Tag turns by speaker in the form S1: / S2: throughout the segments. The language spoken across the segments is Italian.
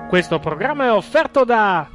S1: Questo programma è offerto da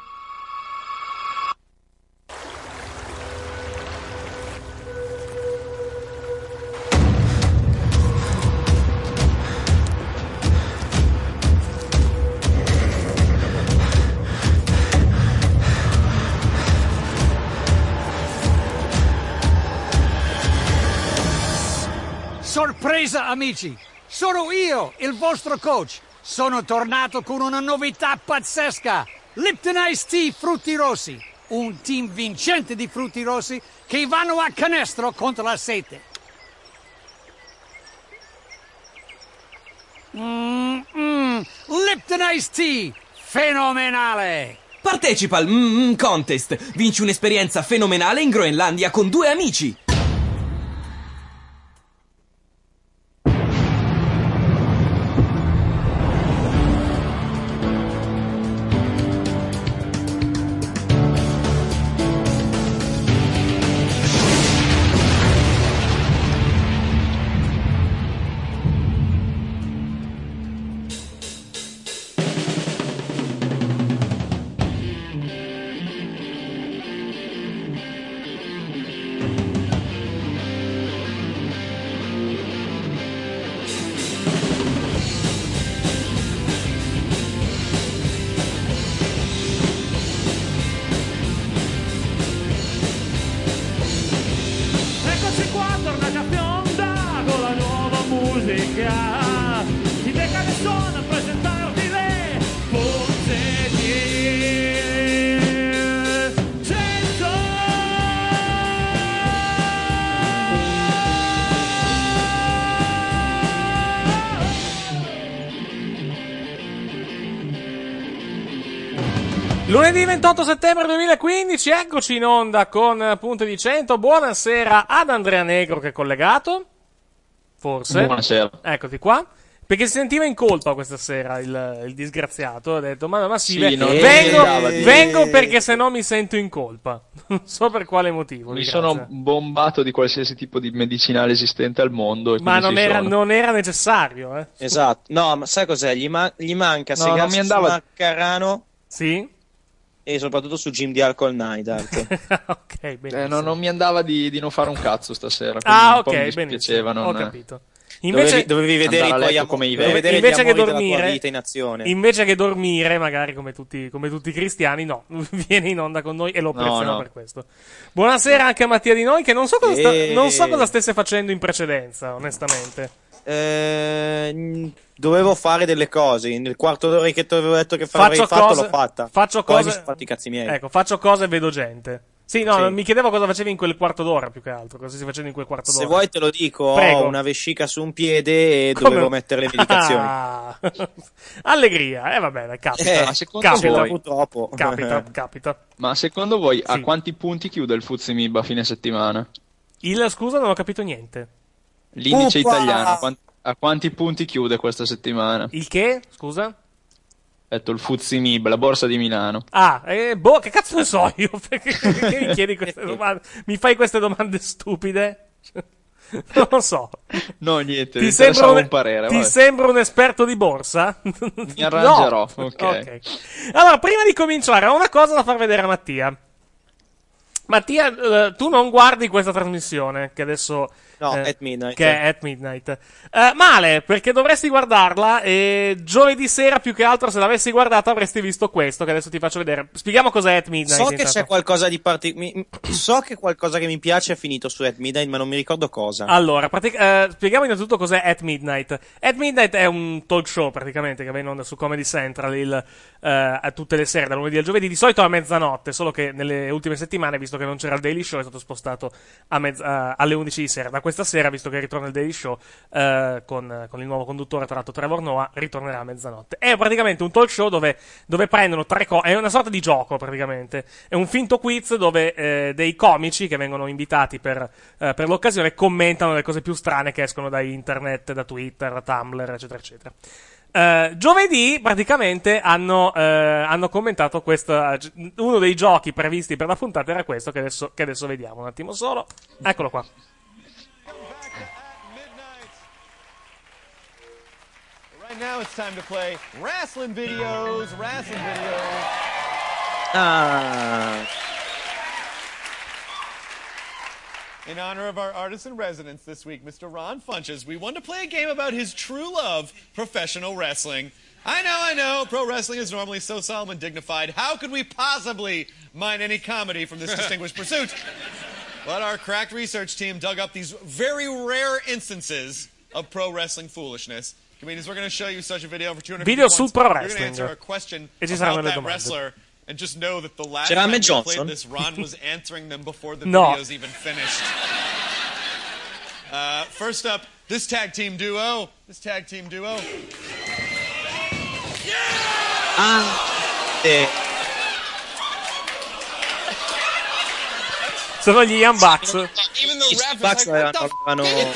S2: Sorpresa amici, sono io, il vostro coach. Sono tornato con una novità pazzesca. Lipton Ice Tea Frutti Rossi. Un team vincente di frutti rossi che vanno a canestro contro la sete. Lipton Ice Tea, fenomenale!
S3: Partecipa al Contest. Vinci un'esperienza fenomenale in Groenlandia con 2 amici.
S1: Lunedì 28 settembre 2015, eccoci in onda con Punte di 100. Buonasera ad Andrea Negro che è collegato. Forse.
S4: Buonasera.
S1: Eccoti qua. Perché si sentiva in colpa questa sera il disgraziato. Ha detto, ma sì vengo perché se no mi sento in colpa. Non so per quale motivo.
S4: Mi sono bombato di qualsiasi tipo di medicinale esistente al mondo. E
S1: ma non era necessario.
S5: Esatto. No, ma sai cos'è? Gli manca
S4: no, non mi andava...
S5: su Carrano.
S1: Sì?
S5: E soprattutto su Jim di Alcohol Night.
S1: Ok, benissimo.
S4: Non mi andava di non fare un cazzo stasera.
S1: Ok,
S4: mi dispiaceva.
S1: Ho capito.
S5: Invece dovevi vedere
S1: invece che dormire
S5: della tua vita in azione.
S1: Invece che dormire, magari come tutti i cristiani, no, viene in onda con noi e lo apprezziamo per questo. Buonasera anche a Mattia Di Noi, che non so cosa stesse facendo in precedenza, onestamente.
S5: Dovevo fare delle cose. Nel quarto d'ora che ti avevo detto che avrei fatto, l'ho fatta.
S1: Faccio
S5: poi
S1: cose.
S5: Mi sono fatti i cazzi miei.
S1: Ecco, faccio cose e vedo gente. Sì, mi chiedevo cosa facevi in quel quarto d'ora più che altro. Cosa si faceva in quel quarto d'ora?
S5: Se vuoi te lo dico.
S1: Prego.
S5: Ho una vescica su un piede e dovevo mettere le medicazioni.
S1: Allegria, vabbè, dai, capita.
S4: Ma secondo voi,
S5: purtroppo.
S1: Capita.
S4: Ma secondo voi a quanti punti chiude il Fuzimib a fine settimana?
S1: Scusa, non ho capito niente.
S4: L'indice italiano, a quanti punti chiude questa settimana?
S1: Il che? Scusa?
S4: Ho detto il Fuzimib, la borsa di Milano.
S1: Che cazzo ne so io? Perché mi chiedi queste domande? Mi fai queste domande stupide? Non lo so.
S4: No, niente, ti sembra un parere.
S1: Ti sembra un esperto di borsa?
S4: Mi arrangerò, no.
S1: Ok. Allora, prima di cominciare, ho una cosa da far vedere a Mattia. Mattia, tu non guardi questa trasmissione, che adesso...
S5: No, At Midnight.
S1: Che è At Midnight. Male, perché dovresti guardarla e giovedì sera più che altro se l'avessi guardata avresti visto questo che adesso ti faccio vedere. Spieghiamo cos'è At Midnight.
S5: So che c'è qualcosa di so che qualcosa che mi piace è finito su At Midnight, ma non mi ricordo cosa.
S1: Allora, spieghiamo innanzitutto cos'è At Midnight. At Midnight è un talk show praticamente che va in onda su Comedy Central a tutte le sere, da lunedì al giovedì, di solito a mezzanotte, solo che nelle ultime settimane, visto che non c'era il Daily Show, è stato spostato alle 11 di sera. Da questa sera, visto che ritorna il Daily Show con il nuovo conduttore, tra l'altro Trevor Noah, ritornerà a mezzanotte. È praticamente un talk show dove prendono tre cose, è una sorta di gioco praticamente, è un finto quiz dove dei comici che vengono invitati per l'occasione commentano le cose più strane che escono da internet, da Twitter, da Tumblr, eccetera eccetera. Giovedì praticamente hanno commentato uno dei giochi previsti per la puntata era questo che adesso vediamo un attimo solo. Eccolo qua.
S6: now it's time to play wrestling videos. In honor of our artist in residence this week, Mr. Ron Funches, we want to play a game about his true love, professional wrestling. I know, pro wrestling is normally so solemn and dignified. How could we possibly mine any comedy from this distinguished pursuit? But our cracked research team dug up these very rare instances of pro wrestling foolishness. Comedians, we're going to show you such a video for 250
S1: Video
S6: points.
S1: sul pro
S6: You're going to
S1: wrestling.
S6: answer a question
S1: E ci
S6: about
S1: saranno le
S6: that
S1: domande.
S6: wrestler. And just know that the last
S5: C'era
S6: time we
S5: Ahmed Johnson?
S6: played this, Ron was answering them before the
S1: No.
S6: videos even finished. First up, this tag team duo.
S1: Sono gli Young Bucks.
S6: Even the
S5: I
S6: ref is
S5: Bucks
S6: like, what the
S5: avevano...
S6: What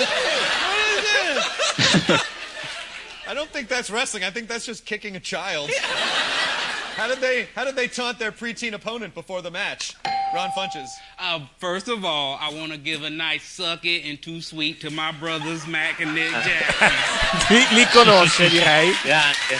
S6: is this? I don't think that's wrestling. I think that's just kicking a child. How did they taunt their preteen opponent before the match? Ron Funches.
S7: First of all, I want to give a nice suck it and too sweet to my brothers Mac and Nick Jackson.
S1: Li conosce, direi.
S5: Grande.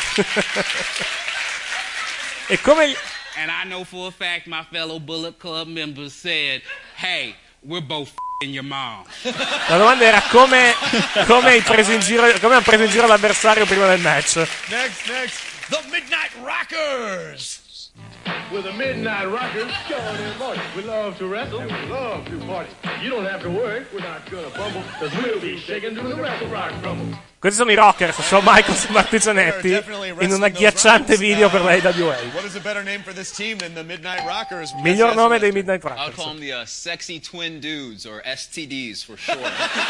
S1: E come...
S7: And I know for a fact my fellow Bullet Club members said, hey, we're both in your mom.
S1: La domanda era come hai preso in giro, come hanno preso in giro l'avversario prima del match.
S6: Next. The Midnight Rockers.
S8: We're the Midnight Rockers, Sean and Marty. We love to wrestle and we love to party. You don't have to worry, we're not gonna bumble, because we'll be shaking to the Wrestle Rock Rumble.
S1: Questi sono i Rockers, Shawn Michaels e Martigianetti in un agghiacciante video per la AWA.
S6: What is a better name for this team than the Midnight Rockers?
S1: Miglior nome dei Midnight
S9: I'll
S1: Rockers.
S9: call them the Sexy Twin Dudes, or STDs for short.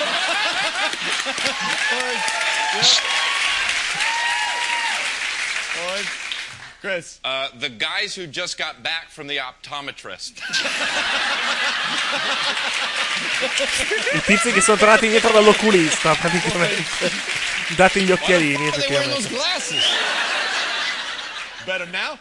S6: Chris.
S9: The guys who just got back from the optometrist.
S1: I tizi che sono tornati indietro dall'oculista, praticamente. Dati gli occhialini, effettivamente.
S6: Better now.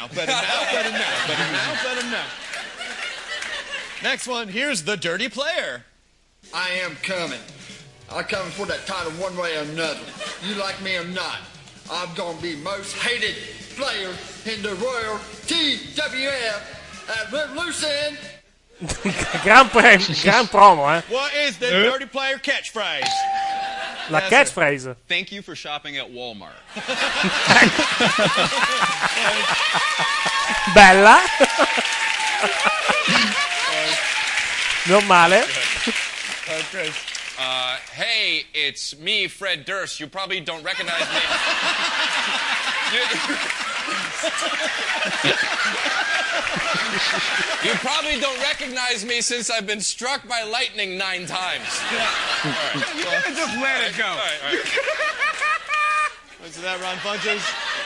S6: Next one, here's the Dirty Player.
S8: I am coming. I'm coming for that title one way or another. You like me or not. I'm gonna be most hated player in the Royal TWF at Revolution.
S1: Gran promo, eh.
S6: What is the Dirty Player catchphrase?
S1: La catchphrase.
S9: Thank you for shopping at Walmart.
S1: Bella. Non male.
S6: Chris.
S9: Hey, it's me, Fred Durst. You probably don't recognize me. You probably don't recognize me since I've been struck by lightning 9 times.
S7: You gotta just let it go.
S9: All right.
S6: Listen to that, Ron Funches.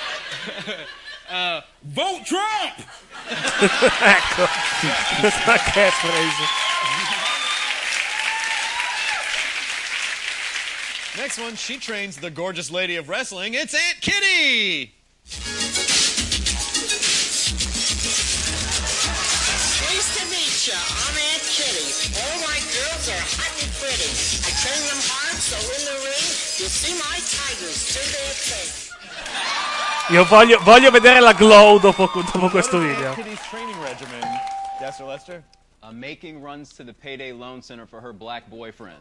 S7: Vote Trump!
S1: Ecco. La catchphrase.
S6: Next one, she trains the gorgeous lady of wrestling. It's Aunt Kitty.
S10: Nice to meet ya. I'm Aunt Kitty. All my girls are hot and pretty. I train them hard, so in the ring, you'll see my tigers do their thing.
S1: Io voglio vedere la glow dopo questo video.
S6: Kitty's training regimen. Yes, Sir Lester?
S9: Making runs to the Payday Loan Center for her black boyfriend.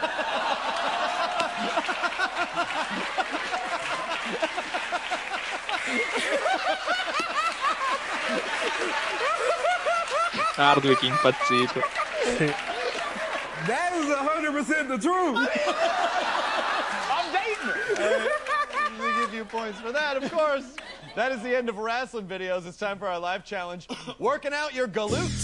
S4: Hardwick impazzito.
S8: That is 100% the truth. I'm dating her.
S6: We give you points for that, of course. That is the end of wrestling videos. It's time for our live challenge. Working out your galoots.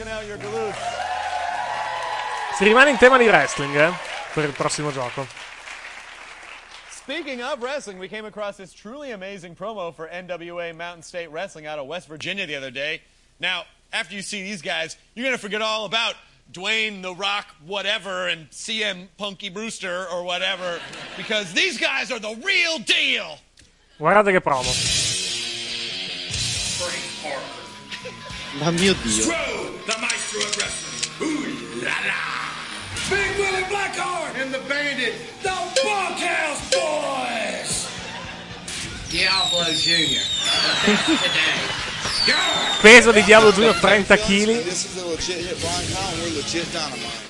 S1: Si rimane in tema di wrestling, per il prossimo gioco.
S6: Speaking of wrestling, we came across this truly amazing promo for NWA Mountain State Wrestling out of West Virginia the other day. Now, after you see these guys, you're going to forget all about Dwayne The Rock whatever and CM Punky Brewster or whatever, because these guys are the real deal.
S1: Guardate che promo.
S5: Ma mio Dio.
S8: The maestro of wrestling. Ooh la la. Big Willie Blackheart and the Bandit, the Bunkhouse Boys.
S10: Jr.
S1: Peso di Diablo Junior 30 kg.
S11: This is a legit hit Brian Collin, we're legit dynamite.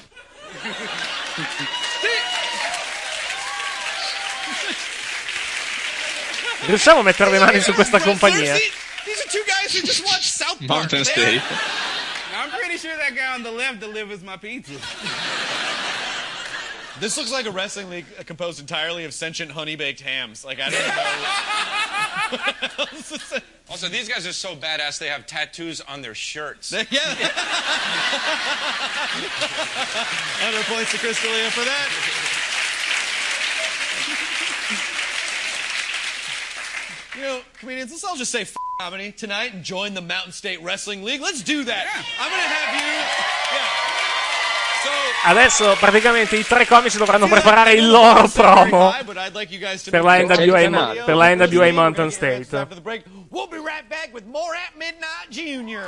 S1: Riusciamo a mettere le mani su questa compagnia?
S6: These are two guys who just watched South Park.
S4: Mountain State.
S7: I'm pretty sure that guy on the left delivers my pizza.
S6: This looks like a wrestling league composed entirely of sentient honey-baked hams. Like, I don't know.
S9: Also, these guys are so badass, they have tattoos on their shirts.
S6: Yeah. 100 points to Chris D'Elia for that. You know, comedians, let's all just say comedy tonight and join the Mountain State Wrestling League. Let's do that.
S7: Yeah.
S6: I'm going to have you... Yeah.
S1: Adesso praticamente i tre comici dovranno preparare il loro promo per la NWA Mountain State.
S6: We'll be right back with more at Midnight Junior.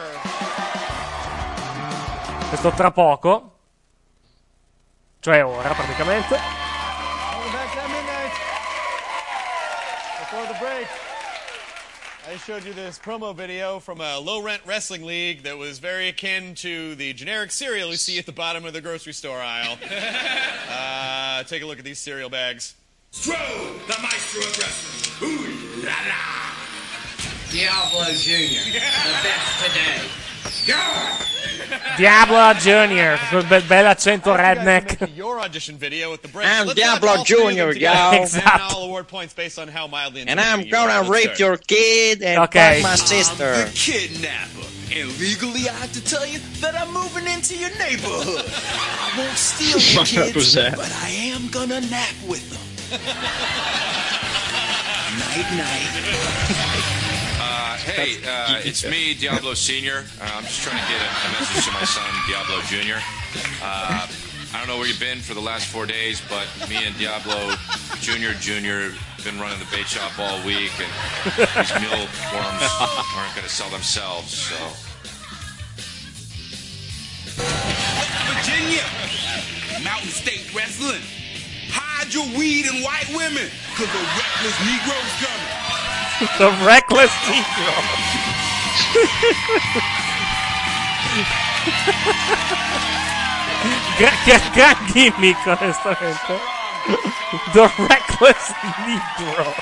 S1: Questo tra poco, cioè ora praticamente.
S6: Welcome back to Midnight. Before the break, I showed you this promo video from a low-rent wrestling league that was very akin to the generic cereal you see at the bottom of the grocery store aisle. Take a look at these cereal bags.
S10: Stro, the maestro of wrestling. Ooh la la. Diablo Jr., the best today.
S1: Diablo Junior, quel bel accento redneck.
S5: I'm Diablo Junior, yo.
S1: Esatto.
S5: And I'm gonna rape your kid and fuck my sister.
S10: The kidnapper. And legally, I have to tell you that I'm moving into your neighborhood. I won't steal your kids, but I am gonna nap with them. Night, night.
S12: Hey, it's me, Diablo Sr. I'm just trying to get a message to my son, Diablo Jr. I don't know where you've been for the last 4 days, but me and Diablo Jr. been running the bait shop all week, and these mule worms aren't going to sell themselves, so...
S7: Virginia, Mountain State Wrestling. Hide your weed and white women, because the reckless Negro's coming.
S1: The reckless Negro. Gran gimmick, onestamente. The reckless Negro.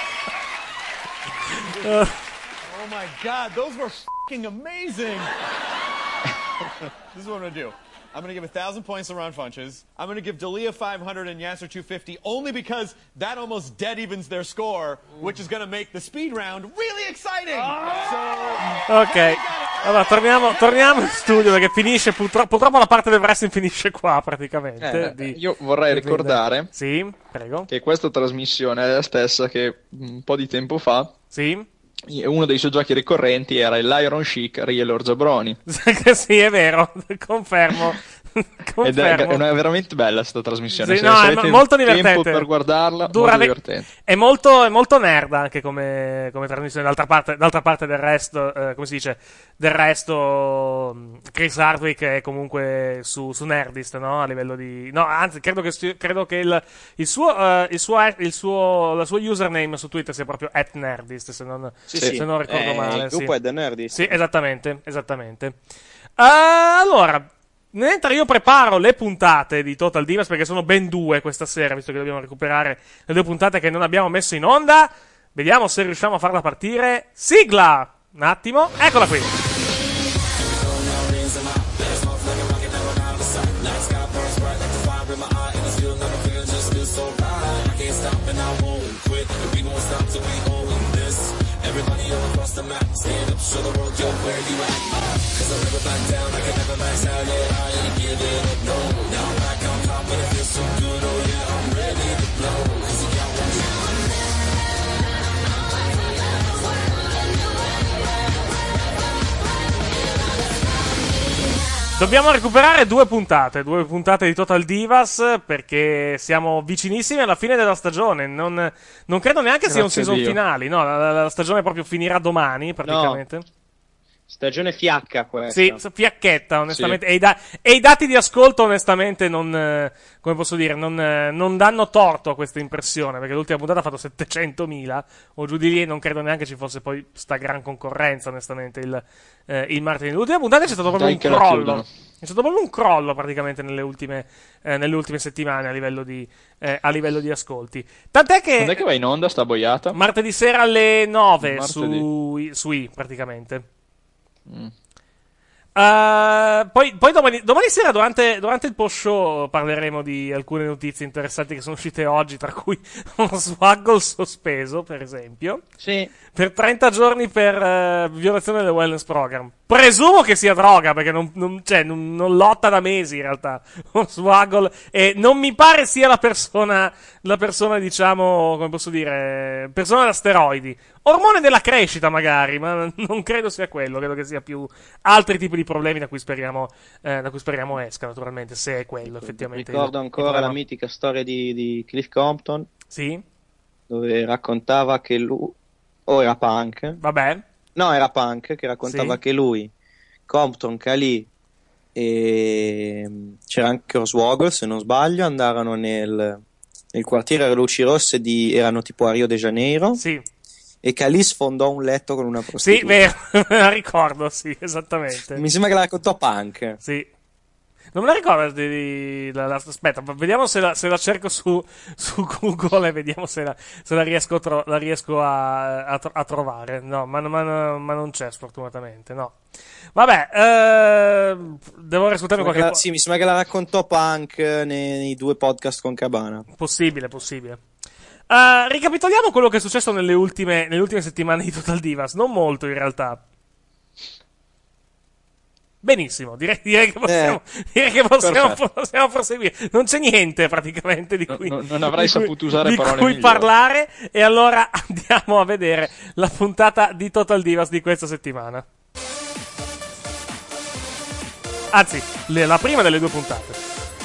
S6: Oh my God, those were fucking amazing. This is what I'm gonna do. I'm going to give 1,000 points to Ron Funches. I'm going to give D'Elia 500 and Yasser 250 only because that almost dead evens their score, which is going to make the speed round really exciting.
S1: Ok, allora torniamo in studio perché finisce purtroppo la parte del wrestling finisce qua praticamente.
S4: Io vorrei ricordare
S1: prego.
S4: che questa trasmissione è la stessa che un po' di tempo fa uno dei suoi giochi ricorrenti era l'Iron Chic Real or Jabroni.
S1: Sì, è vero, confermo.
S4: Ed è veramente bella questa trasmissione.
S1: Sì, no, è molto divertente.
S4: Tempo per guardarla,
S1: dura
S4: molto divertente.
S1: È molto nerd anche come trasmissione. D'altra parte del resto, come si dice, del resto Chris Hardwick è comunque su Nerdist, no? A livello di anzi, credo che la sua username su Twitter sia proprio @Nerdist, se non ricordo male.
S5: Il gruppo è The Nerdist.
S1: Sì, esattamente. Allora, mentre io preparo le puntate di Total Divas, perché sono ben 2 questa sera, visto che dobbiamo recuperare le 2 puntate che non abbiamo messo in onda, vediamo se riusciamo a farla partire. Sigla! Un attimo, eccola qui. Dobbiamo recuperare 2 puntate di Total Divas, perché siamo vicinissimi alla fine della stagione. Non credo neanche sia un season finale. No, la stagione proprio finirà domani, praticamente.
S4: No.
S5: Stagione fiacca questa.
S1: Sì, fiacchetta, onestamente. Sì. E i dati di ascolto, onestamente, come posso dire, non danno torto a questa impressione, perché l'ultima puntata ha fatto 700.000, o giù di lì, e non credo neanche ci fosse poi sta gran concorrenza, onestamente, il martedì. L'ultima puntata c'è stato proprio un crollo. È stato proprio un crollo, praticamente, nelle ultime settimane a livello di ascolti. Tant'è che...
S4: Quando è che va in onda sta boiata?
S1: Martedì sera alle 9 su I, praticamente. Poi domani sera durante il post show parleremo di alcune notizie interessanti che sono uscite oggi, tra cui uno Swaggle sospeso, per esempio, per 30 giorni per violazione del wellness program. Presumo che sia droga, perché non lotta da mesi in realtà Swaggle, e non mi pare sia la persona, diciamo, come posso dire, persona da steroidi. Ormone della crescita magari, ma non credo sia quello, credo che sia più altri tipi di problemi da cui speriamo esca, naturalmente, se è quello effettivamente.
S5: Ricordo ancora la mitica storia di Cliff Compton.
S1: Sì.
S5: Dove raccontava che lui... era Punk.
S1: Vabbè.
S5: No, era Punk che raccontava che lui, Compton, Khali e c'era anche Oswald, se non sbaglio, andarono nel quartiere a luci rosse erano tipo a Rio de Janeiro.
S1: Sì.
S5: E Khali sfondò un letto con una prostituta.
S1: Sì, vero, me la ricordo, sì, esattamente.
S5: Mi sembra che la raccontò Punk.
S1: Sì. Non me la ricordo aspetta, vediamo se la cerco su Google e vediamo se la riesco a trovare. No, ma non c'è, sfortunatamente, no. Vabbè, devo riascoltare qualche cosa.
S5: Sì, mi sembra che la raccontò Punk nei 2 podcast con Cabana.
S1: Possibile. Ricapitoliamo quello che è successo nelle ultime settimane di Total Divas. Non molto, in realtà. Benissimo, direi che possiamo proseguire. Non c'è niente praticamente di cui
S4: non avrei saputo usare parole
S1: di cui parlare, e allora andiamo a vedere la puntata di Total Divas di questa settimana. Anzi, la prima delle 2 puntate.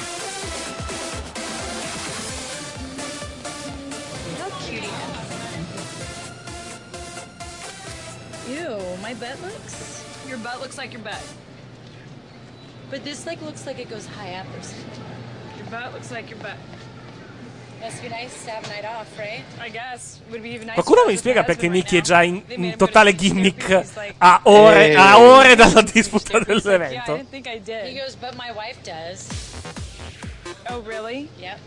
S13: Ew, my butt your butt looks like your butt. But this looks like it goes high up or something. Your butt looks like your butt. Must be nice to have a night off, right? I guess. Would be even nice.
S1: Qualcuno mi spiega perché Nikki è già in totale gimmick a ore dalla disputa dell'evento.
S13: Yeah, I think I did. He goes, but my wife does. Oh, really? Yep.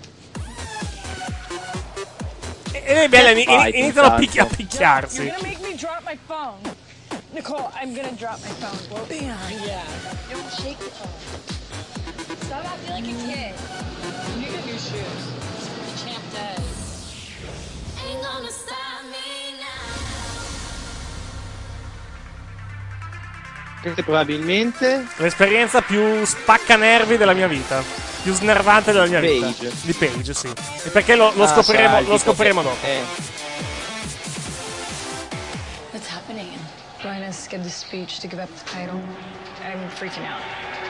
S1: E iniziano a picchiarsi.
S13: You're gonna make me drop my phone. Nicole, I'm gonna drop my phone. Well, yeah. Don't shake the phone. Stop acting like a kid. You get new shoes. The champ does. Ain't gonna stop me now.
S5: Questa è probabilmente
S1: l'esperienza più spaccanervi della mia vita, più snervante della mia vita. Di Paige, sì. E perché lo scopriremo dopo.
S13: What's happening? Brian has skipped the speech to give up the title. I'm freaking out.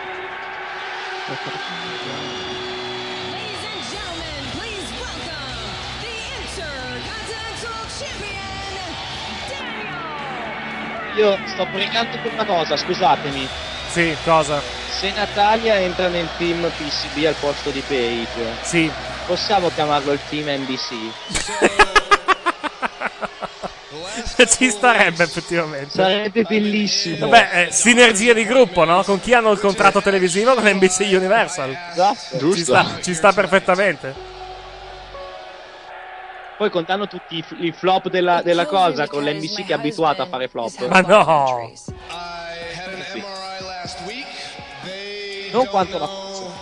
S14: Ladies and gentlemen, please welcome the Intercontinental Champion, Daniel!
S5: Io sto pregando per una cosa, scusatemi.
S1: Sì, cosa?
S5: Se Natalia entra nel team PCB al posto di Paige,
S1: sì,
S5: possiamo chiamarlo il team NBC?
S1: Ci starebbe effettivamente.
S5: Sarebbe bellissimo.
S1: Vabbè, sinergia di gruppo, no? Con chi hanno il contratto televisivo? Con NBC Universal.
S5: Giusto.
S1: Ci sta perfettamente.
S5: Poi contando tutti i flop della cosa, con l'NBC che è abituata a fare flop.
S1: Ma no.
S5: Non quanto la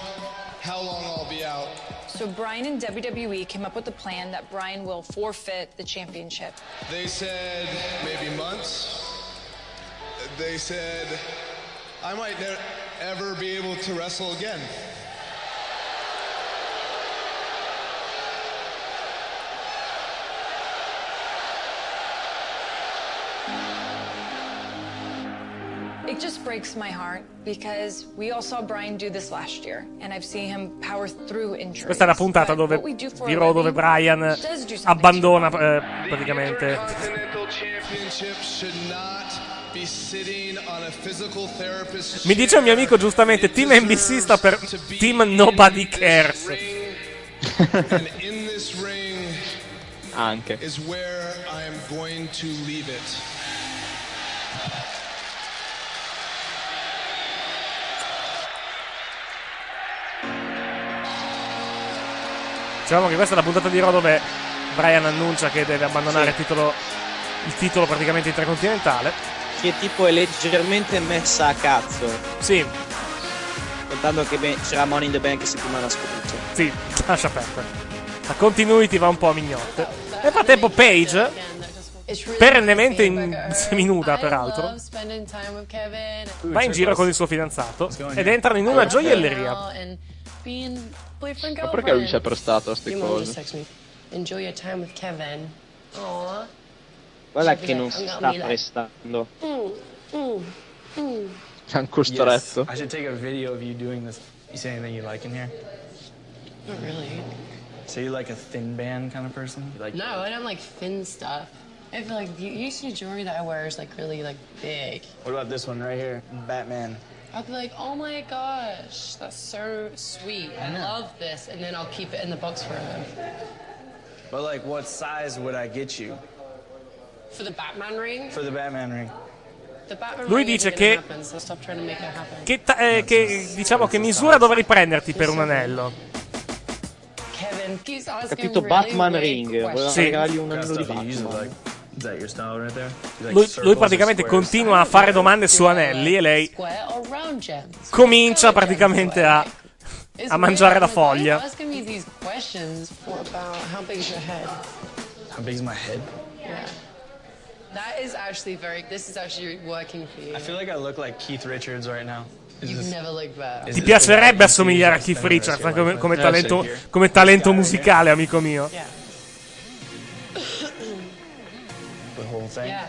S13: So Brian and WWE came up with a plan that Brian will forfeit the championship.
S15: They said maybe months. They said I might never be able to wrestle again.
S13: It just breaks my heart because we all saw Brian do this last year and I've seen him power through injuries.
S1: Questa è la puntata dove Brian abbandona praticamente.
S15: The Intercontinental Championship should not be sitting on a physical therapist.
S1: Mi dice un mio amico giustamente, Team NBC sta per Team Nobody Cares.
S15: And in this ring
S4: anche
S15: is where I am going to leave it.
S1: Diciamo che questa è la puntata di Raw dove Bryan annuncia che deve abbandonare il titolo praticamente intercontinentale.
S5: Che tipo è leggermente messa a cazzo.
S1: Sì.
S5: Contando che c'era Money in the Bank settimana scorsa.
S1: Sì, lascia perdere. La continuity va un po' a mignotte. Nel frattempo Paige, perennemente seminuda peraltro, va in giro con il suo fidanzato ed entrano in una gioielleria.
S4: Ma perché lui ci è prestato a ste cose?
S5: Guarda che non si sta prestando.
S4: È un costretto.
S16: I should take a video of you doing this. You see anything you like in here?
S17: Not really.
S16: So you like a thin band kind of person? You like
S17: No, I don't like thin stuff. I feel like usually jewelry that I wear is like really like big.
S16: What about this one right here? Batman.
S17: I'll be like, oh my gosh, that's so sweet. I love this, and then I'll keep it in the box for him.
S16: But like, what size would I get you?
S17: For the Batman ring?
S16: For the Batman ring.
S17: The Batman
S1: Lui
S17: ring
S1: dice
S17: isn't
S1: che-
S17: gonna happen, so stop trying to make it happen.
S1: Che diciamo che misura dovrei prenderti per un anello?
S17: Kevin keeps asking
S5: Capito?
S17: really
S5: Batman
S17: weird
S5: Ring. Voleva
S17: questions.
S1: Sì.
S5: regalargli un anello di
S16: Stuff you use,
S5: Batman.
S16: like, is that your style right there? You like
S1: Lui
S16: circles or
S1: praticamente
S16: squares?
S1: continua a fare domande su anelli e lei
S17: Square or round gems?
S1: comincia praticamente a
S17: It's
S1: mangiare
S17: weird,
S1: la
S17: like, why are you
S1: foglia.
S17: asking me these questions about how big is your head?
S16: How big is my head?
S17: Yeah. That is actually this is actually working for you.
S16: I feel like I look like Keith Richards right now. Is
S17: You've
S16: this-
S17: never looked better.
S1: Ti piacerebbe assomigliare a Keith Richards come talento musicale, amico mio.
S17: Yeah.
S16: The whole thing?
S17: Yeah.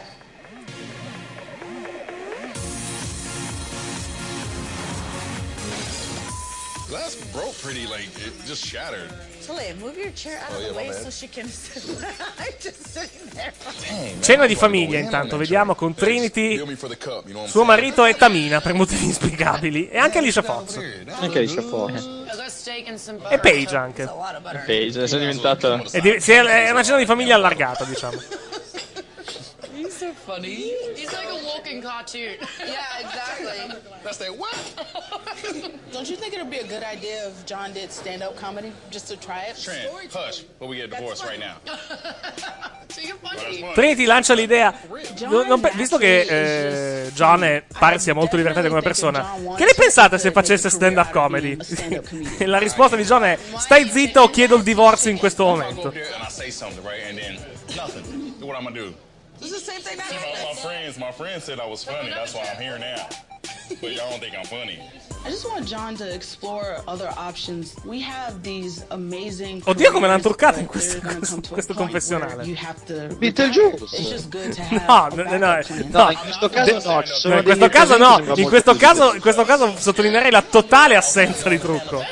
S18: That's broke pretty, like, it just shattered.
S19: Talia, move your chair out of
S18: Oh, yeah,
S19: the
S18: my
S19: way
S18: bad.
S19: so she can sit. I'm just sitting there.
S1: Cena di famiglia intanto, vediamo con Trinity,
S18: Bill me for the cup, you know what I'm
S1: suo
S18: saying?
S1: marito e Tamina per motivi inspiegabili e anche Alicia Fox.
S5: Anche Alicia Fox.
S1: E Paige anche.
S4: Paige, è diventata...
S1: È una cena di famiglia allargata, diciamo.
S17: He's so funny. He's like a walking cartoon.
S19: Yeah, exactly.
S18: That's that what?
S19: Don't you think it would be a good idea if John did stand-up comedy just to try it?
S18: Trent, hush, but we get a divorce right now.
S17: So you're funny.
S1: Trinity lancia l'idea, visto che John pare sia molto divertente come persona, che ne pensate se facesse stand-up comedy? E la risposta di John è: stai zitto o chiedo il divorzio in questo
S18: I go
S1: momento.
S18: up there and I say something, right? And then nothing. What I'm gonna do?
S19: It's the same thing that
S18: My friends said I was funny. That's why I'm here now. But y'all don't think I'm funny.
S19: I just want John to explore other options. We have these amazing.
S1: Oddio come l'hanno truccata in
S19: careers, but there's gonna come to a
S1: questo
S19: point
S1: confessionale.
S19: where you have to
S5: Beetlejuice.
S19: It's just good to have
S1: No,
S19: a
S1: no,
S19: backup
S1: no,
S19: plan.
S5: In questo caso no, ci sono
S1: in questo
S5: degli
S1: caso
S5: interventi
S1: no,
S5: che mi
S1: in
S5: va
S1: questo
S5: molto
S1: caso, in questo caso sottolineerei la totale assenza di trucco.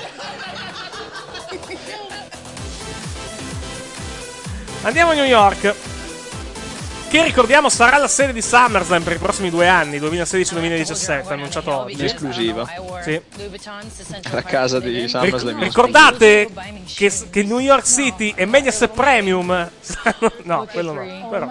S1: Andiamo a New York, che ricordiamo sarà la sede di SummerSlam per i prossimi 2 anni, 2016-2017, annunciato oggi.
S4: Esclusiva.
S1: Sì.
S4: La casa di SummerSlam.
S1: Ricordate che New York City e Mediaset Premium no, quello no, però.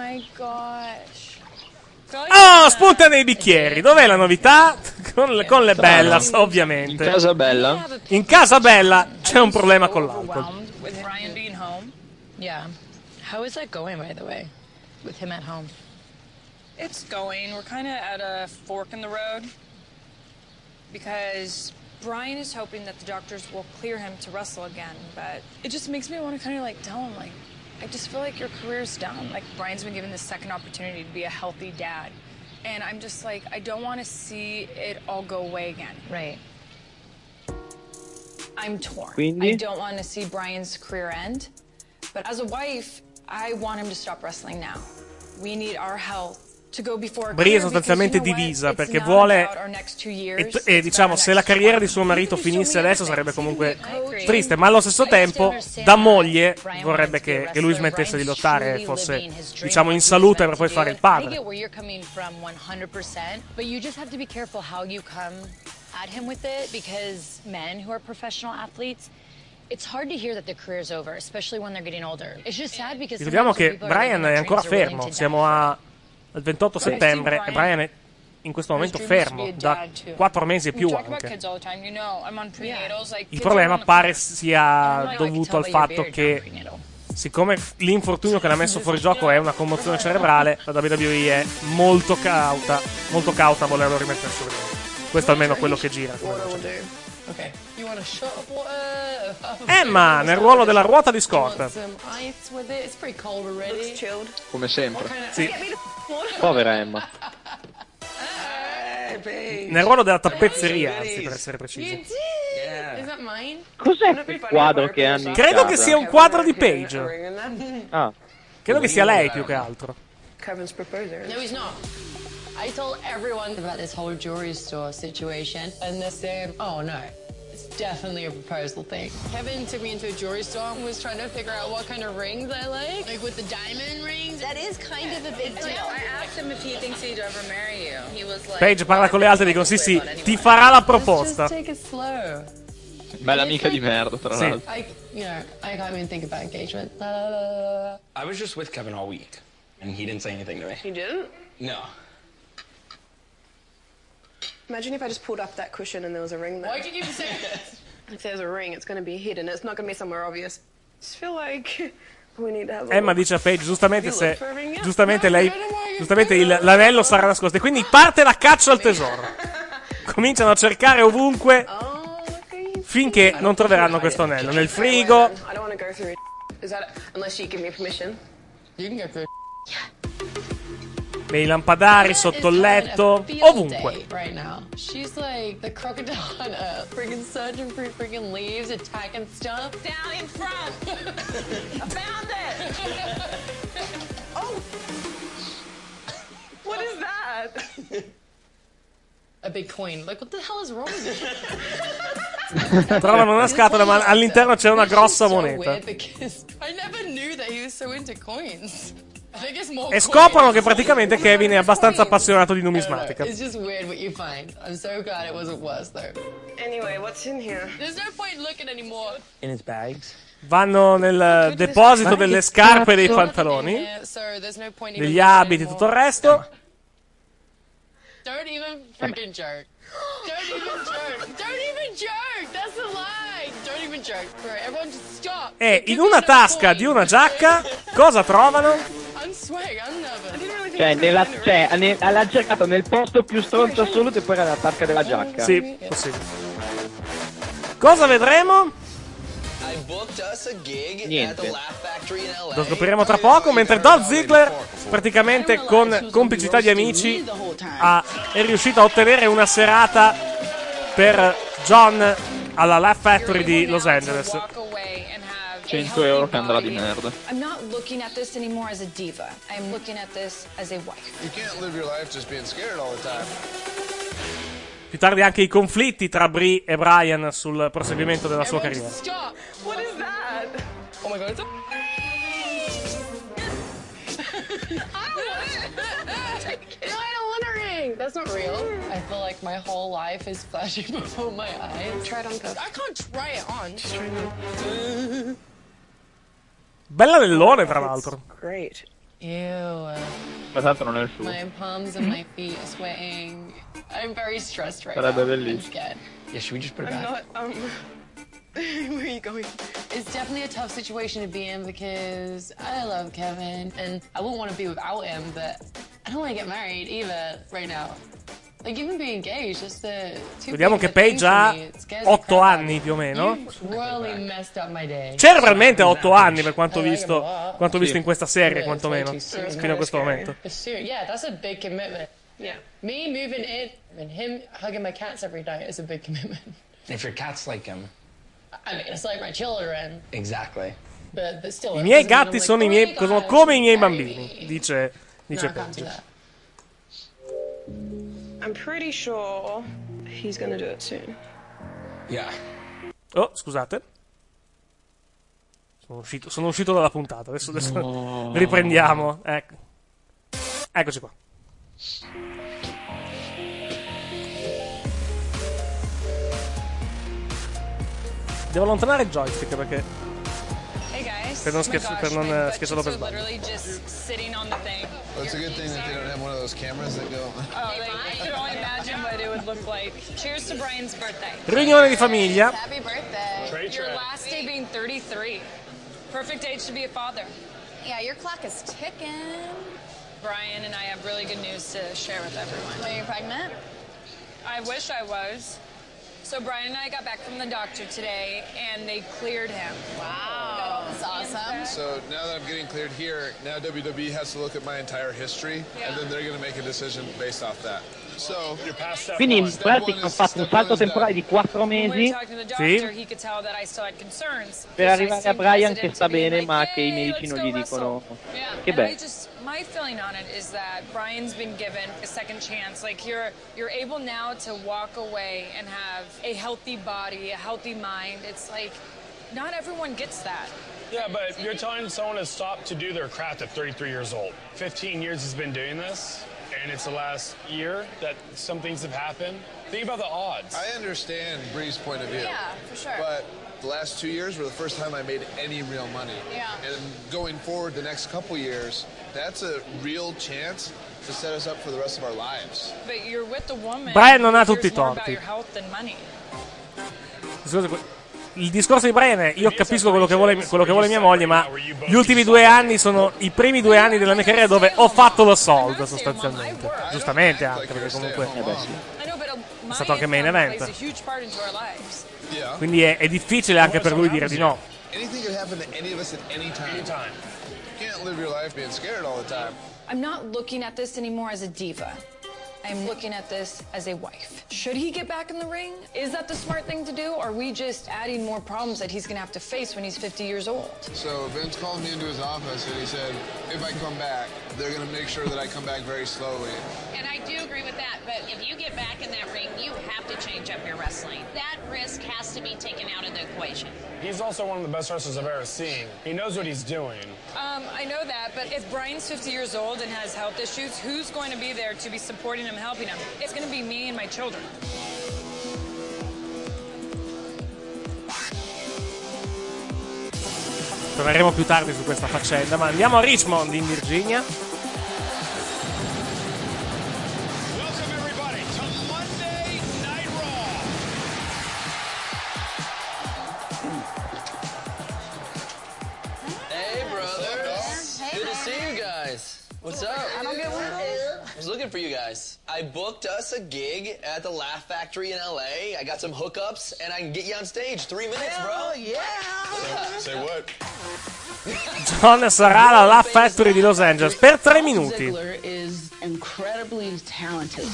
S1: Oh, spunta nei bicchieri. Dov'è la novità? Con le Bellas, ovviamente.
S4: In casa Bella?
S1: In casa Bella c'è un problema con l'alcol.
S13: With Brian being home? Yeah. How is that going, by the way? With him at home?
S20: It's going. We're kind of at a fork in the road because
S21: Brian is hoping that the doctors will clear him to wrestle again, but it just makes me want to kind of like tell him, like, I just feel like your career's done. Like, Brian's been given this second opportunity to be a healthy dad. And I'm just like, I don't want to see it all go away again.
S13: Right. I'm torn.
S5: Quindi?
S21: I don't want to see Brian's career end, but as a wife, I want him to stop wrestling now. We need our health
S1: Brie è sostanzialmente divisa perché vuole e diciamo se la carriera di suo marito finisse adesso sarebbe comunque triste, ma allo stesso tempo da moglie vorrebbe che lui smettesse di lottare e fosse diciamo in salute per poi fare il padre. Ricordiamo che Brian è ancora fermo, siamo al 28 settembre e Brian è in questo momento fermo da 4 mesi e più anche. Il problema pare sia dovuto al fatto che siccome l'infortunio che l'ha messo fuori gioco è una commozione cerebrale, la WWE è molto cauta a volerlo rimettere su ring. Questo è almeno quello che gira. Emma nel ruolo della ruota di scorta.
S4: Come sempre.
S1: Sì.
S5: Povera Emma.
S1: Nel ruolo della tappezzeria, anzi, per essere precisi.
S5: Cos'è quel quadro che hanno in
S1: Credo
S5: casa?
S1: che sia un quadro di Paige. Credo che sia lei più che altro.
S17: Kevin's proposing. No, he's not. I told everyone about this whole jewelry store situation, and they said, oh no, it's definitely a proposal thing. Kevin took me into a jewelry store and was trying to figure out what kind of rings I like with the diamond rings. That is kind of a big deal. I asked him if he thinks he'd ever marry you. He was like,
S1: Paige parla con le altre e dicono sì, ti farà la proposta.
S17: Just take it slow.
S4: Bella amica di merda, tra l'altro.
S17: I can't even think about engagement.
S16: I was just with Kevin all week, and he didn't say anything to me.
S19: You didn't?
S16: No.
S19: Imagine if I just pulled up that cushion and there was a ring there.
S17: Why did you say this?
S19: If there's a ring, it's going to be hidden. It's not going to be somewhere obvious. I just feel like we need to have a
S1: Emma dice a Paige giustamente l'anello sarà nascosto e quindi parte la caccia al tesoro. Cominciano a cercare ovunque finché non troveranno questo anello nel frigo.
S19: I don't want to go through it. Is that unless you give me permission? You can go through.
S1: Nei lampadari, sotto il letto, ovunque.
S17: Right now. She's like the crocodile on earth, freaking searching for freaking leaves, attacking stuff. Down in front. I found it.
S19: Oh. What is that?
S17: A big coin. Like, what the hell is wrong with you?
S1: Trovano una scatola, ma all'interno c'è una grossa moneta.
S17: I never knew that he was so into coins.
S1: E scoprono che praticamente Kevin è abbastanza appassionato di numismatica.
S17: It's just weird what you find. I'm so glad it wasn't worse though.
S19: Anyway, what's in here?
S17: There's no point looking anymore.
S16: In his bags.
S1: Vanno nel deposito delle scarpe e dei pantaloni, degli abiti e tutto il resto.
S17: Don't even freaking jerk. Don't even jerk. Don't even jerk. That's the line. Don't even jerk. Right, everyone just stop.
S1: E in una tasca di una giacca cosa trovano?
S17: I'm swearing, I'm never.
S5: L'ha cercato nel posto più stronzo assoluto e poi era nella tasca della giacca.
S1: Sì, possibile. Cosa vedremo?
S5: Niente.
S1: Lo scopriremo tra poco, mentre Dolph Ziggler praticamente con complicità di amici è riuscito a ottenere una serata per John alla Laugh Factory di Los Angeles.
S4: 100 euro che andrà di merda.
S13: I'm not looking at this anymore as a diva. I'm looking at this as a wife.
S15: You can't live your life just being scared all the time.
S1: Più tardi anche i conflitti tra Brie e Brian sul proseguimento della sua carriera.
S19: Stop. What is that? Oh my god, it's a...
S17: That's not real. I feel like my whole life is flashing before my eyes.
S19: Try it on, cuz.
S17: I can't try it on. Just try it.
S1: Bella nellone, tra l'altro.
S19: Great.
S17: Ew.
S4: Ma tanto non è il suo.
S17: My palms and my feet are sweating. I'm very stressed right
S4: Sarebbe
S17: now.
S4: bellissimo.
S17: I'm scared.
S16: Yeah, should we just put it
S19: I'm
S16: back?
S19: not, where are you going?
S17: It's definitely a tough situation to be in because I love Kevin and I wouldn't want to be without him, but I don't want to get married either right now. Like, even being engaged, just the two
S1: Vediamo che Paige ha 8 anni più o meno.
S17: Really messed up my day.
S1: Cerebralmente ha 8 anni per quanto visto in questa serie, quantomeno, fino a questo momento.
S17: Yeah, that's a big commitment. Yeah. Me moving in and him hugging my cats every night is a big commitment.
S16: If your cat's like him.
S17: I mean, it's like my children.
S16: Exactly.
S17: But still,
S1: I miei gatti sono come i miei bambini, dice Paige.
S13: I'm pretty sure he's gonna do it soon.
S9: Yeah.
S1: Oh, scusate. Sono uscito dalla puntata. Adesso riprendiamo. Ecco. Eccoci qua. Devo allontanare il joystick perché per non schiacciarlo per sbaglio.
S15: Well, it's a good thing that they don't have one of those cameras that go.
S21: I could only imagine what it would look like. Cheers to Brian's birthday.
S1: Riunione di famiglia.
S21: Happy birthday. Your last day being 33. Perfect age to be a father.
S2: Yeah, your clock is ticking.
S21: Brian and I have really good news to share with everyone.
S2: Are you pregnant?
S21: I wish I was. So Brian and I got back from the doctor today, and they cleared him.
S2: Wow, that's awesome.
S15: So now that I'm getting cleared here, now WWE has to look at my entire history, and then they're going to make a decision based off that. So,
S22: quindi in pratica hanno fatto un salto temporale di 4 mesi per arrivare a Brian che sta bene ma che i medici non gli dicono che bello.
S21: My feeling on it is that Brian's been given a second chance. Like you're able now to walk away and have a healthy body, a healthy mind. It's like not everyone gets that.
S23: Yeah, but you're telling someone to stop to do their craft at 33 years old. 15 years he's been doing this, and it's the last year that some things have happened. Think about the odds.
S15: I understand Bree's point of view.
S2: Yeah, for sure.
S15: But the last 2 years were the first time I made any real money.
S2: Yeah.
S15: And going forward the next couple years, that's a real chance to set us up for the rest of our lives.
S21: But you're with the woman.
S1: Brian non ha tutti i
S21: about
S1: torti.
S21: your health and money.
S1: Il discorso di Brian è: io capisco quello che vuole mia moglie, ma gli ultimi 2 anni sono i primi 2 anni della mia carriera dove ho fatto lo sold sostanzialmente. Giustamente anche perché comunque è stato anche main event. Quindi è difficile anche per lui dire di no.
S15: Anything could happen to any of us at any time. You can't live your life being scared all the time.
S17: I'm not looking at this anymore as a diva. I'm looking at this as a wife. Should he get back in the ring? Is that the smart thing to do? Or are we just adding more problems that he's going to have to face when he's 50 years old?
S15: So Vince called me into his office and he said, if I come back, they're going to make sure that I come back very slowly.
S2: And I do agree with that, but if you get back in that ring, you have to change up your wrestling. That risk has to be taken out of the equation.
S23: He's also one of the best wrestlers I've ever seen. He knows what he's doing.
S21: I know that, but if Brian's 50 years old and has health issues, who's going to be there to be supporting him, helping him? It's going to be me and my children.
S1: Torneremo più tardi su questa faccenda, ma andiamo a Richmond in Virginia.
S16: What's up?
S2: I don't get one of those.
S16: I was looking for you guys. I booked us a gig at the Laugh Factory in LA. I got some hookups, and I can get you on stage. 3 minutes, bro.
S2: Yeah.
S15: Say what?
S1: John sarà alla Laugh Factory di Los Angeles per 3 minuti.
S19: Ziggler is incredibly talented.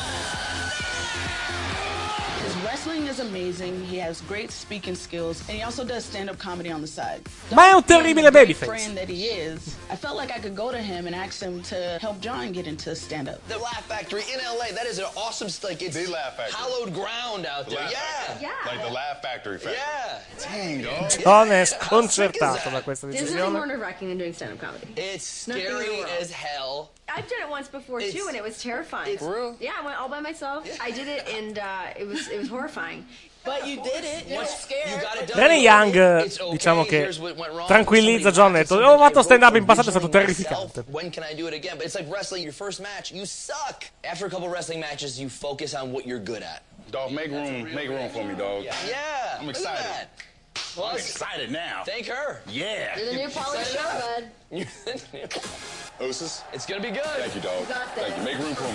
S19: His wrestling is amazing. He has great speaking skills, and he also does stand-up comedy on the side.
S1: Ma è un terribile babyface.
S19: Friend that he is, I felt like I could go to him and ask him to help John get into stand-up.
S16: The Laugh Factory in LA. That is an awesome, like it's
S18: the Laugh Factory.
S16: Hallowed ground out there.
S18: Yeah. Like the Laugh Factory.
S16: Yeah.
S18: Dang, dog.
S1: John è sconcertato da questa
S2: There's nothing
S1: decisione.
S2: more nerve-wracking than doing stand-up comedy.
S16: It's scary as hell.
S2: I've done it once before too, and it was terrifying.
S16: For real?
S2: Yeah, I went all by myself. I did it, and it was horrifying.
S19: But you did it. You're scared.
S1: Rene Young, diciamo che tranquillizza John, ha detto: ho fatto stand up in passato, è stato terrificante.
S16: When can I do it again? But it's like wrestling your first match, you suck. After a couple wrestling matches, you focus on what you're good at.
S18: Dog, make room for me, dog.
S16: Yeah.
S18: I'm excited.
S16: Well,
S18: I'm excited now.
S16: Thank her.
S18: Yeah.
S2: You're the new Pauly show, bud.
S16: Osis, it's gonna be good.
S18: Thank you, dog. Thank you. Make room for me.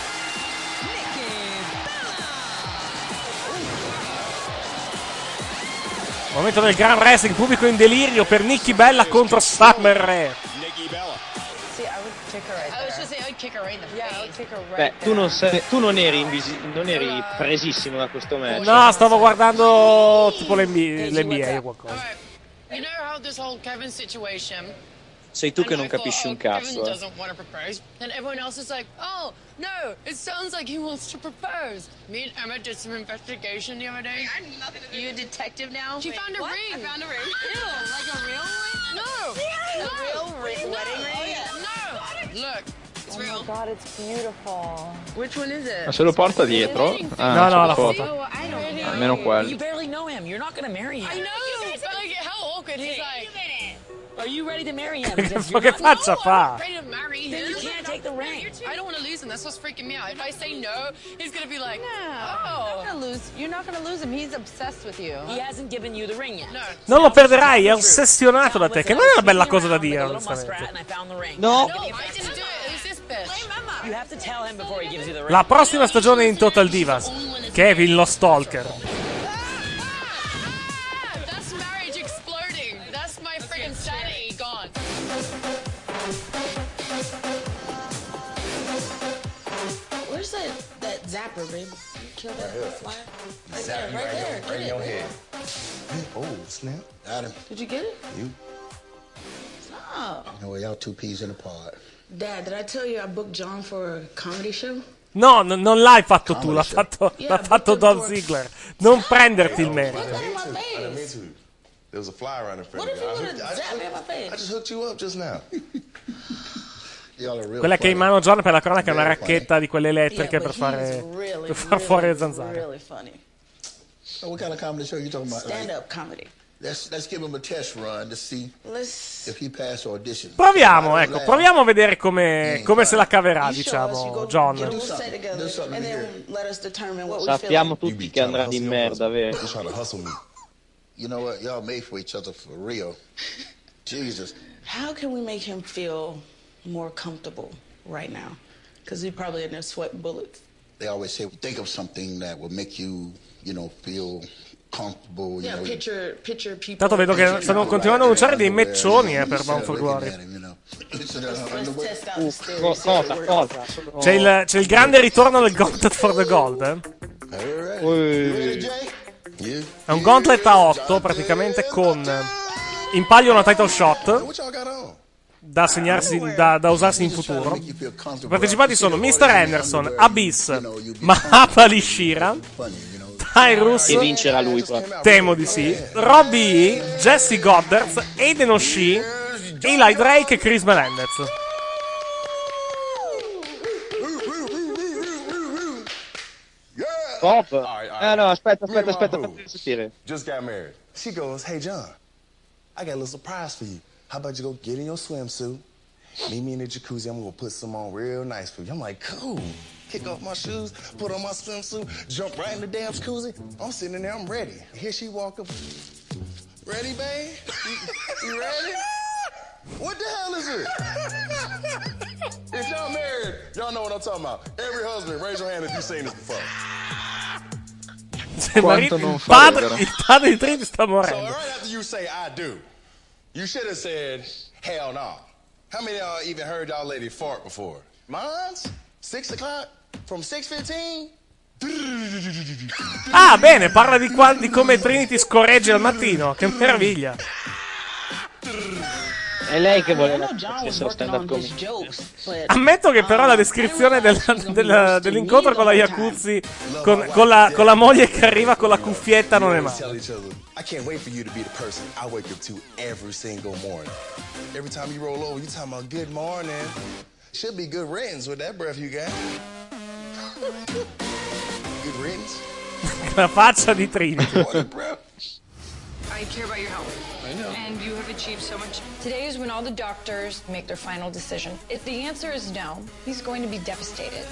S1: Momento del Gran Wrestling, pubblico in delirio per Nikki Bella contro Summer Rae.
S18: Nikki Bella.
S17: See, I would kick her right there.
S2: I was just saying, I'd kick her right in the face.
S17: Yeah, I would kick her right
S5: Beh, tu non eri presissimo da questo match.
S1: No, stavo guardando tipo l'NBA o qualcosa.
S2: You know how this whole Kevin situation,
S5: Sei tu che non capisci un cazzo.
S17: Kevin doesn't want to propose, and everyone else is like, oh no, it sounds like he wants to propose. Me and Emma did some investigation the other day.
S2: I had nothing to do. You a detective now?
S17: She found a
S2: What?
S17: ring.
S2: I found a ring.
S17: Ew, like a real ring? No.
S2: Yeah,
S17: No.
S2: a real ring,
S17: No.
S2: wedding ring.
S17: Oh, yeah. No. Look.
S2: It's
S21: Oh
S2: real.
S21: my god, it's beautiful.
S17: Which one is it?
S4: Ma se lo porta dietro?
S1: No,
S4: se
S1: no,
S4: lo
S1: la
S4: porta.
S1: foto.
S17: Oh, I don't know.
S4: Almeno quello.
S3: You barely know him. You're not gonna marry him.
S17: I know, but like, how awkward. He's like,
S3: Are you ready to marry him?
S1: Ma che faccia fa?
S17: ready to marry
S3: Then
S17: him?
S3: you can't take the ring.
S17: I don't want to lose him. That's what's freaking me out. If I say no, he's gonna be like,
S21: No, you're not gonna lose him. He's obsessed with you.
S3: He hasn't given you the ring yet.
S17: No.
S1: Non lo perderai, è ossessionato da te. Che non è una bella cosa da dire, onestamente.
S3: And I found the ring.
S5: No.
S17: No, I didn't do it. It was this bitch.
S3: You have to tell him before he gives you the ring.
S1: La prossima stagione in Total Divas. Kevin lo stalker.
S17: That's marriage exploding. That's my freaking sanity gone.
S19: Where's that zapper, babe? You kill that fly? Right there, right there.
S15: Right in
S19: Get
S15: your
S19: it.
S15: head. Oh, snap. Got him.
S19: Did you get it?
S15: You.
S19: Stop.
S15: You know what? Y'all two peas in a pod.
S19: Dad, did I tell you I booked John for a comedy show?
S1: No, non l'hai fatto tu, l'ha fatto Don Ziegler. Non prenderti il merito.
S15: I didn't mean to. There was a fly right in front of me. I just hooked you up just now. Y'all are real
S1: Quella che ha in
S15: funny.
S1: mano John per la cronaca è una racchetta di quelle elettriche
S19: Yeah,
S1: per
S19: but
S1: fare
S19: he's really,
S1: per far fuori le zanzare.
S19: really funny.
S15: So what kind of comedy show you talking about?
S19: Stand-up comedy.
S15: Let's give him a test run to see if he passed audition.
S1: Proviamo, ecco, proviamo a vedere come se la caverà, diciamo, John.
S19: We'll stay together, and then let us determine what we
S5: Sappiamo
S19: feel.
S5: tutti che andrà di merda, vero?
S15: You're trying to hustle me. You know what? Y'all made for each other for real. Jesus.
S19: How can we make him feel more comfortable right now? Because he probably in there sweating bullets.
S15: They always say, think of something that will make you, feel comfortable.
S19: Yeah, picture people.
S1: Tanto vedo che stanno continuando a annunciare dei meccioni per Bound for Glory.
S5: Cosa?
S1: C'è il grande ritorno del Gauntlet for the Gold. È un Gauntlet a 8 praticamente con in palio una title shot da segnarsi, da usarsi in futuro. I partecipanti sono Mr. Anderson, Abyss, Mahapali Shira, Tyrus,
S5: E vincerà lui qua.
S1: temo di sì, Robbie E, Jesse Goddard, Aiden O'Shea, Eli Drake e Chris Melendez.
S5: Pop. No, aspetta,
S15: Me and my
S5: fammi
S15: boo
S5: sentire.
S15: just got married. She goes, hey, John, I got a little surprise for you. How about you go get in your swimsuit, meet me in the jacuzzi, I'm going to put some on real nice for you. I'm like, cool. Kick off my shoes, put on my swimsuit, jump right in the damn jacuzzi. I'm sitting in there, I'm ready. Here she walk up. Ready, babe? You ready? What the hell is it? If y'all married, y'all know what I'm talking about. Every husband, raise your hand if you've seen this before.
S4: Quanto non fa ridere.
S1: Il padre di Trinity sta
S15: So
S1: morendo.
S15: right after you say I do, you should have said hell no. How many of y'all even heard y'all lady fart before? Mine's 6 o'clock from 6:15.
S1: Ah, bene, parla di come Trinity scorregge al mattino. Che meraviglia.
S5: È lei che voleva
S19: I know John was
S5: essere
S19: working
S5: stand-up
S19: on
S5: comedy.
S19: his jokes, but
S1: Ammetto che però la descrizione dell'incontro con la Jacuzzi con la moglie che arriva con la cuffietta non è
S15: Tell
S1: male.
S15: each other, I can't wait for you to be the person I wake up to every single morning. Every time you roll over, you talking about good morning. Should be good riddance with that breath you got. Good riddance.
S1: La faccia di Trinity.
S21: I care about your health.
S15: I know.
S21: And you have achieved so much. Today is when all the doctors make their final decision. If the answer is no, he's going to be devastated.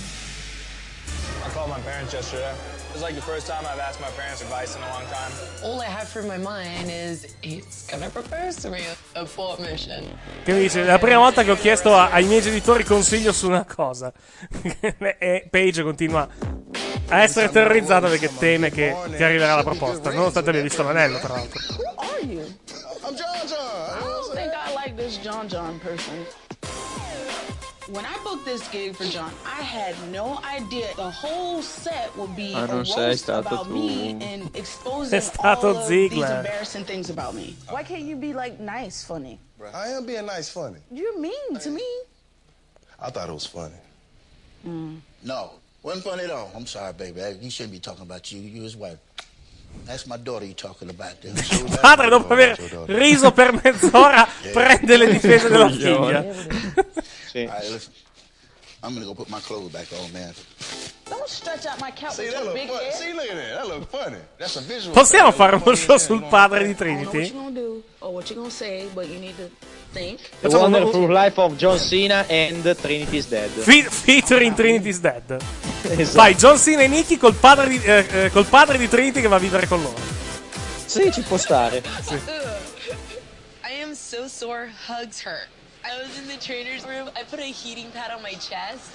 S23: I called my parents yesterday. It was like the first time I've asked my parents advice in a long time.
S17: All I have for my mind is it's gonna propose to me. Abort mission.
S1: Che mi dice, è la prima volta che ho chiesto ai miei genitori consiglio su una cosa. E Paige continua a essere terrorizzata perché teme che arriverà la proposta, nonostante abbia visto l'anello, tra l'altro.
S19: who are you?
S15: I'm John.
S19: I don't think I like this John person. When I booked this gig for John, I had no idea the whole set would be a
S4: non sei
S19: roast
S4: stato
S19: about
S4: tu.
S19: me and exposing
S1: È stato
S19: all of these
S1: Ziegler.
S19: embarrassing things about me. Why can't you be like nice, funny?
S15: I am being nice, funny.
S19: You're mean to me.
S15: I thought it was funny.
S8: No, wasn't funny at all. I'm sorry, baby. You shouldn't be talking about you. You his wife. That's my daughter you talking about.
S1: Il padre, dopo aver riso per mezz'ora, prende le difese della figlia.
S15: Sì.
S8: All right, listen. I'm gonna go put my clothes back on, man.
S19: Don't stretch out my couch
S15: See,
S19: with
S15: that
S19: your
S15: look
S19: big
S15: funny.
S19: head.
S15: See, look at that. That look funny. That's a visual.
S1: Possiamo fare uno show sul padre di
S19: I don't know what
S1: Trinity?
S19: you're gonna do or what you're gonna say, but you need to think.
S22: The Wonderful Life of John Cena and Trinity is Dead.
S1: Featuring Trinity's Dead.
S22: Esatto.
S1: Vai, John Cena e Nicky col padre di Trinity che va a vivere con loro.
S22: Sì, ci può stare.
S1: Sì.
S10: I am so sore, hugs hurt. I was in the trainer's room, I put a heating pad on my chest.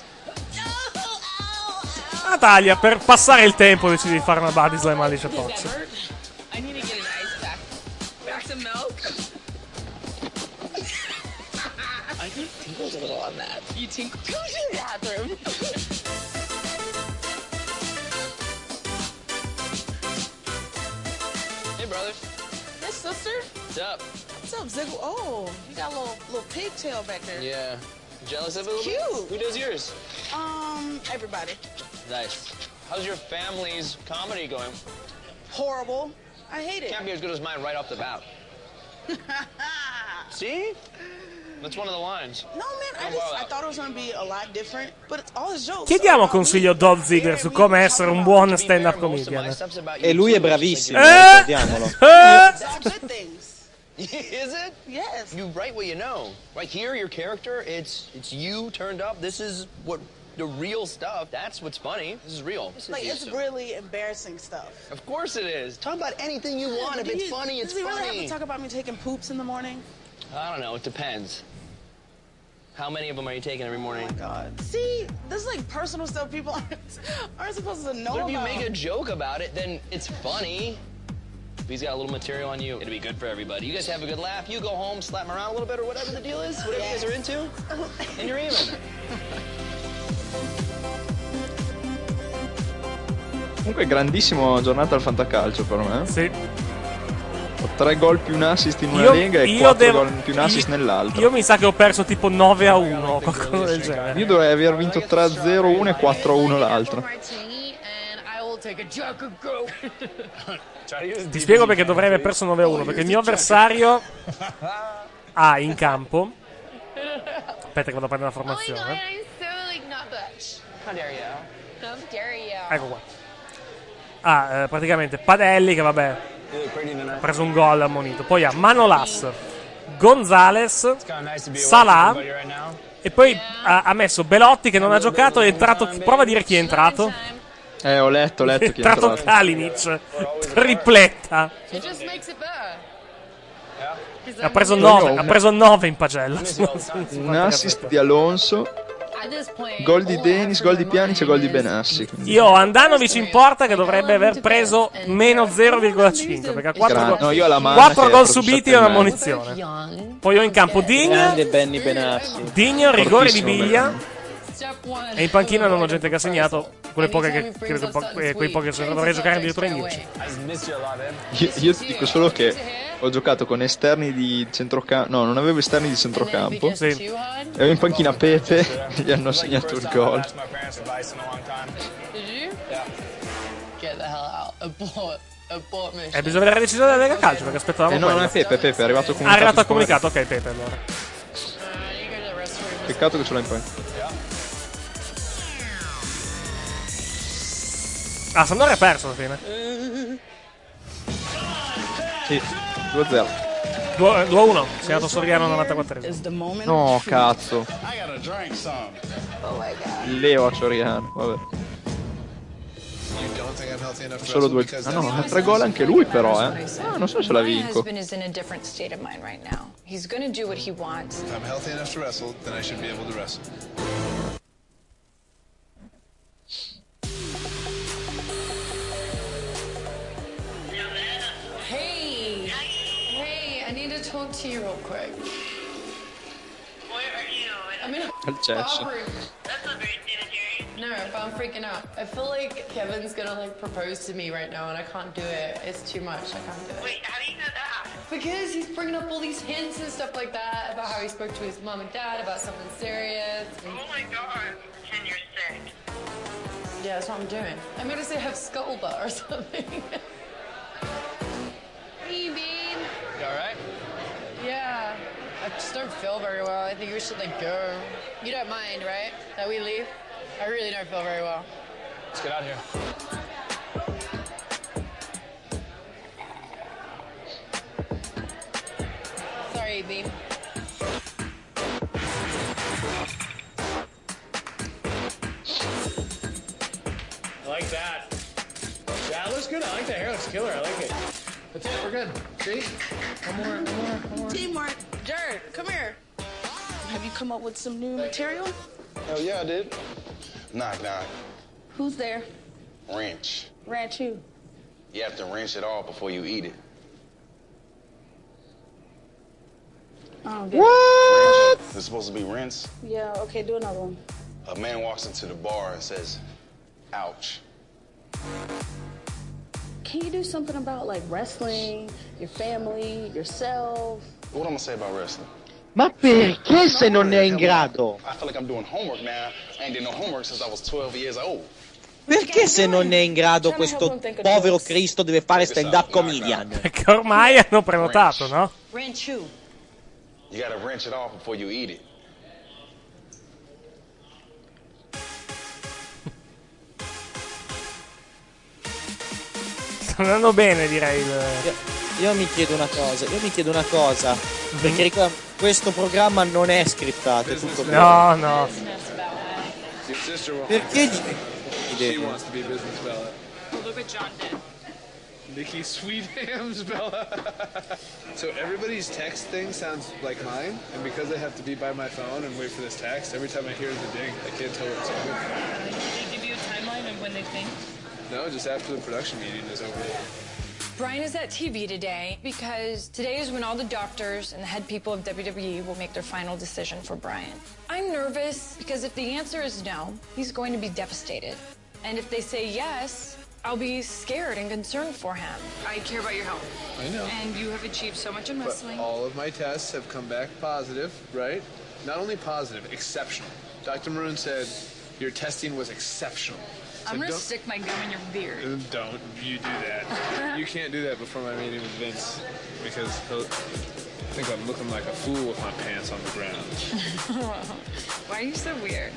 S1: Natalia, per passare il tempo, decidi di fare una body slam a Alicia Fox.
S10: I need to get an ice pack. Back some milk. I think tinkled a little on that. You tinkled. Go to the bathroom.
S16: Hey, brother.
S19: Hey, sister.
S16: What's up?
S19: What's up, Ziggle? Oh, you got a little pigtail back there.
S16: Yeah. Jealous of it a little
S19: Cute.
S16: bit? Who does yours?
S19: Everybody.
S16: Nice. How's your family's comedy going?
S19: Horrible. I hate it.
S16: Can't be as good as mine right off the bat. See? That's one of the lines.
S19: No, man, I thought it was going to be a lot different, but it's all his jokes.
S1: Chiediamo consiglio a Dolph Ziggler su come essere un buon stand-up comedian.
S5: E lui è bravissimo, ricordiamolo.
S16: Is it?
S19: Yes.
S16: You write what you know. Right here, your character, it's you turned up. This is what the real stuff. That's what's funny. This is real.
S19: Like, it's really embarrassing stuff.
S16: Of course it is. Talk about anything you want. If it's funny, it's
S19: Does he really have
S16: funny.
S19: to talk about me taking poops in the morning?
S16: I don't know. It depends. How many of them are you taking every morning?
S19: Oh my God. See, this is like personal stuff people aren't supposed to know
S16: But if you
S19: about.
S16: make a joke about it, then it's funny. If he's got a little material on you, it'll be good for everybody. You guys have a good laugh. You go home, slap him around a little bit or whatever the deal is, whatever you guys are into, and you're even.
S4: Comunque grandissima giornata al fantacalcio per me.
S1: Sì.
S4: Ho 3 gol più un assist in una lega e 4 gol più un assist nell'altra.
S1: Io mi sa che ho perso tipo 9-1 o qualcosa del genere.
S4: Io dovrei aver vinto 3-0 uno e 4-1 l'altra.
S1: Ti spiego perché dovrei aver perso 9-1. Perché il mio avversario ha in campo. Aspetta che vado a prendere la formazione.
S10: How dare you? How dare you?
S1: Ecco qua. Ha praticamente Padelli che vabbè ha preso un gol ammonito. Poi ha Manolas, Gonzales, Salah e poi ha messo Belotti che non ha giocato. È entrato. Prova a dire chi è entrato.
S4: Ho letto chi è
S1: entrato. Kalinic, tripletta.
S10: It just makes it better.
S1: Ha preso 9 in pagella.
S4: Un assist di Alonso, gol di Denis, gol di Pjanic e gol di Benassi.
S1: Io ho Andanovic in porta che dovrebbe aver preso meno 0,5 perché ha 4 gol subiti e una munizione. Poi ho in campo
S22: Grande Benny Benassi.
S1: Digno, rigore di Biglia. E in panchina non ho gente che ha segnato. Quei pochi che dovrei giocare addirittura in 10.
S4: Io ti dico solo che ho giocato con esterni di centrocampo. No, non avevo esterni di centrocampo.
S1: Sì.
S4: E avevo in panchina Pepe e gli hanno segnato il gol.
S10: Did you? Get the hell out. Abort mission.
S1: Bisogna vedere la decisione della Lega Calcio perché aspettavamo.
S4: No, non è Pepe, è arrivato al comunicato.
S1: È arrivato al comunicato, ok, Pepe allora.
S4: Peccato che ce l'ha in panchina.
S1: Sampdoria ha perso alla fine.
S4: Sì, 2-0.
S1: 2-1, segnato Soriano 94.
S4: No, cazzo. Leo a Soriano, vabbè. Solo 2. Ah no, ha 3 gol anche lui però, non so se la vinco.
S17: My husband is in a different state of mind right now. He's going to do what he wants.
S15: If I'm healthy enough to wrestle, then I should be able to wrestle.
S17: Hey, I need to talk to you real quick.
S10: Where are you?
S17: I mean,
S4: Al cesso.
S17: no, but I'm freaking out. I feel like Kevin's gonna like propose to me right now, and I can't do it. It's too much. I can't do it.
S2: Wait, how do you know that?
S17: Because he's bringing up all these hints and stuff like that about how he spoke to his mom and dad about something serious.
S2: Oh my god, pretend you're sick.
S17: Yeah, that's what I'm doing. I'm gonna say I have skull butt or something. Hey, babe.
S16: You alright?
S17: Yeah. I just don't feel very well. I think we should like go. You don't mind, right? That we leave? I really don't feel very well.
S16: Let's get out of here.
S17: Sorry, babe.
S23: I like that. Yeah, it looks good. I like the hair. Looks killer. I like it. That's it. We're good. See? One more.
S19: Teamwork. Jared, come here. Have you come up with some new material?
S18: Oh, yeah, I did. Knock, knock.
S19: Who's there?
S18: Wrench.
S19: Ranch who?
S18: You have to wrench it off before you eat it.
S19: Oh, good.
S18: What? It's supposed to be rinse.
S19: Yeah, okay, do another one.
S18: A man walks into the bar and says, ouch.
S19: Can you do something about like wrestling, your family, yourself?
S18: What am I gonna say about wrestling?
S22: Ma perché se non è in grado?
S18: I feel like I'm doing homework now. I ain't did no homework since I was 12 years old.
S22: Perché se non è in grado questo povero Cristo deve fare stand-up comedian?
S1: Perché ormai hanno prenotato, no?
S17: Wrench who?
S18: You gotta wrench it off before you eat it.
S1: Sta andando bene, direi.
S22: Io mi chiedo una cosa, perché ricorda, questo programma non è scriptato, è tutto
S1: no, no.
S22: Perché
S7: She wants to be business Bella.
S21: Look what John did.
S7: Nikki Sweethams Bella. So everybody's text thing sounds like mine, and because I have to be by my phone and wait for this text, every time I hear the ding, I can't tell what it's over.
S21: Did they give you a timeline of when they think?
S7: No, just after the production meeting is over.
S21: Brian is at TV today because today is when all the doctors and the head people of WWE will make their final decision for Brian. I'm nervous because if the answer is no, he's going to be devastated. And if they say yes, I'll be scared and concerned for him. I care about your health.
S7: I know.
S21: And you have achieved so much in wrestling.
S7: But all of my tests have come back positive, right? Not only positive, exceptional. Dr. Maroon said your testing was exceptional. So
S21: I'm gonna stick my gum in your beard.
S7: Don't you do that. You can't do that before my meeting with Vince because he'll think I'm looking like a fool with my pants on the ground.
S21: Why are you so weird?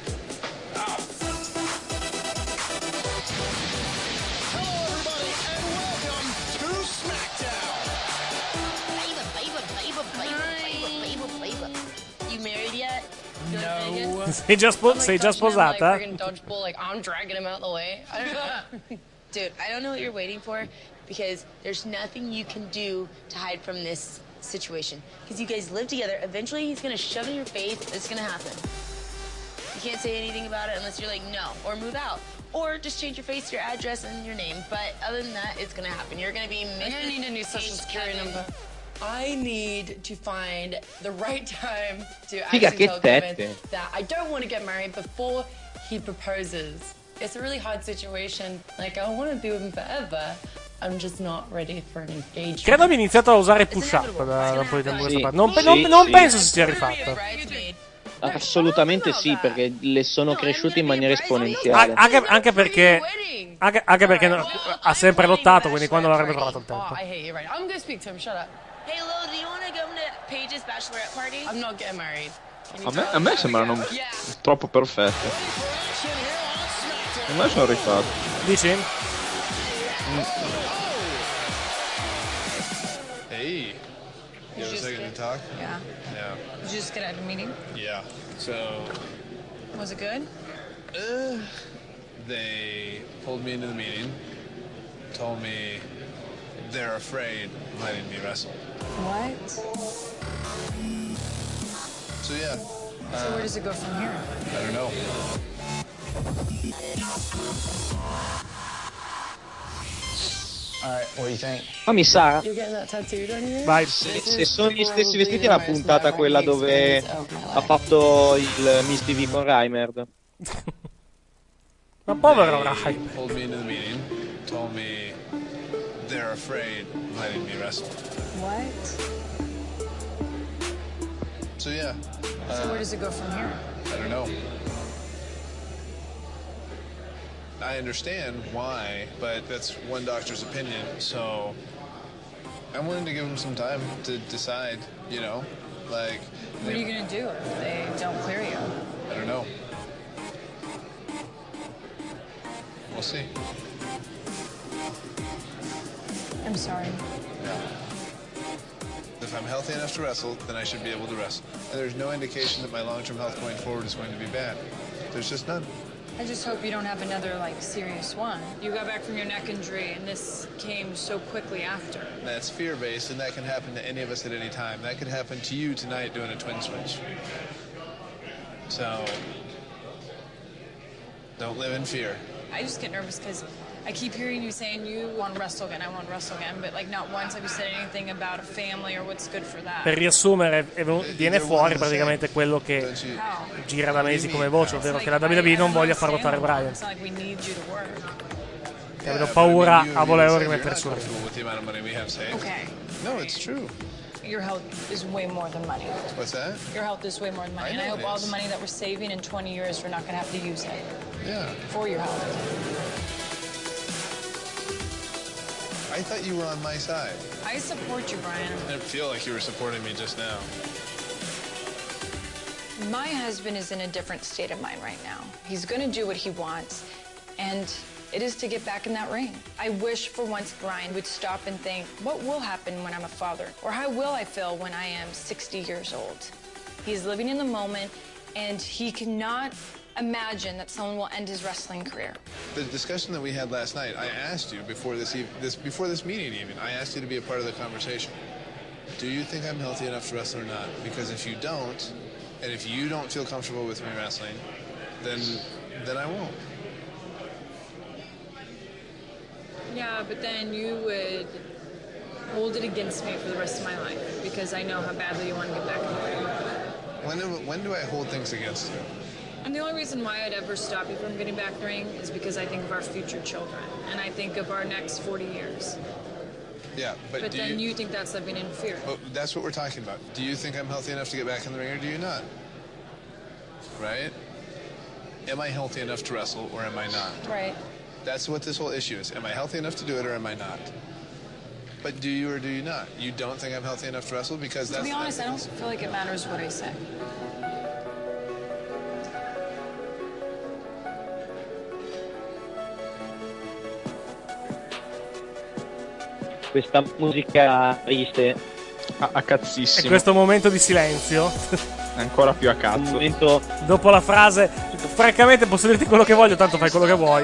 S10: You married yet?
S1: No. Sei già sposata?
S17: Like, dodgeball, like I'm dragging him out the way. I don't know.
S10: Dude, I don't know what you're waiting for because there's nothing you can do to hide from this situation. Because you guys live together. Eventually, he's going to shove in your face. It's going to happen. You can't say anything about it unless you're like, no, or move out. Or just change your face, your address, and your name. But other than that, it's going to happen. You're going to be Mrs.
S17: I'm gonna need a new social security number. I need to find the right time to actually tell Kevin that I don't want to get married before he proposes. It's a really hard situation. Like, I want to be with him forever. I'm just not ready for an engagement.
S1: Credo abbia iniziato a usare push-up da un po' di tempo questa parte. Non penso si sia rifatto.
S22: Assolutamente sì, perché le sono cresciute in maniera esponenziale.
S1: Anche perché ha sempre lottato, quindi quando l'avrebbe trovato il tempo.
S17: I hate you right now. I'm gonna speak to him. Shut up.
S10: Hey, Lo, do you want to come to Paige's bachelorette party?
S17: I'm not getting married.
S4: A me sembrano troppo perfette. A me sono rifatti.
S1: Dici?
S7: Hey. You have a second to talk?
S21: Yeah.
S7: Yeah.
S21: Did you just get out of a meeting?
S7: Yeah. So.
S21: Was it good?
S7: They pulled me into the meeting, told me they're afraid of letting me wrestle.
S21: What?
S7: So yeah.
S21: So where does it go from here?
S7: I don't know.
S5: Ma mi sa.
S1: Vai.
S22: Se sono gli stessi vestiti è la puntata quella dove ha fatto il Miss TV con Reimerd.
S1: Ma povero Rai.
S7: Pulled me into the meeting, told me they're afraid of letting me wrestle.
S21: What?
S7: So yeah.
S21: So where does it go from here?
S7: I don't know. I understand why, but that's one doctor's opinion, so I'm willing to give him some time to decide, you know, like...
S21: What are you gonna do if they don't clear you?
S7: I don't know. We'll see.
S21: I'm sorry.
S7: Yeah. If I'm healthy enough to wrestle, then I should be able to wrestle. And there's no indication that my long-term health going forward is going to be bad. There's just none.
S21: I just hope you don't have another, like, serious one. You got back from your neck injury, and this came so quickly after.
S7: That's fear-based, and that can happen to any of us at any time. That could happen to you tonight doing a twin switch. So, don't live in fear.
S21: I just get nervous because I keep hearing you saying you want to wrestle again, I want to wrestle again, but like not once have you said anything about a family or what's good for that.
S1: Per riassumere, viene fuori praticamente quello che gira da mesi come voce, ovvero che la WWE non voglia far lottare Bryan. Che aveva paura a volerlo rimettere su ring.
S21: Okay.
S7: No, it's true.
S21: Your health is way more than money.
S7: What's that?
S21: Your health is way more than money. And I hope all the money that we're saving in 20 years, we're not going to have to use it.
S7: Yeah.
S21: For your health.
S7: I thought you were on my side.
S21: I support you, Brian.
S7: I didn't feel like you were supporting me just now.
S21: My husband is in a different state of mind right now. He's going to do what he wants, and it is to get back in that ring. I wish for once Brian would stop and think, what will happen when I'm a father? Or how will I feel when I am 60 years old? He's living in the moment, and he cannot imagine that someone will end his wrestling career.
S7: The discussion that we had last night, I asked you before this meeting even, I asked you to be a part of the conversation. Do you think I'm healthy enough to wrestle or not? Because if you don't, and if you don't feel comfortable with me wrestling, then I won't.
S21: Yeah, but then you would hold it against me for the rest of my life because I know how badly you want to get back in the ring.
S7: When do I hold things against you?
S21: And the only reason why I'd ever stop you from getting back in the ring is because I think of our future children and I think of our next 40 years.
S7: Yeah, but
S21: then you think that's living in fear.
S7: Well, that's what we're talking about. Do you think I'm healthy enough to get back in the ring or do you not? Right? Am I healthy enough to wrestle or am I not?
S21: Right.
S7: That's what this whole issue is. Am I healthy enough to do it or am I not? But do you or do you not? You don't think I'm healthy enough to wrestle because that's...
S21: To be honest, I don't feel like it matters what I say.
S22: Questa musica triste.
S4: A cazzissimo.
S1: E questo momento di silenzio.
S4: Ancora più a cazzo.
S22: Momento...
S1: Dopo la frase, francamente posso dirti quello che voglio, tanto fai quello che vuoi.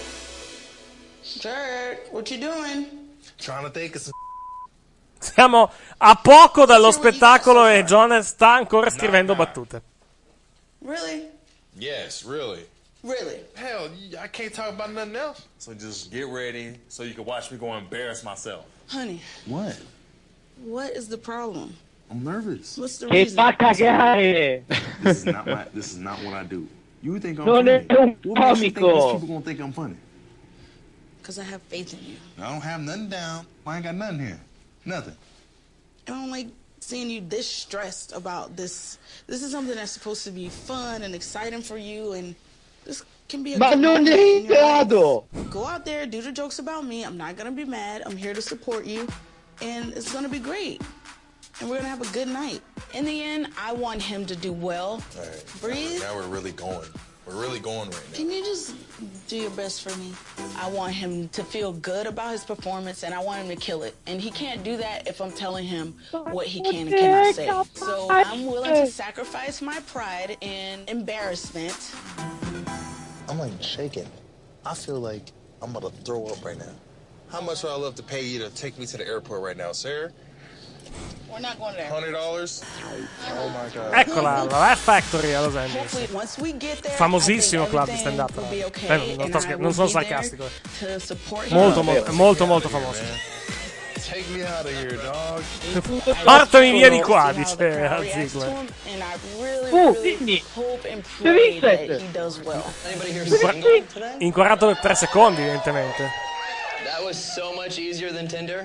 S19: Jared, what you doing?
S15: Trying to think of some...
S1: Siamo a poco dallo spettacolo e John sta ancora scrivendo battute.
S19: Really?
S18: Yes, really.
S19: Really?
S18: Hell, I can't talk about nothing else. So just get ready so you can watch me go embarrass myself.
S19: Honey.
S15: What?
S19: What is the problem?
S15: I'm nervous.
S19: What's the
S22: Che
S19: reason?
S22: fa cagare!
S15: This is not what I do. You think I'm
S22: Non
S15: funny?
S22: è un
S15: What makes you think these
S22: comico.
S15: people gonna think I'm funny?
S19: Because I have faith in you.
S15: I don't have nothing down. I ain't got nothing here. Nothing.
S19: I don't like seeing you this stressed about this. This is something that's supposed to be fun and exciting for you, and this can be a
S22: Ma
S19: good
S22: non
S19: moment
S22: è in
S19: in your life.
S22: grado!
S19: Go out there, do the jokes about me. I'm not gonna be mad. I'm here to support you, and it's gonna be great. And we're gonna have a good night. In the end, I want him to do well.
S18: All right.
S19: Breathe.
S18: Now we're really going. We're really going right now.
S19: Can you just do your best for me? I want him to feel good about his performance, and I want him to kill it. And he can't do that if I'm telling him what he can and cannot say. So I'm willing to sacrifice my pride and embarrassment.
S15: I'm like shaking. I feel like I'm about to throw up right now.
S18: How much would I love to pay you to take me to the airport right now, sir?
S19: We're not going there.
S18: $100? Oh my god.
S1: Eccola, la Laugh Factory a Los Angeles.
S19: Hopefully, once we get there,
S1: Famosissimo
S19: I think
S1: club di stand up.
S19: everything will be okay,
S1: Non sono
S19: and I will be there
S1: sarcastico.
S19: to support him.
S1: Molto famoso.
S18: Take me out of here, dog.
S1: Portami via di qua, dice a Ziggler.
S19: And I really hope and pray that he does well.
S16: Anybody here single today?
S1: Inquadrato per 3 secondi, evidentemente.
S16: That was so much easier than Tinder.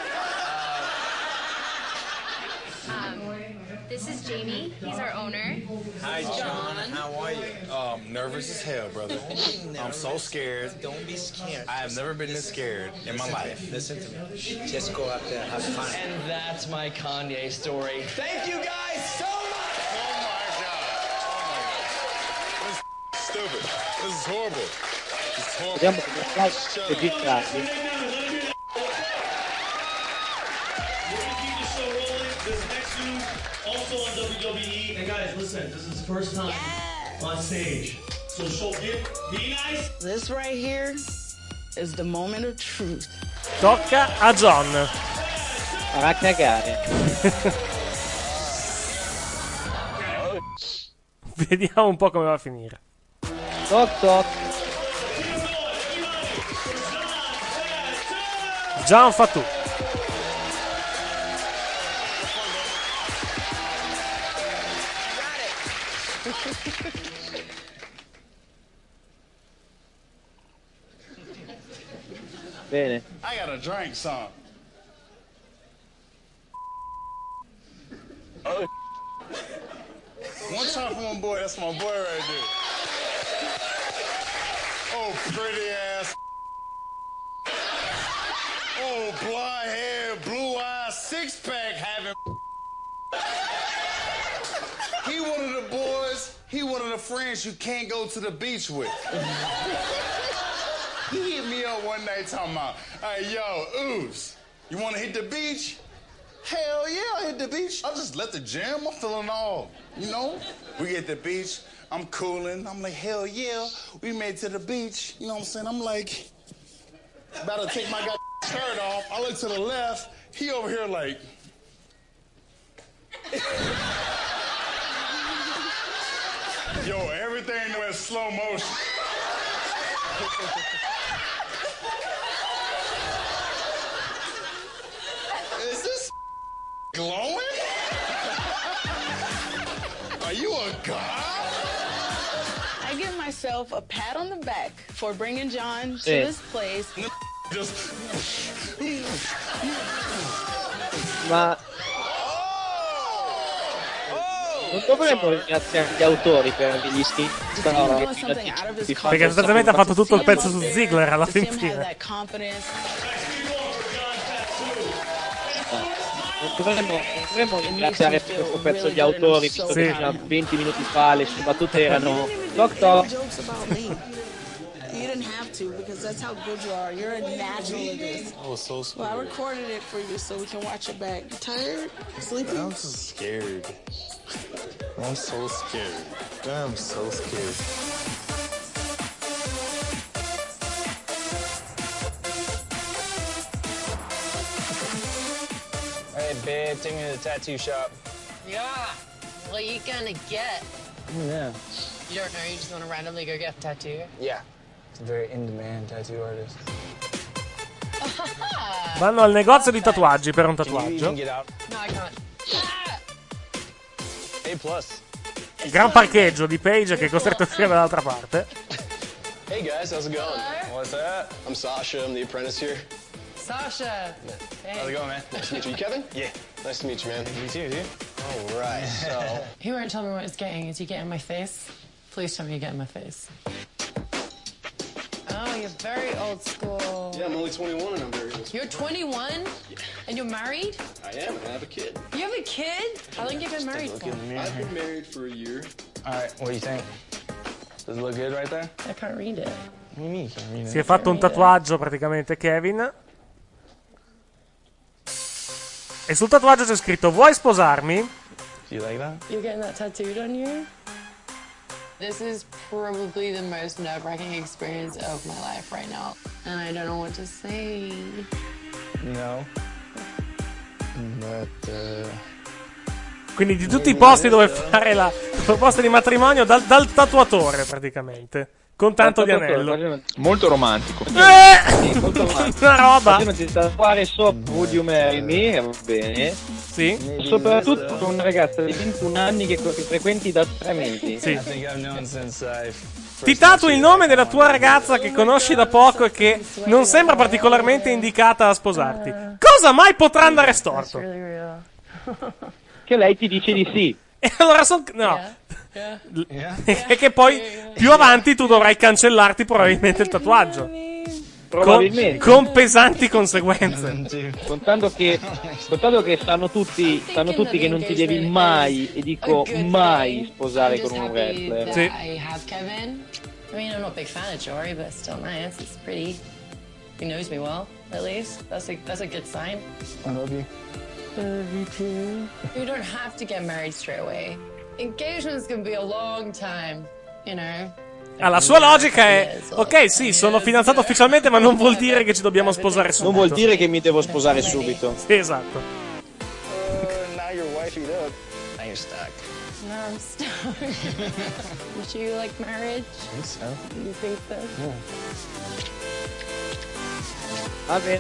S6: This is Jamie. He's our owner.
S18: Hi, John. How are you? Nervous as hell, brother. I'm so scared.
S22: Don't be scared.
S18: I have never been this scared in my life.
S22: Listen to me. Just go out there, have fun.
S16: And that's my Kanye story. Thank you guys so much!
S18: Oh my god. This is stupid. This is horrible. This is horrible.
S22: Vediamo come fai registrarli.
S11: Also on WWE. And guys, listen, this is his first time on stage. So be nice.
S19: This right here is the moment of truth.
S1: Tocca a John.
S22: Farà cagare.
S1: Vediamo un po' come va a finire.
S22: Toc toc.
S1: John Fatu.
S22: Bene.
S18: I gotta drink some. One time for my boy. That's my boy right there. Oh, pretty ass. Oh, blonde hair, blue eyes, 6-pack having. He one of the boys. He one of the friends you can't go to the beach with. He hit me up one night talking about, hey, yo, Ooze, you want to hit the beach? Hell yeah, I'll hit the beach. I just left the gym. I'm feeling all, you know? We get the beach. I'm cooling. I'm like, hell yeah. We made it to the beach. You know what I'm saying? I'm like, about to take my shirt off. I look to the left. He over here like... Yo, everything went slow motion. Is this glowing? Are you a god?
S19: I give myself a pat on the back for bringing John to this place.
S18: Just...
S22: Ma non dovremmo ringraziare gli autori per gli iscritti.
S1: Perché sostanzialmente ha fatto tutto il pezzo su Ziggler alla fin fine.
S22: Non dovremmo ringraziare per questo pezzo gli autori, visto che fino a 20 minuti fa le sue battute erano toc toc.
S19: You didn't have to, because that's how good you are. You're a natural at this.
S18: I was so scared.
S19: Well, I recorded it for you so we can watch it back. You tired? Sleepy?
S18: I'm so scared. I'm so scared. I'm so scared.
S16: Hey, babe, take me to the tattoo shop.
S17: Yeah. What are you gonna get?
S16: Yeah.
S17: You don't know, you just want to randomly go get a tattoo?
S16: Yeah. It's a very in-demand tattoo artist.
S1: Vanno al negozio di tatuaggi per un tatuaggio.
S16: No, I can't. A+.
S1: Il gran parcheggio di Paige che è costretto a uscire dall'altra parte.
S9: Hey guys, how's it going?
S16: What's that?
S9: I'm Sasha, I'm the apprentice here.
S17: Sasha. Hey.
S9: How's it going, man? Nice to meet you. You Kevin? Yeah. Nice to meet you, man.
S16: You too, dude.
S9: All right, so...
S17: He won't tell me what it's getting. Is you get in my face? Please tell me you get in my face. Oh, you're very old school.
S9: Yeah, I'm only 21 and I'm very old.
S17: You're 21? Yeah. And you're married?
S9: I am, and I have a kid.
S17: You have a kid? How long have you been married for?
S9: I've been married for a year.
S16: All right, what do you think? Does it look good right there?
S17: I can't read it.
S16: What do you mean you can't read it?
S1: Si è fatto un tatuaggio praticamente Kevin. E sul tatuaggio c'è scritto: vuoi sposarmi?
S16: Do you like that?
S17: You're getting that tattooed on you? This is probably the most nerve-wracking experience of my life right now. And I don't know what to say.
S16: No.
S1: Quindi di tutti i posti dove fare la proposta di matrimonio, dal tatuatore praticamente, con tanto di anello.
S4: Molto romantico.
S22: Sì, molto romantico.
S1: Una roba.
S22: Facevano tatuare sopra Would You Marry Me, va bene.
S1: Sì.
S22: Soprattutto con una ragazza di 21 anni che frequenti da 3 mesi.
S1: Sì. Ti tatui il nome della tua ragazza che conosci da poco e che non sembra particolarmente indicata a sposarti. Cosa mai potrà andare storto?
S22: Che lei ti dice di sì.
S1: E allora e che poi più avanti tu dovrai cancellarti probabilmente il tatuaggio.
S22: Probabilmente.
S1: Con pesanti conseguenze.
S22: Contando che sanno tutti che non ti devi mai, e dico mai, sposare con un wrestler.
S1: Sì.
S17: I mean, I'm not a big fan of Jory, but still nice. It's pretty. He knows me well, at least. That's a good sign.
S7: I love you.
S17: Love you too. You don't have to get married straight away. Engagements can be a long time, you know.
S1: La sua logica è: ok, sì, sono fidanzato ufficialmente, ma non vuol dire che ci dobbiamo sposare subito.
S5: Non vuol dire che mi devo sposare subito.
S1: Sì, esatto.
S7: Now you're wifeyed up. Now you're stuck.
S17: No, I'm stuck. Would you like marriage?
S7: I think so.
S17: You think so?
S7: Yeah.
S22: Vabbè.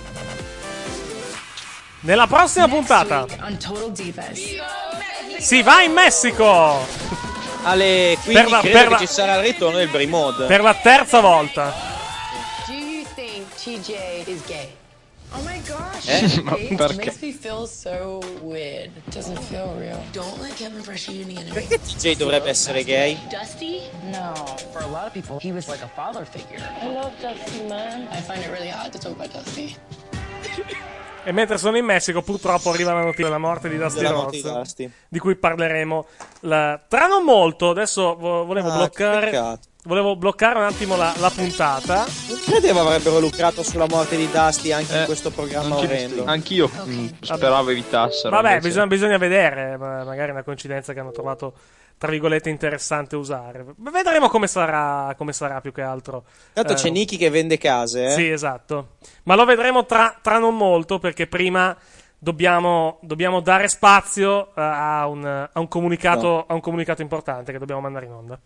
S1: Nella prossima puntata
S6: On Total Divas.
S1: si va in Messico
S5: alle 15 credo che ci sarà il ritorno del Brimod
S1: per la terza volta.
S17: Do you think TJ is gay? Oh my gosh.
S5: Ma perché?
S17: It makes me feel so weird. It doesn't feel real.
S10: Don't let Kevin pressure you into getting
S5: Perché TJ dovrebbe essere gay?
S10: Dusty?
S3: No, for a lot of people, he was like a father figure.
S17: I love Dusty, man. I find it really hard to talk about Dusty.
S1: E mentre sono in Messico, purtroppo arriva la notizia della morte di Dusty Rhodes, di cui parleremo tra non molto. Adesso volevo bloccare un attimo la puntata.
S5: Non credevo avrebbero lucrato sulla morte di Dusty anche in questo programma orrendo.
S4: Anch'io speravo evitassero.
S1: Vabbè, bisogna vedere, magari è una coincidenza che hanno trovato, tra virgolette, interessante usare. Vedremo come sarà più che altro.
S5: Tanto c'è Nicky che vende case,
S1: Sì, esatto. Ma lo vedremo tra non molto, perché prima dobbiamo dare spazio a un comunicato importante che dobbiamo mandare in onda.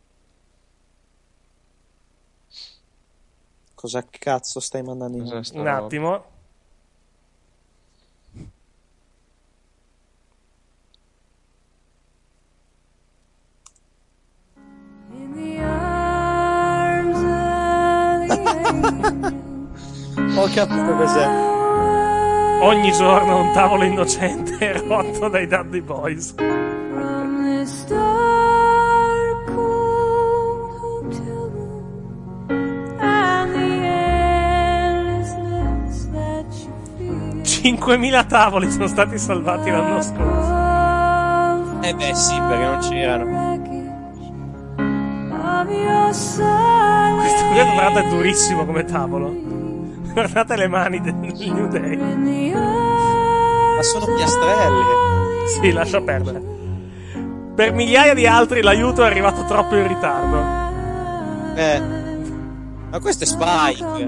S5: Cosa cazzo stai mandando in onda?
S1: Un attimo.
S5: Ho capito cos'è.
S1: Ogni giorno un tavolo innocente rotto dai Dudley Boys. $5.000 tavoli sono stati salvati l'anno scorso.
S5: Beh sì, perché non c'erano.
S1: Questo guardate è durissimo come tavolo. Guardate le mani del New Day.
S5: Ma sono piastrelle.
S1: Sì, lascia perdere. Per migliaia di altri l'aiuto è arrivato troppo in ritardo.
S5: Ma questo è Spike.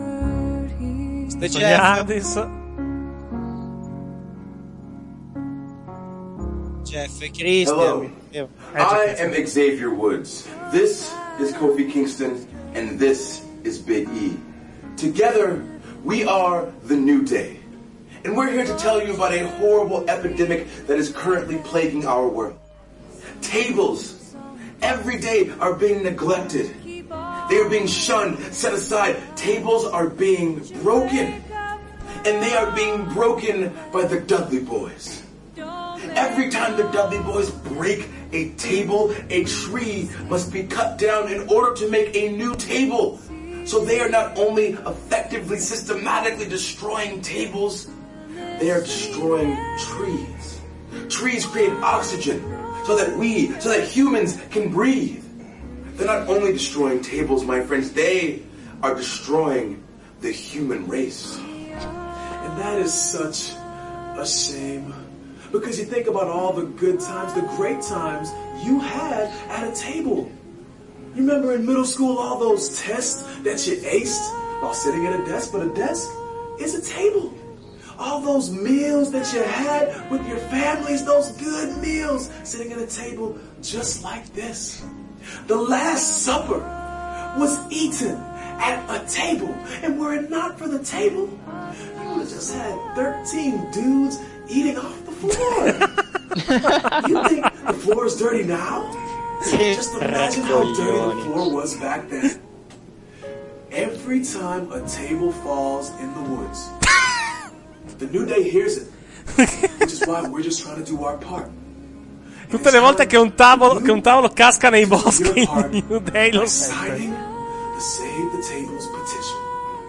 S5: Jeff e Christian.
S12: Hello. I am Xavier Woods. This is Kofi Kingston, and this is Big E. Together, we are the New Day. And we're here to tell you about a horrible epidemic that is currently plaguing our world. Tables, every day, are being neglected. They are being shunned, set aside. Tables are being broken. And they are being broken by the Dudley Boys. Every time the Dudley Boys break a table, a tree must be cut down in order to make a new table. So they are not only effectively, systematically destroying tables, they are destroying trees. Trees create oxygen so that humans can breathe. They're not only destroying tables, my friends, they are destroying the human race. And that is such a shame. Because you think about all the good times, the great times you had at a table. You remember in middle school all those tests that you aced while sitting at a desk, but a desk is a table. all those meals that you had with your families, those good meals, sitting at a table just like this. The Last Supper was eaten at a table, and were it not for the table, you would have just had 13 dudes eating off the floor. You think the floor is dirty now? Just imagine how dirty the floor was back then. Every time a table falls in the woods, the New Day hears it, which is why we're just trying to do our part.
S1: Tutte le volte che un tavolo casca nei boschi, il New Day lo sente.
S12: The Save the Tables petition.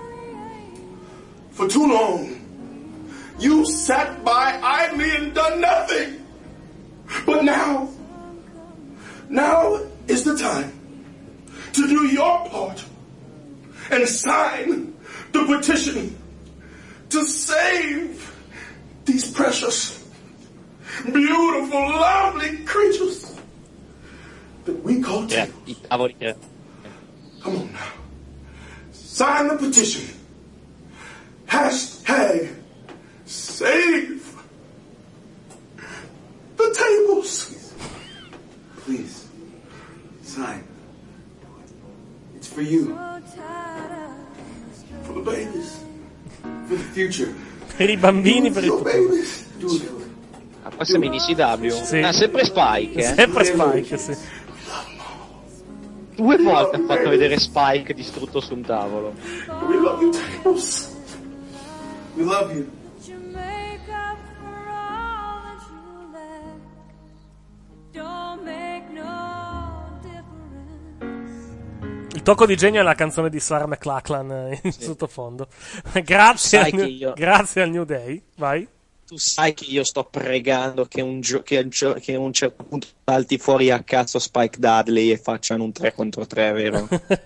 S12: For too long, you sat by idly and done nothing. But now is the time to do your part and sign the petition to save these precious, beautiful, lovely creatures that we call tables. Come on now. Sign the petition. Hashtag save the tables. Please. Sign. It's for you. For the babies. For the future.
S1: Per i bambini, per i
S12: babies.
S22: Poi siamo in ECW.
S1: Sì.
S22: Sempre Spike,
S1: Sempre Spike, sì.
S22: 2 volte ha fatto vedere Spike distrutto su un tavolo.
S12: We love you, tables. We love you.
S1: Il tocco di genio è la canzone di Sarah McLachlan in sottofondo. Grazie al New Day. Vai.
S5: Tu sai che io sto pregando che a un certo punto salti fuori a cazzo Spike Dudley e facciano un 3 contro 3, vero?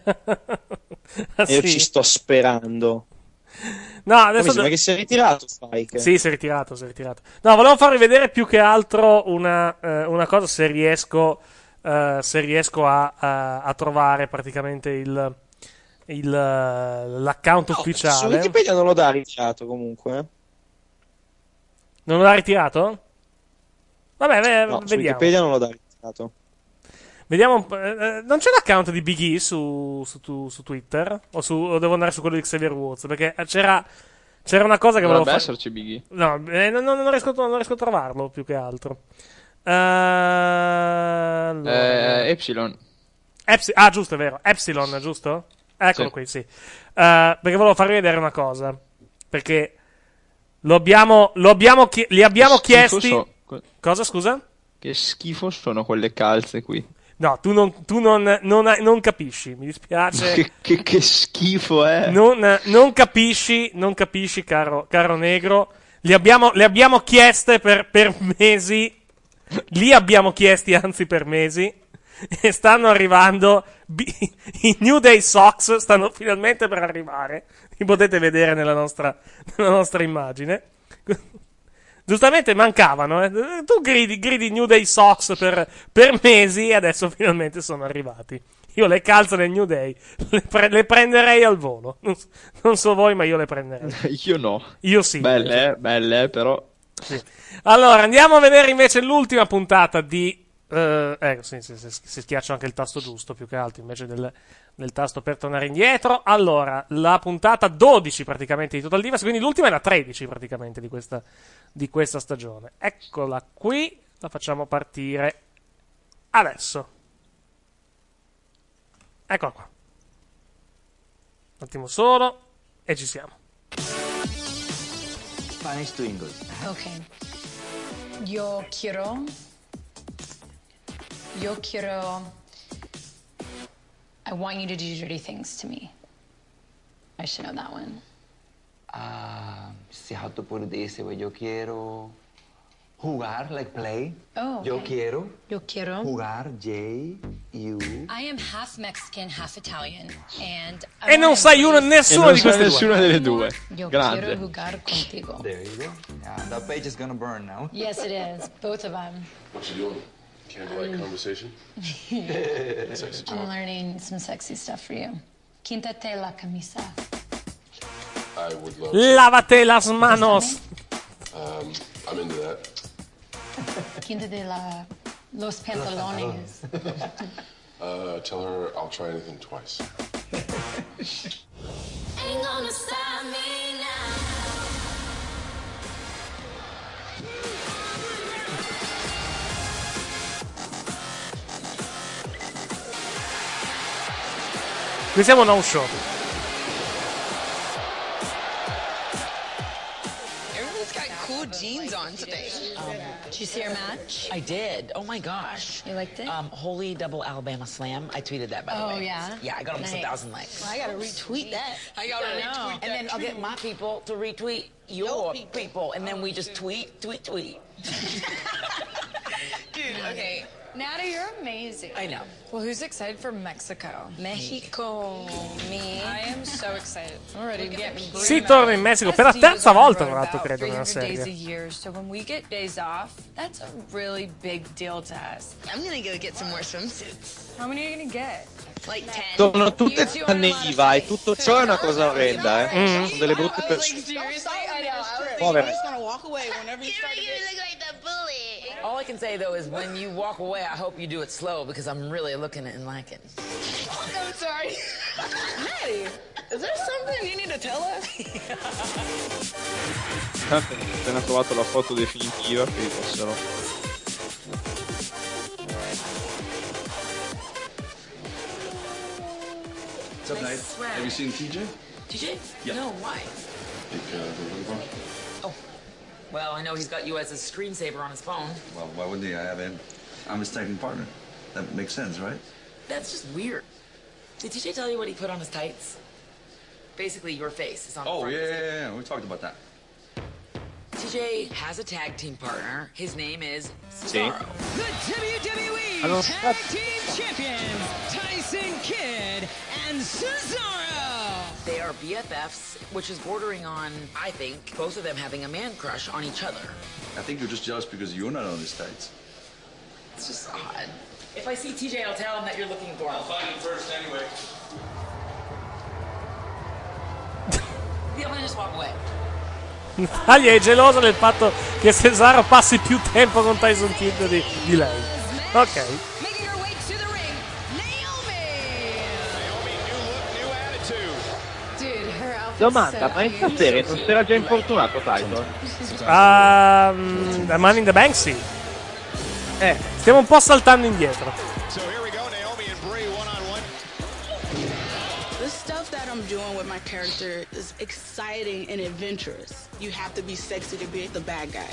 S5: Io ci sto sperando.
S1: No, adesso
S5: ma che si è ritirato Spike?
S1: Sì, si è ritirato. No, volevo farvi vedere più che altro una cosa, se riesco a trovare praticamente l'account ufficiale.
S5: Su Wikipedia non lo dà ritirato comunque.
S1: Non lo ha ritirato? Vabbè,
S5: no,
S1: vediamo.
S5: Su Wikipedia non lo dà ritirato.
S1: Vediamo. Non c'è l'account di Big E su Twitter? O devo andare su quello di Xavier Woods? Perché c'era una cosa che volevo fare.
S4: Dovrebbe esserci Big E.
S1: No, non riesco a trovarlo più che altro.
S4: Epsilon.
S1: Giusto, è vero. Epsilon, giusto? Eccolo qui, sì. Perché volevo farvi vedere una cosa. Perché li abbiamo chiesti. Cosa, scusa?
S4: Che schifo sono quelle calze qui.
S1: No, tu non capisci, mi dispiace.
S4: Che schifo è.
S1: Non capisci, caro negro. Le abbiamo chieste per mesi. Li abbiamo chiesti anzi per mesi. E stanno arrivando. I New Day Socks stanno finalmente per arrivare. Li potete vedere nella nostra immagine. Giustamente mancavano. Tu gridi New Day Socks per mesi e adesso finalmente sono arrivati. Io le calze del New Day le prenderei al volo. Non so voi, ma io le prenderei.
S4: Io no.
S1: Io sì.
S4: Belle, però.
S1: Sì. Allora, andiamo a vedere invece l'ultima puntata di... si schiaccia anche il tasto giusto, più che altro, invece del tasto per tornare indietro. Allora, la puntata 12 praticamente di Total Divas, quindi l'ultima è la 13 praticamente di questa stagione. Eccola qui, la facciamo partire adesso. Eccola qua. Un attimo solo e ci siamo.
S3: Spanish to English.
S17: Okay. Yo quiero. I want you to do dirty things to me. I should know that one.
S3: See how to put this way. Yo quiero jugar, like play.
S17: Oh, okay.
S3: Yo quiero
S17: jugar,
S3: J-U.
S17: I am half Mexican, half Italian, and
S1: E non sai nessuna di queste
S4: nessuna delle due.
S17: Yo
S4: Grande.
S17: quiero jugar contigo.
S3: There you go. Yeah, that page is gonna burn now.
S17: Yes, it is. Both of them.
S7: What you doing? Candlelight conversation? Sexy talk.
S17: I'm learning some sexy stuff for you. Quíntate la camisa.
S7: I would love
S1: Lavate las manos.
S13: I'm into that.
S17: Quinta de los pantalones.
S13: Tell her I'll try anything twice.
S2: Ain't gonna stop me now.
S1: Qui siamo no show.
S10: Everyone's got cool jeans on today.
S17: Did you see our match?
S14: I did. Oh my gosh.
S17: You liked it?
S14: Holy double Alabama slam. I tweeted that, by the way.
S17: Oh, yeah?
S14: Yeah, I got almost
S17: Nice.
S14: 1,000 likes.
S10: Well, I gotta retweet that. I gotta retweet that.
S14: And then I'll get my people to retweet your people. And then we just tweet.
S10: Dude, okay.
S21: Natalie, you're amazing.
S14: I know.
S21: Well, who's excited for Mexico?
S10: Mexico. Me.
S21: I am so excited. I'm ready to get me.
S1: Si torna in Messico per la terza volta, tra l'altro, credo, nella
S21: 300 days a
S1: serie.
S21: year, so when we get days off, that's a really big deal to us.
S10: I'm gonna go get some more swimsuits.
S21: How many are you gonna get?
S10: Like 10.
S5: Sono tutte tranne e tutto ciò è una cosa orrenda, Sono delle brutte persone. Povere.
S14: All I can say, though, is when you walk away, I hope you do it slow because I'm really looking and liking.
S10: I'm sorry. Maddie, is there something you need to tell us?
S4: Ho appena trovato la foto definitiva che vi posserò.
S13: What's up, Nate? Have you seen TJ?
S14: TJ?
S13: Yeah.
S14: No, why?
S13: Oh.
S14: Well, I know he's got you as a screensaver on his phone.
S20: Well, why wouldn't he? I have him. I'm his technical partner. That makes sense, right?
S14: That's just weird. Did TJ tell you what he put on his tights? Basically, your face is on the
S20: Oh,
S14: front.
S20: yeah. We talked about that.
S14: TJ has a tag team partner. His name is
S20: Sí.
S14: Cesaro.
S24: The WWE
S14: Allora,
S24: Tag Team Champions, Tyson Kidd and Cesaro.
S14: They are BFFs, which is bordering on, I think, both of them having a man crush on each other.
S20: I think you're just jealous because you're not on his tights.
S14: It's just odd. If I see TJ, I'll tell him that you're looking for him.
S13: I'll find him first anyway.
S14: Yeah, I'm gonna just walk away.
S1: Natalia è gelosa del fatto che Cesaro passi più tempo con Tyson Kidd di lei. Ok.
S5: Domanda, ma in questa serie non si era già infortunato Tyson?
S1: The Money in the Bank sì. Stiamo un po' saltando indietro.
S19: The stuff that I'm doing with my character is exciting and adventurous. You have to be sexy to be the bad guy.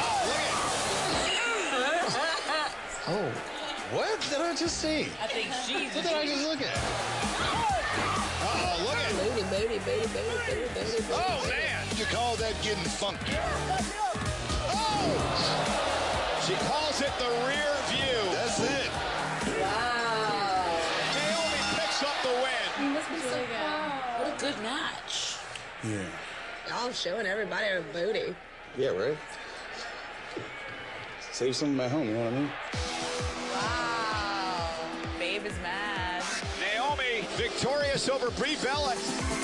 S7: Oh, what did I just see?
S14: I think she's.
S7: What did I just look at? Oh, look at
S19: Booty.
S7: Oh, man. You call that getting funky. Oh! She calls it the rear view. That's it.
S14: Wow.
S7: Naomi picks up the win.
S21: You must be so good.
S14: What a good match.
S7: Yeah.
S10: Y'all showing everybody her booty.
S7: Yeah, right? Save some at home, you know what I mean?
S21: Wow. Babe is mad.
S7: Naomi victorious over Brie Bella.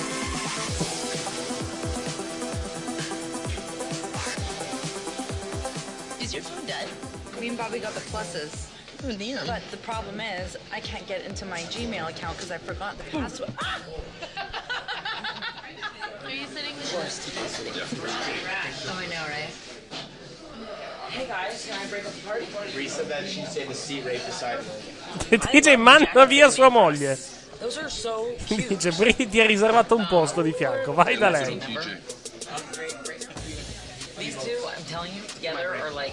S10: Is your phone dead?
S21: Me and Bobby got the pluses.
S10: Oh, damn.
S21: But the problem is, I can't get into my Gmail account because I forgot the password. Ah!
S10: Are you sitting
S21: Oh, I know, right?
S14: Hey guys, can I break up the party?
S25: Bree said that she'd say the C right beside her.
S1: TJ manda via sua moglie.
S14: Those are so cute.
S1: Dice, Brie ti ha riservato un posto di fianco, vai da lei.
S14: These two, I'm telling you, together are like...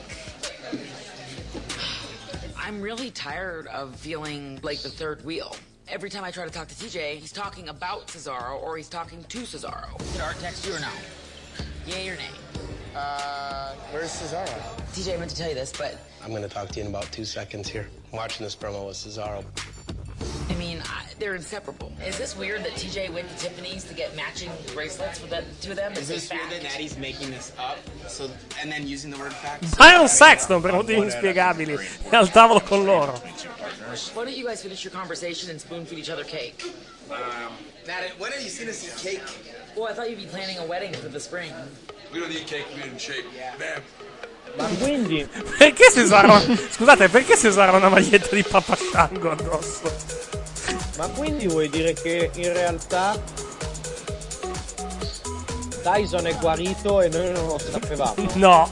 S14: I'm really tired of feeling like the third wheel. Every time I try to talk to TJ, he's talking about Cesaro or he's talking to Cesaro. Did Art text you or no? Yay or nay?
S25: Where's Cesaro?
S14: TJ, I meant to tell you this, but...
S25: I'm gonna talk to you in about 2 seconds here. I'm watching this promo with Cesaro.
S14: I mean, they're inseparable. Is this weird that TJ went to Tiffany's to get matching bracelets for the two of them?
S25: Is this weird that Natty's making this up? So, and then using the word facts?
S1: Byron Saxton per motivi inspiegabili è al tavolo con loro.
S14: Why don't you guys finish your conversation and spoon feed each other cake?
S25: Natty, when have you seen us eat cake?
S14: Well, I thought you'd be planning a wedding for the spring.
S13: We don't eat cake, we're in shape. Man.
S22: Ma quindi...
S1: Perché Cesaro... Scusate, perché Cesaro ha una maglietta di Papasciango addosso?
S22: Ma quindi vuoi dire che in realtà Tyson è guarito e noi non lo sapevamo?
S1: No.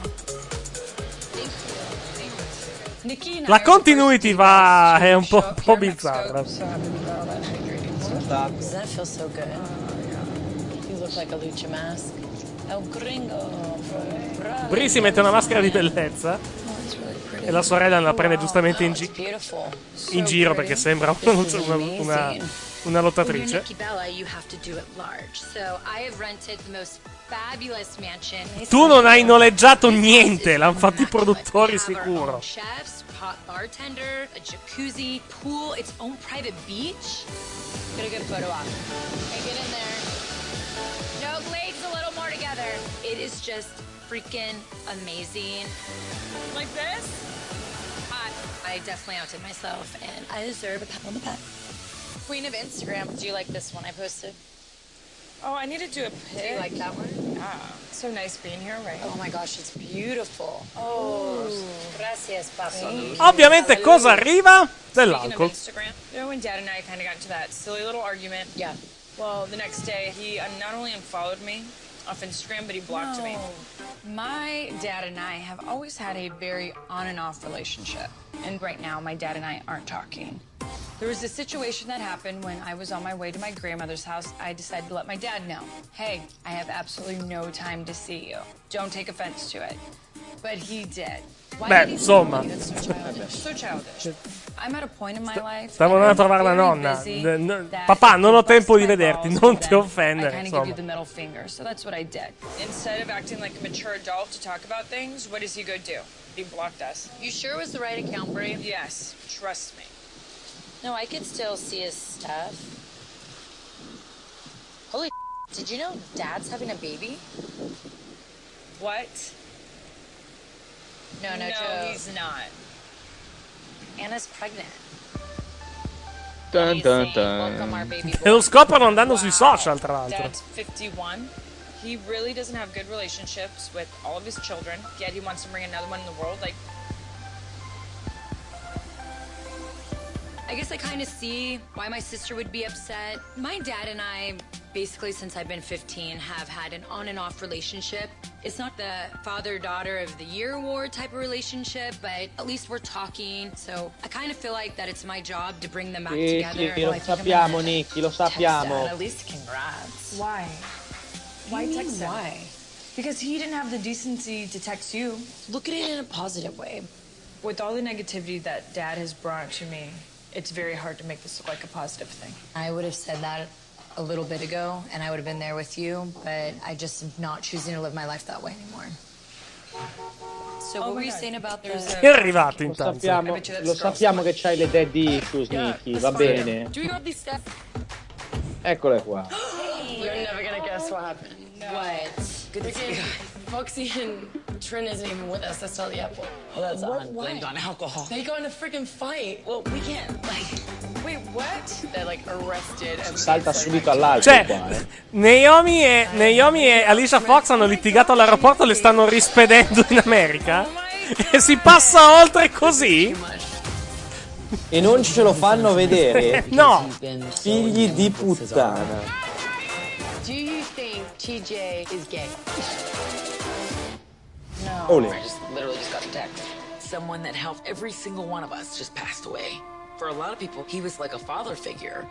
S1: La continuity è un po' bizzarra.
S17: Does that feel so good? You look like a lucha mask. El gringo.
S1: Brie si mette una maschera di bellezza e la sorella la prende giustamente in giro perché sembra una lottatrice. Tu non hai noleggiato niente, l'hanno fatto i produttori sicuro.
S6: Hot bartender, a jacuzzi, pool, its own private beach. Get a good photo op. Hey, get in there. No, legs a little more together. It is just freaking amazing. Like this? I definitely outdid myself, and I deserve a pat on the back. Queen of Instagram, do you like this one I posted?
S21: Oh, I need to do a pic.
S6: Do you like that one?
S21: Yeah. So nice being here, right?
S6: Oh my gosh, it's beautiful. Oh, gracias, paso.
S1: Ovviamente cosa arriva? Dell'alcol.
S21: Instagram. You know when Dad and I kind of got into that silly little argument?
S6: Yeah.
S21: Well, the next day, he not only unfollowed me off Instagram, but he blocked me. My dad and I have always had a very on and off relationship. And right now, my dad and I aren't talking. There was a situation that happened when I was on my way to my grandmother's house. I decided to let my dad know, hey, I have absolutely no time to see you. Don't take offense to it. But he did.
S1: Beh, insomma.
S21: So childish. I'm at a point in my life.
S1: Stavo andando a trovare la nonna. Papà, non ho tempo di vederti, non ti offendere.
S21: I kind of give you the middle finger, so that's what I did. Instead of acting like a mature adult to talk about things, what does he go do? He blocked us.
S6: You sure it was the right account, Brie?
S21: Yes, trust me.
S6: No, I could still see his stuff. Holy did you know Dad's having a baby?
S21: What?
S6: No,
S21: Joe. He's not.
S6: Anna's pregnant.
S4: Dun, dun, dun.
S1: E lo scoprono andando sui social, tra l'altro.
S21: Dad's 51. He really doesn't have good relationships with all of his children, yet he wants to bring another one in the world. Like,
S6: I guess I kind of see why my sister would be upset. My dad and I, basically since I've been 15, have had an on and off relationship. It's not the father-daughter of the year award type of relationship, but at least we're talking. So I kind of feel like that it's my job to bring them back together.
S22: Lo sappiamo, Nicky, lo sappiamo.
S21: At least congrats. Why? Why text him? Why? Because he didn't have the decency to text you.
S6: Look at it in a positive way.
S21: With all the negativity that Dad has brought to me, it's very hard to make this look like a positive thing.
S6: I would have said that a little bit ago, and I would have been there with you, but I just am not choosing to live my life that way anymore. So what were you saying about the...
S1: È arrivato intanto.
S22: Lo sappiamo che c'hai le daddy issues, Nicky, va bene.
S6: Do we go up these steps?
S22: Eccole qua.
S17: You're never gonna guess what happened.
S6: No.
S17: What? Good to see you guys. Foxy and Trin isn't even with us. That's all the airport.
S14: Well, that's blamed on alcohol.
S17: They got in a freaking fight. Well, we can't, like... Wait, what? They're, like, arrested and...
S22: Salta subito all'alto qua,
S1: Naomi e Alicia Fox hanno litigato all'aeroporto, le stanno rispedendo in America. E si passa oltre così?
S22: E non ce lo fanno vedere.
S1: No.
S22: Figli di puttana.
S17: Do you think TJ is gay?
S21: No.
S22: Ole.
S14: I literally just got a text. Someone that helped every single one of us just passed away. For a lot of people, he was like a father figure.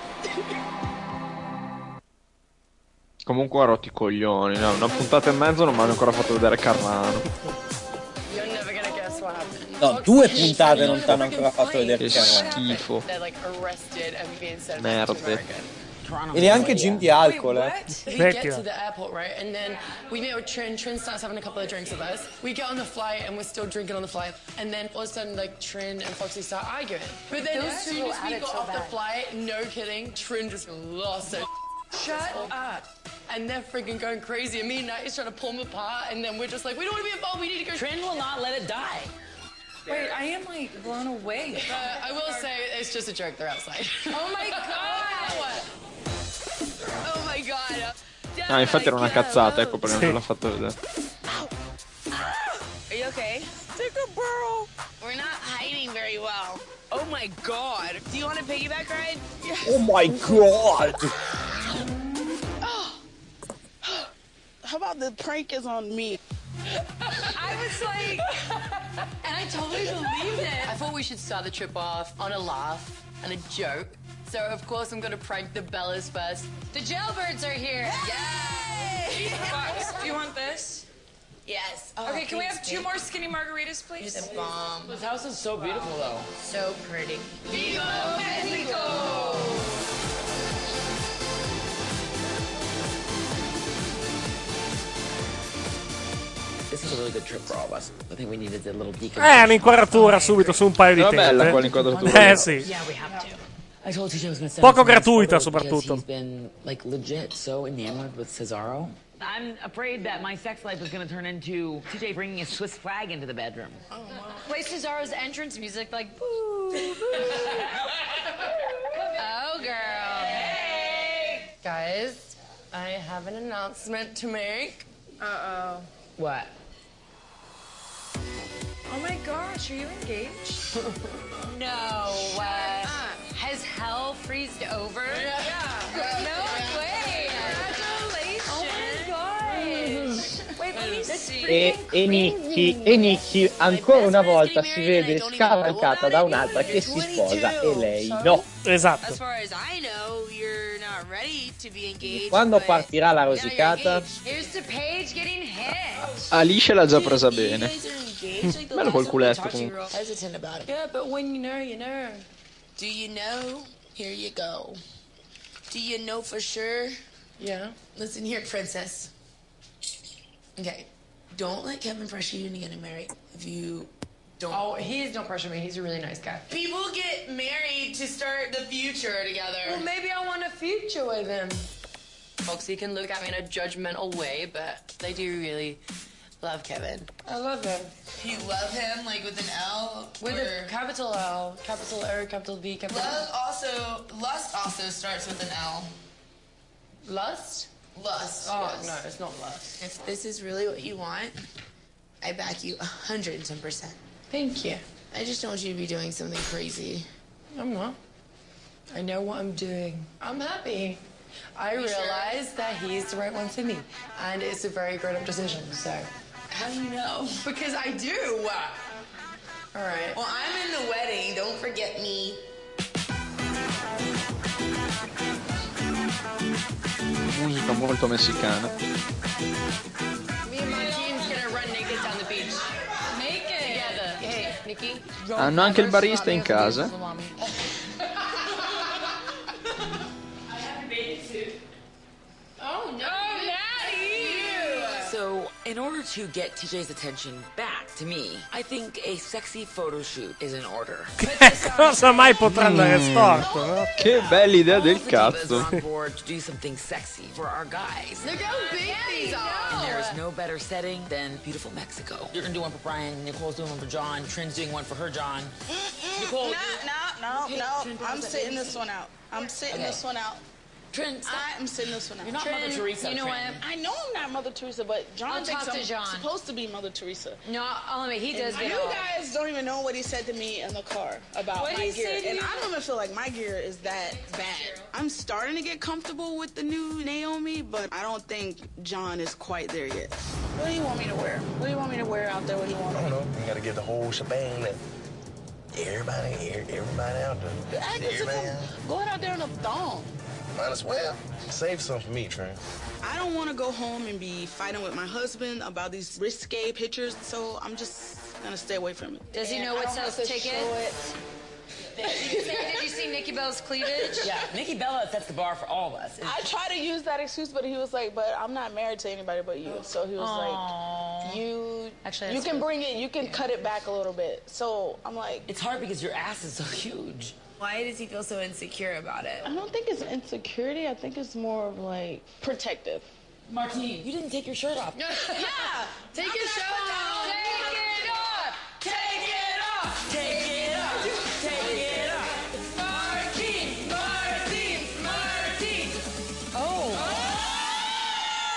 S4: Comunque ha rotti i coglioni, no? Una puntata e mezzo non mi hanno ancora fatto vedere Carmano.
S17: You're never gonna guess what happened.
S22: No, 2 puntate non ti hanno ancora fatto vedere
S4: Che schifo.
S17: They're, like, arrested and being sent
S4: Merde.
S22: E neanche Jim di alcol,
S17: We get to the airport, right? And then we meet with Trin. Trin starts having a couple of drinks with us. We get on the flight and we're still drinking on the flight. And then all of a sudden, like, Trin and Foxy start arguing. But then as soon as we got off the flight, no kidding, Trin just lost her. Shut up. And they're freaking going crazy. And me and Night's trying to pull them apart. And then we're just like, we don't want to be involved. We need to go.
S14: Trin will not let it die.
S21: Wait, I am, like, blown away.
S17: I will say, it's just a joke. They're outside.
S21: Oh, my God.
S17: Oh my God. Dad,
S4: Ah, infatti era una cazzata, ecco perché non l'ha fatto vedere.
S10: Are you okay? Take a burrow. We're not hiding very well. Oh my god. Do you want a piggyback ride? Yes.
S5: Oh my god.
S19: How about the prank is on me?
S17: I was like, and I totally believed it. I thought we should start the trip off on a laugh and a joke. So of course I'm gonna prank the Bellas first. The jailbirds are here.
S21: Yay! Fox, do you want this?
S10: Yes.
S21: Oh, okay, can we have 2 more skinny margaritas, please?
S10: You're the bomb.
S14: This house is so beautiful, though.
S10: So pretty.
S21: Viva Mexico!
S14: This is a really good trip for all of us. I think we needed a little
S1: un'inquadratura subito su un paio di
S4: Era
S1: tette.
S4: bella quell'inquadratura.
S1: Sì.
S14: Yeah, we have to. I told TJ I was going to send
S1: Poco
S14: him some
S1: gratuita,
S14: photos
S1: soprattutto.
S14: because he's been like legit so enamored with Cesaro. I'm afraid that my sex life is going to turn into TJ bringing a Swiss flag into the bedroom.
S17: Oh, wow. Play Cesaro's entrance music like boo. Oh, girl. Hey. Guys, I have an announcement to make.
S21: Uh-oh.
S14: What?
S21: Oh my gosh, are you engaged?
S17: No. Has hell freezed over?
S21: Yeah.
S17: No way.
S21: Congratulations.
S17: Oh my gosh. Wait, let me see.
S22: E Nikki ancora una volta si vede scavalcata da un'altra che si sposa e lei no.
S1: Esatto.
S10: As far as I know, you're not ready to be engaged.
S22: Quando partirà la rosicata?
S17: Here's to Paige getting hit.
S4: Alice l'ha già presa bene. Bello quel culetto comunque.
S10: Hesitant about it.
S17: Yeah, but when you know, you know.
S10: Do you know? Here you go. Do you know for sure?
S17: Yeah.
S10: Listen here, princess. Okay. Don't let Kevin pressure you into getting married. If you don't.
S17: Oh, he's don't pressure me. He's a really nice guy.
S10: People get married to start the future together.
S17: Well, maybe I want a future with him. Foxy can look at me in a judgmental way, but they do really love Kevin. I love him.
S10: You love him, like with an L?
S17: With a capital L, capital O, capital V, capital...
S10: Lust also starts with an L.
S17: Lust?
S10: Lust.
S17: Oh,
S10: yes.
S17: no, it's not lust.
S10: If this is really what you want, I back you 110%.
S17: Thank you.
S10: I just don't want you to be doing something crazy.
S17: I'm not. I know what I'm doing. I'm happy. I realize that he's the right one for me. And it's a very grown-up decision, so...
S10: How do you know?
S17: Because I do! All right.
S10: Well, I'm in the wedding. Don't forget me.
S4: Musica molto messicana.
S17: Me and my team's gonna run naked down the beach. Naked? Together. Hey, Nikki.
S4: Hanno anche il barista in casa.
S17: Oh, no,
S14: So, in order to get TJ's attention back to me, I think a sexy photo shoot is in order.
S1: Cosa mai potrà andare storto, no?
S4: Che bella idea del cazzo.
S14: On board to do something sexy for our guys.
S17: Look how big these are!
S14: And there is no better setting than beautiful Mexico. You're gonna do one for Brian, Nicole's doing one for John, Trin's doing one for her John. Nicole,
S19: No. I'm sitting this one out. I'm sitting this one out.
S14: Trin,
S19: I'm sitting this one out.
S14: You're not Mother Teresa.
S17: You know
S14: Trin.
S17: what?
S19: I know I'm not Mother Teresa, but John
S17: I'll
S19: thinks
S17: talk to
S19: I'm
S17: John.
S19: supposed to be Mother Teresa.
S17: No, I'll admit, he does
S19: And
S17: get
S19: you
S17: off.
S19: guys don't even know what he said to me in the car about
S17: What'd
S19: my
S17: he
S19: gear.
S17: say to
S19: And
S17: you?
S19: I don't even feel like my gear is that bad. I'm starting to get comfortable with the new Naomi, but I don't think John is quite there yet. What do you want me to wear? What do you want me to wear out there? What do you want me
S8: I don't know. You gotta get the whole shebang. Everybody out there.
S19: I guess if I'm going out there in a thong.
S8: Might as well. Save some for me, Trent.
S19: I don't want to go home and be fighting with my husband about these risque pictures, so I'm just gonna stay away from it.
S17: Does he know what sells tickets? Did you see Nikki Bella's cleavage?
S14: Yeah, Nikki Bella sets the bar for all of us.
S19: I tried to use that excuse, but he was like, but I'm not married to anybody but you. So he was like, you can bring it, you can cut it back a little bit. So I'm like...
S14: It's hard because your ass is so huge.
S10: Why does he feel so insecure about it?
S19: I don't think it's insecurity. I think it's more of like protective.
S14: Martine, you didn't take your shirt off.
S19: Yeah,
S17: Take your shirt off. Take it off.
S10: Take it off!
S14: Take it off. Take it off.
S10: Martine!
S17: Oh.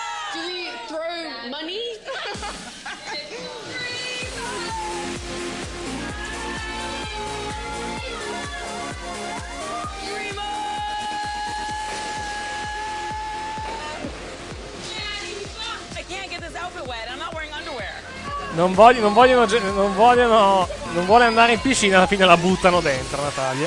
S1: Non vuole andare in piscina, alla fine la buttano dentro Natalia.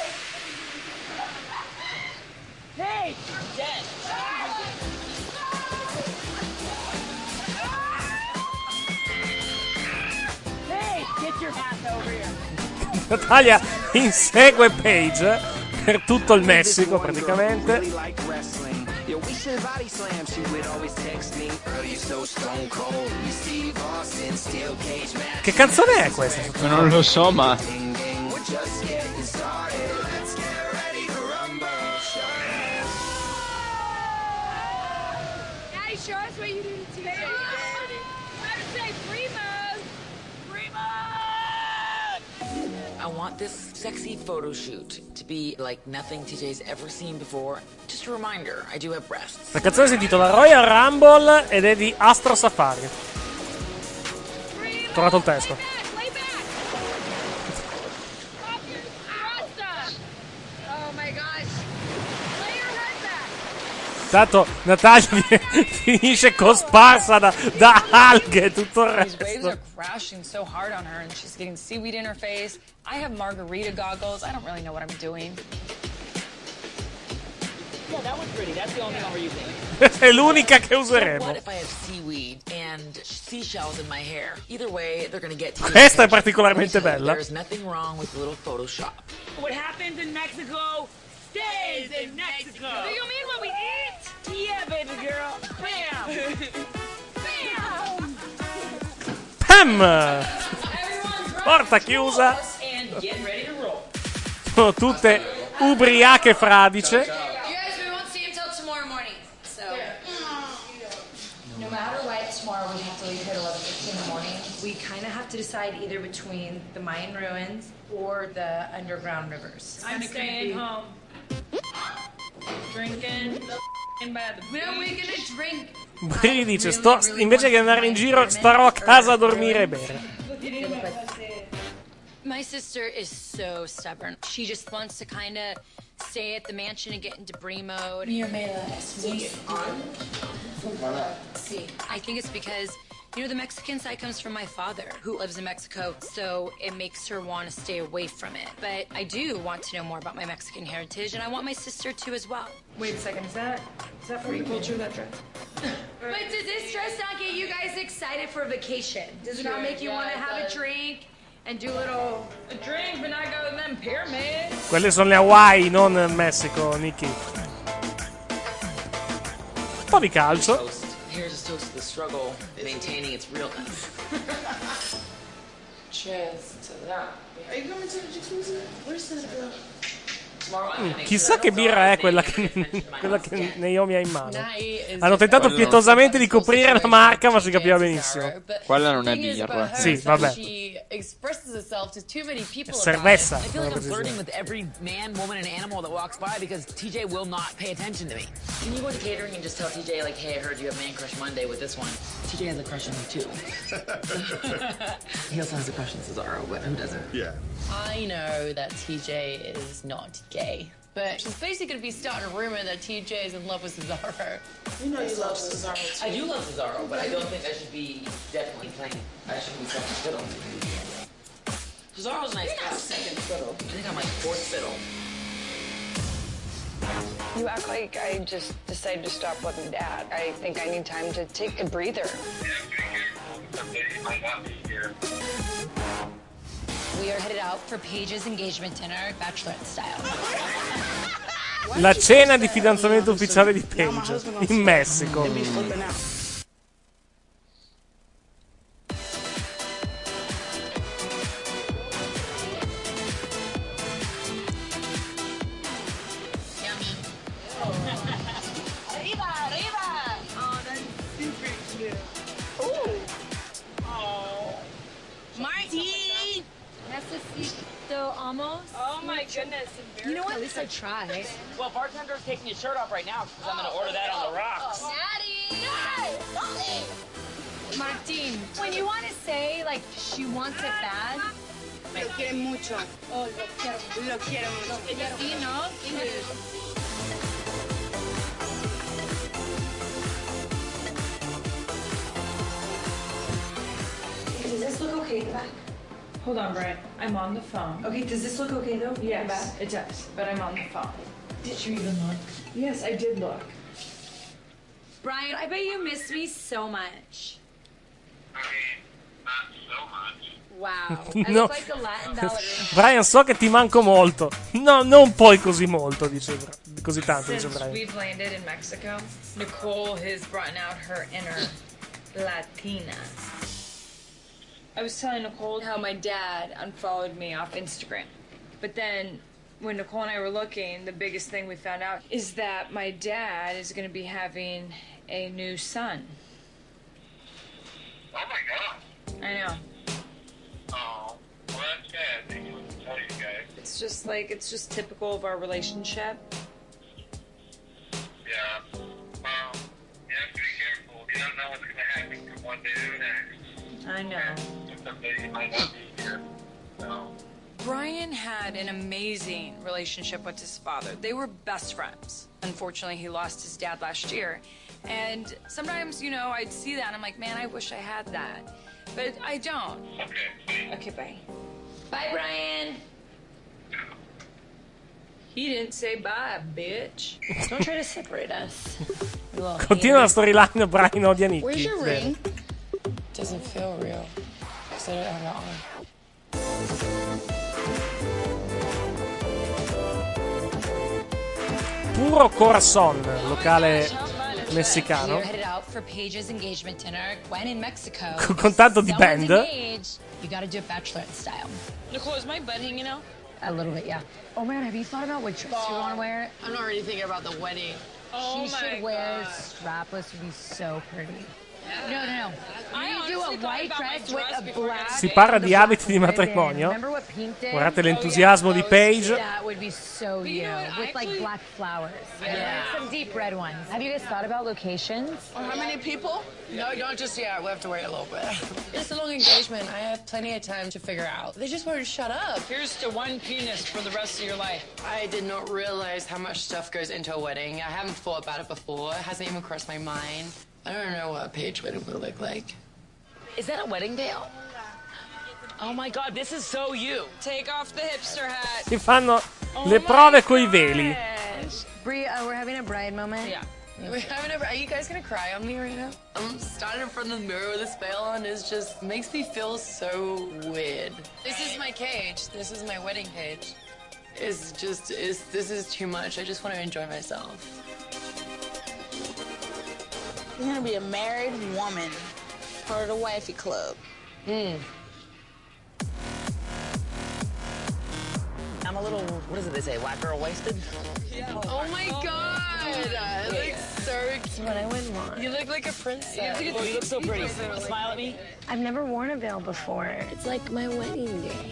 S1: Natalia insegue Paige per tutto il Messico praticamente. Che canzone è questa?
S4: Non lo so, ma
S14: I want this sexy photo shoot to be like nothing TJ's ever seen before. Just a reminder, I do have breasts.
S1: La canzone si intitola Royal Rumble ed è di Astro Safari. Ho trovato il testo. Tanto Natalia finisce cosparsa da alghe e tutto il resto.
S21: These waves are crashing so hard on her and she's getting seaweed in her face. I have margarita goggles. I don't really know what I'm doing.
S14: Yeah, that was pretty. That's the only one we're using.
S1: È l'unica che useremo.
S14: What if I have seaweed and seashells in my hair? Either way, they're gonna get to
S1: Questa è particolarmente bella.
S14: There's nothing wrong with a little Photoshop.
S9: What happens in Mexico stays in Mexico.
S21: Do you mean what we eat?
S9: Yeah, baby girl.
S1: Pam!
S9: Bam!
S1: Porta chiusa.
S9: And get ready to roll.
S1: Sono tutte ubriache fradice.
S6: You guys, we won't see until tomorrow morning. So, no matter what, tomorrow we have to leave here at 11:15 in the morning. We kind of have to decide either between the Mayan ruins or the underground rivers.
S21: I'm staying home. Drinking by the beach.
S6: Where are we gonna drink?
S1: Bri dice, invece che andare in giro, starò a casa a dormire e bere.
S6: My sister is so stubborn. She just wants to kind of stay at the mansion and get into Brie mode. I think it's because, you know, the Mexican side comes from my father, who lives in Mexico, so it makes her want to stay away from it. But I do want to know more about my Mexican heritage, and I want my sister to as well.
S21: Wait a second, is that for your culture, that dress?
S6: But does this dress not get you guys excited for vacation? Does it not make you want to have a drink and do a
S21: drink, but not go with them pyramids?
S1: Quelle sono le Hawaii, non il Messico, Nicky. Un po' di calcio.
S14: Here's a toast to the struggle, maintaining its realness.
S21: Cheers to that.
S9: Are you coming to the jacuzzi? Where's that girl?
S1: Chissà che birra è quella che Naomi ha in mano. Hanno tentato pietosamente di coprire la marca, ma si capiva benissimo.
S4: Quella non è birra.
S1: Sì, vabbè. Cerveza.
S14: I feel like I'm flirting with every man, woman, and animal that walks by because TJ will not pay attention to me. Can you go to catering and just tell TJ, like, hey, I heard you have Man Crush Monday with this one. TJ has a crush on me too. He also has a crush on Cesaro, but who doesn't?
S17: Yeah. I know that TJ is not gay, but she's basically going to be starting a rumor that TJ is in love with Cesaro.
S9: You know you love Cesaro too.
S14: I do love Cesaro, but I don't think I should be definitely playing. I should be second fiddle. Cesaro's a nice guy. Second fiddle. I think I'm like fourth fiddle.
S21: You act like I just decided to stop loving Dad. I think I need time to take a breather.
S6: We are headed out for Paige's engagement dinner, bachelorette style.
S1: La cena di fidanzamento ufficiale di Paige in Messico.
S21: Almost. Oh my goodness.
S6: You know what? At least I tried.
S16: Well, bartender's taking his shirt off right now because I'm going to order that on the rocks.
S6: Natty! Martin, when you want to say, like, she wants it bad.
S19: Lo quiere mucho.
S6: Oh, lo quiero.
S19: Lo quiero mucho.
S6: Sí, ¿no?
S21: okay at the back? Hold on, Brian. I'm on the phone. Okay, does this look okay though? Yes, it does. But I'm on the phone. Did you even look? Yes, I did look.
S6: Brian, I bet you miss me so much.
S11: I mean, not so much.
S6: Wow. I
S1: No.
S6: look like a Latin ballerina.
S1: Brian, so che ti manco molto. No, non poi così molto, dice così tanto, dice
S21: Since
S1: Brian.
S21: we've landed in Mexico, Nicole has brought out her inner Latina. I was telling Nicole how my dad unfollowed me off Instagram. But then, when Nicole and I were looking, the biggest thing we found out is that my dad is going to be having a new son.
S11: Oh my god.
S21: I know.
S11: Oh, well that's sad. They wouldn't tell you guys.
S21: It's just typical of our relationship.
S11: Yeah. Well, you have to be careful. You don't know what's going to happen from one day to the next.
S21: I know.
S11: Someday you might not be here. So.
S21: Brian had an amazing relationship with his father. They were best friends. Unfortunately, he lost his dad last year. And sometimes, I'd see that and I'm like, man, I wish I had that. But I don't.
S11: Okay.
S21: Okay, bye.
S6: Bye, Brian.
S21: He didn't say bye, bitch.
S6: Don't try to separate us.
S1: Continua la storyline, Brian odia Nicky.
S6: Where's your
S1: Bene.
S6: ring?
S17: Doesn't feel real. Because I don't have it on.
S1: Puro Corazon, locale messicano.
S6: We're headed out for Paige's engagement dinner. Gwen in Mexico.
S1: Con tanto di
S6: Someone's
S1: band.
S6: engaged. You gotta do it bachelorette style.
S21: Nicole, is my butt hanging out?
S17: A little bit, yeah. Oh man, have you thought about what dress you want to wear?
S14: I'm already thinking about the wedding.
S17: She should wear strapless, would be so pretty. No.
S21: I
S17: You do a
S21: honestly thought
S17: white
S21: about my
S17: dress
S21: dress
S17: with a
S21: before I
S17: black.
S1: Si parla di abiti di matrimonio.
S17: Remember what Pink did?
S1: Guardate l'entusiasmo di Paige.
S17: That would be so you, with like black flowers. Yeah. Some deep red ones. Have you guys thought about locations?
S14: How many people? No, not just yet. We have to wait a little bit. It's a long engagement. I have plenty of time to figure out. They just wanted to shut up.
S21: Here's to one penis for the rest of your life.
S14: I did not realize how much stuff goes into a wedding. I haven't thought about it before. It hasn't even crossed my mind. I don't know what a Paige wedding will look like.
S10: Is that a wedding veil? Oh my god, this is so you.
S21: Take off the hipster hat.
S1: Si fanno le prove coi veli.
S17: Bree, we're having a bride moment.
S21: Yeah.
S14: Are you guys gonna cry on me right now? I'm standing in front of the mirror with this veil on. It just makes me feel so weird. This is my cage. This is my wedding cage. This is too much. I just want to enjoy myself.
S19: You're gonna be a married woman, part of the wifey club.
S10: I'm a little, what is it they say, white girl wasted?
S14: Yeah. Oh my god! It looks so cute.
S17: But I wouldn't want.
S14: You look like a princess.
S10: Oh, you look so pretty. Smile at me.
S17: I've never worn a veil before.
S6: It's like my wedding day.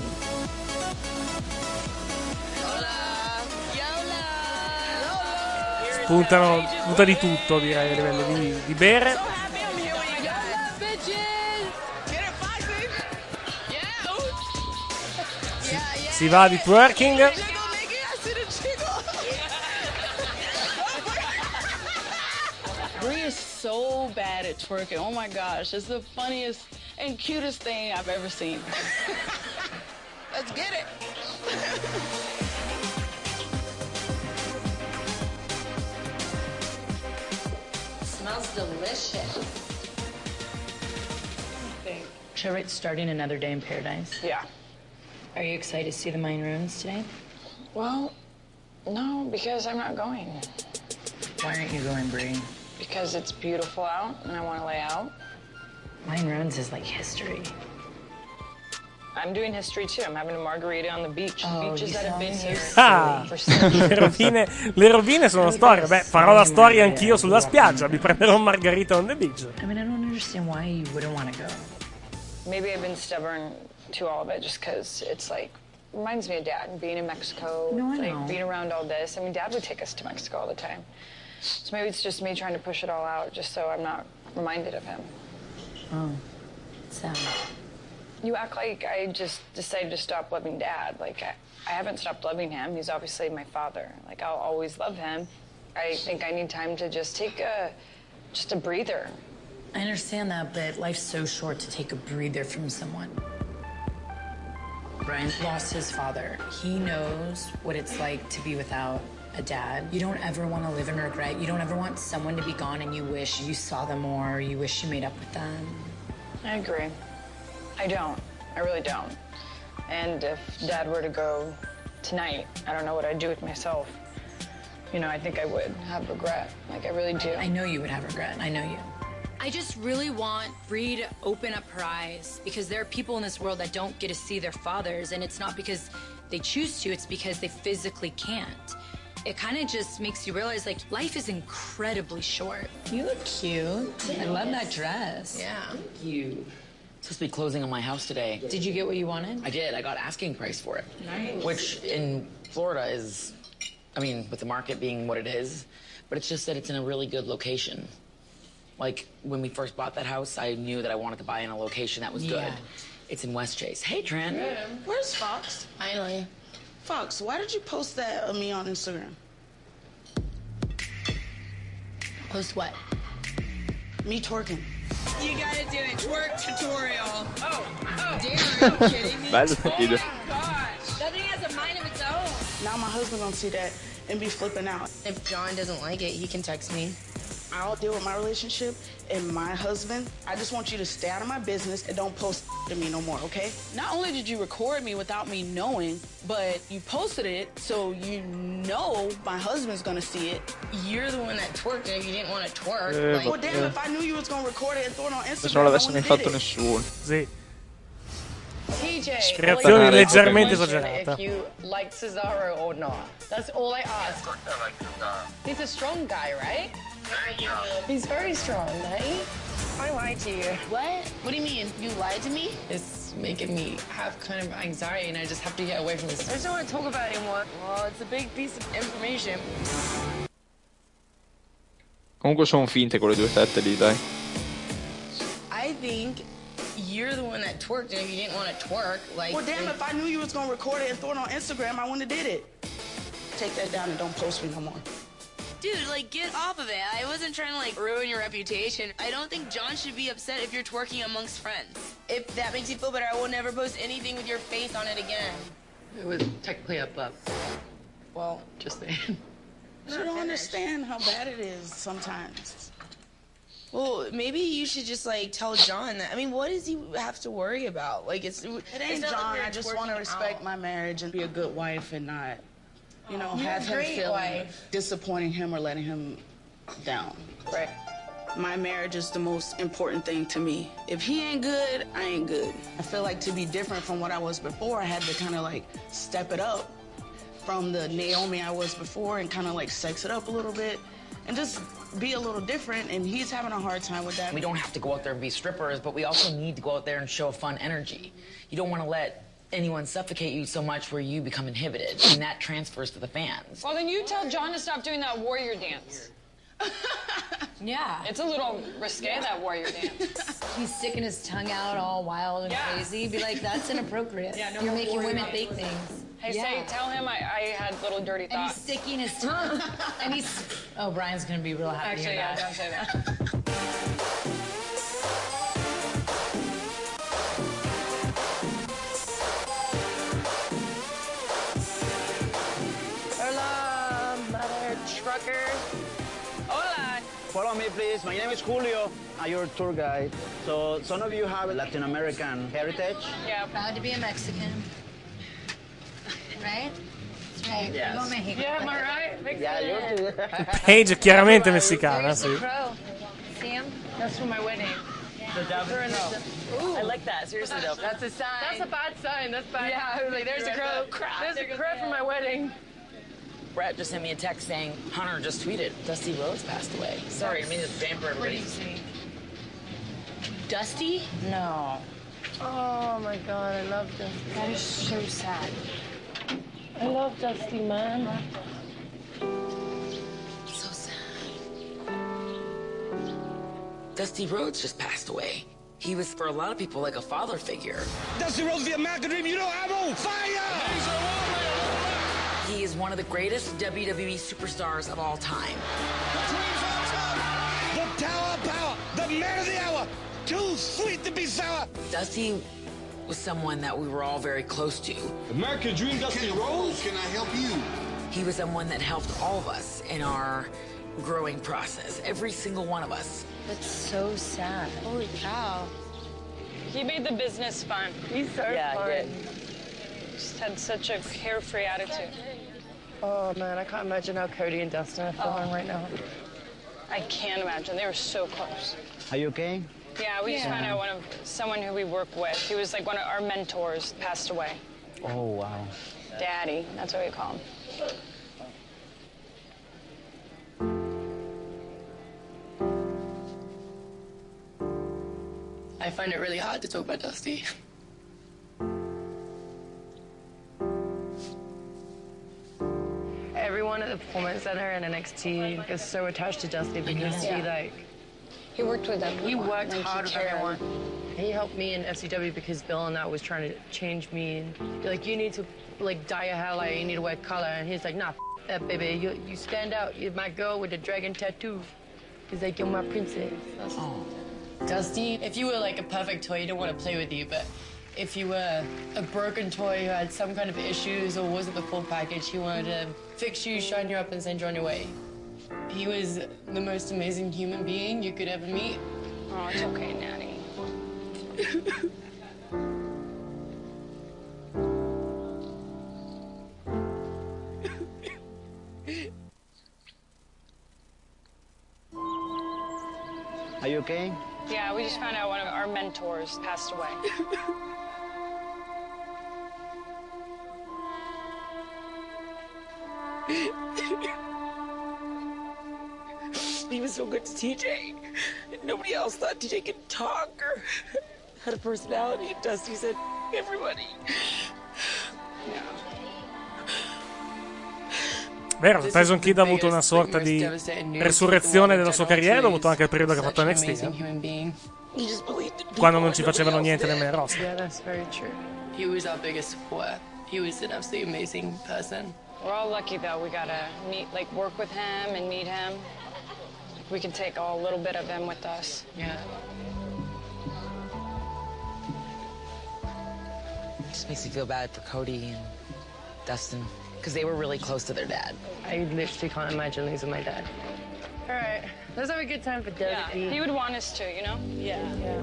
S1: Punta di tutto, direi, a livello di bere. Si va di twerking.
S19: Bree is so bad at twerking. Oh my gosh, it's the funniest and cutest thing I've ever seen.
S14: Let's get it.
S6: Smells delicious.
S17: Should I write starting another day in paradise?
S21: Yeah.
S17: Are you excited to see the Mayan ruins today?
S21: Well, no, because I'm not going.
S17: Why aren't you going, Bree?
S21: Because it's beautiful out and I want to lay out.
S17: Mayan ruins is like history.
S21: I'm doing history too. I'm having a margarita on the beach.
S17: Oh,
S21: Beaches that have been here
S1: Ah,
S21: for centuries.
S1: le rovine sono storie. Beh, farò la storia anch'io sulla spiaggia. Mi prenderò un margarita on the beach.
S17: I mean, I don't understand why you wouldn't want to go.
S21: Maybe I've been stubborn to all of it just because it's like, reminds me of Dad being in Mexico,
S17: No, I know.
S21: like being around all this. I mean, Dad would take us to Mexico all the time. So maybe it's just me trying to push it all out just so I'm not reminded of him.
S17: Oh, sad.
S21: You act like I just decided to stop loving Dad. Like, I haven't stopped loving him. He's obviously my father. Like, I'll always love him. I think I need time to just take just a breather.
S17: I understand that, but life's so short to take a breather from someone. Brian lost his father. He knows what it's like to be without a dad. You don't ever want to live in regret. You don't ever want someone to be gone and you wish you saw them more, you wish you made up with them.
S21: I agree. I don't. I really don't. And if Dad were to go tonight, I don't know what I'd do with myself. You know, I think I would have regret. Like, I really do.
S17: I know you would have regret. I know you.
S6: I just really want Bree to open up her eyes, because there are people in this world that don't get to see their fathers, and it's not because they choose to, it's because they physically can't. It kind of just makes you realize, like, life is incredibly short.
S17: You look cute. I love that dress.
S6: Yeah.
S17: Thank you.
S16: Supposed to be closing on my house today.
S17: Did you get what you wanted?
S16: I did. I got asking price for it.
S17: Nice.
S16: Which in Florida is, I mean, with the market being what it is, but it's just that it's in a really good location. Like, when we first bought that house, I knew that I wanted to buy in a location that was good. It's in West Chase. Hey, Trent.
S19: Where's Fox? Finally. Fox, why did you post that of me on Instagram?
S6: Post what?
S19: Me twerking.
S9: You gotta do a twerk tutorial. Oh,
S19: Damn, are you kidding me?
S4: Bello video.
S9: gosh. That thing has a mind of its own.
S19: Now my husband gonna see that and be flipping out.
S10: If John doesn't like it, he can text me.
S19: I'll deal with my relationship and my husband. I just want you to stay out of my business and don't post to me no more, okay?
S9: Not only did you record me without me knowing, but you posted it so you know my husband's gonna see it.
S10: You're the one that twerked, and if you didn't want to twerk,
S19: Well, damn, if I knew you was gonna record it and throw it on Instagram,
S4: Non l'avesse
S19: I
S4: mai
S19: wouldn't
S4: fatto
S19: did it.
S4: nessuno.
S1: Sì.
S21: TJ,
S1: Creazione leggermente esagerata.
S21: if you like Cesaro or not. That's all I ask. He's a strong guy, right? He's very strong, right? I lied to you.
S10: What? What do you mean? You lied to me?
S17: It's making me have kind of anxiety, and I just have to get away from this.
S21: I just don't want to talk about it anymore. Well, it's a big piece of information.
S4: Comunque sono finte quelle due tette lì, dai.
S10: I think you're the one that twerked, and if you didn't want to twerk, like...
S19: Well, damn, if I knew you was gonna record it and throw it on Instagram, I wouldn't have did it. Take that down and don't post me no more.
S10: Dude, like, get off of it. I wasn't trying to, like, ruin your reputation. I don't think John should be upset if you're twerking amongst friends. If that makes you feel better, I will never post anything with your face on it again.
S17: It was technically up. Well, just saying.
S19: You don't understand how bad it is sometimes.
S10: Well, maybe you should just, like, tell John that. I mean, what does he have to worry about? Like, it
S19: ain't John. I just want to respect my marriage and be a good wife and not, you know,
S10: You're
S19: have
S10: a
S19: him
S10: great
S19: feel
S10: wife.
S19: disappointing him or letting him down.
S10: Right.
S19: My marriage is the most important thing to me. If he ain't good, I ain't good. I feel like to be different from what I was before, I had to kind of like step it up from the Naomi I was before and kind of like sex it up a little bit and just be a little different, and he's having a hard time with that.
S16: We don't have to go out there and be strippers, but we also need to go out there and show fun energy. You don't want to let anyone suffocate you so much where you become inhibited, and that transfers to the fans.
S21: Well, then you tell John to stop doing that warrior dance.
S17: Yeah.
S21: It's a little risque, that warrior dance.
S17: He's sticking his tongue out all wild and crazy. Be like, that's inappropriate.
S21: Yeah, no
S17: You're
S21: more
S17: making
S21: warrior
S17: women
S21: dance.
S17: think things.
S21: Hey, tell him I had little dirty
S17: And he's
S21: thoughts.
S17: sticking his tongue. And he's... Oh, Brian's going to be real happy
S21: Actually,
S17: to hear
S21: yeah,
S17: that.
S21: don't say that. Hola, mother trucker. Hola.
S3: Follow me, please. My name is Julio. I'm your tour guide. So some of you have Latin American heritage.
S21: Yeah.
S17: Proud to be a Mexican. Right? That's right.
S3: Yes.
S17: Go Mexico.
S21: Yeah, am I right?
S3: Yeah, you're too.
S1: Paige è chiaramente messicana, sì.
S21: Crow. Sam? That's for my wedding.
S3: The Japanese
S21: Ooh. I like that. Seriously, though. That's a sign. That's a bad sign. That's bad. Yeah, I was like, there's a crow. There's a crow for my wedding.
S16: Brett just sent me a text saying, Hunter just tweeted, Dusty Rhodes passed away. Sorry, I mean to pamper everybody.
S21: Crazy.
S10: Dusty?
S21: No. Oh, my God. I love Dusty. That is so sad. I love Dusty, man.
S16: So sad. Dusty Rhodes just passed away. He was, for a lot of people, like a father figure.
S3: Dusty Rhodes, the American Dream. You know, ammo, fire!
S16: He is one of the greatest WWE superstars of all time.
S3: The Tower of Power, the man of the hour.
S24: too sweet to be sour.
S16: Dusty was someone that we were all very close to.
S24: American Dream, Dusty Rhodes.
S16: Can I help you? He was someone that helped all of us in our growing process. Every single one of us.
S10: That's so sad.
S21: Holy cow. He made the business fun.
S10: He's so fun.
S21: Just had such a carefree attitude.
S17: Oh man, I can't imagine how Cody and Dustin are feeling right now.
S21: I can't imagine. They were so close.
S3: Are you okay?
S21: Yeah, we just found out someone who we work with. He was like one of our mentors, passed away.
S3: Oh, wow.
S21: Daddy, that's what we call him.
S17: I find it really hard to talk about Dusty. Everyone at the Performance Center and NXT is so attached to Dusty because
S21: he worked with them.
S17: He worked hard with everyone. He helped me in FCW because Bill and that was trying to change me and be like, you need to like dye your hair light, you need to wear color, and he's like, nah, that baby, you stand out. You're my girl with the dragon tattoo. He's like, you're my princess. Oh. Dusty, if you were like a perfect toy, he didn't want to play with you, but if you were a broken toy who had some kind of issues or wasn't the full package, he wanted to fix you, shine you up, and send you on your way. He was the most amazing human being you could ever meet.
S21: Oh, it's okay, Natty.
S3: Are you okay?
S21: Yeah, we just found out one of our mentors passed away.
S16: He was so good to TJ. Nobody else thought TJ could talk or had a personality. Dusty said, everybody.
S1: Vero, Tyson Kidd ha avuto una sorta di resurrezione della sua carriera dovuto anche al periodo che ha fatto NXT, quando non ci facevano niente nemmeno il roster.
S17: Yeah, that's very true. He was our biggest supporter. He was an absolutely amazing person.
S21: We're all lucky, though. We got to work with him and meet him. We can take a little bit of him with us.
S17: Yeah.
S16: It just makes me feel bad for Cody and Dustin, because they were really close to their dad.
S17: I literally can't imagine losing my dad. All right, let's have a good time for Dusty.
S21: Yeah, he would want us to, you know?
S17: Yeah.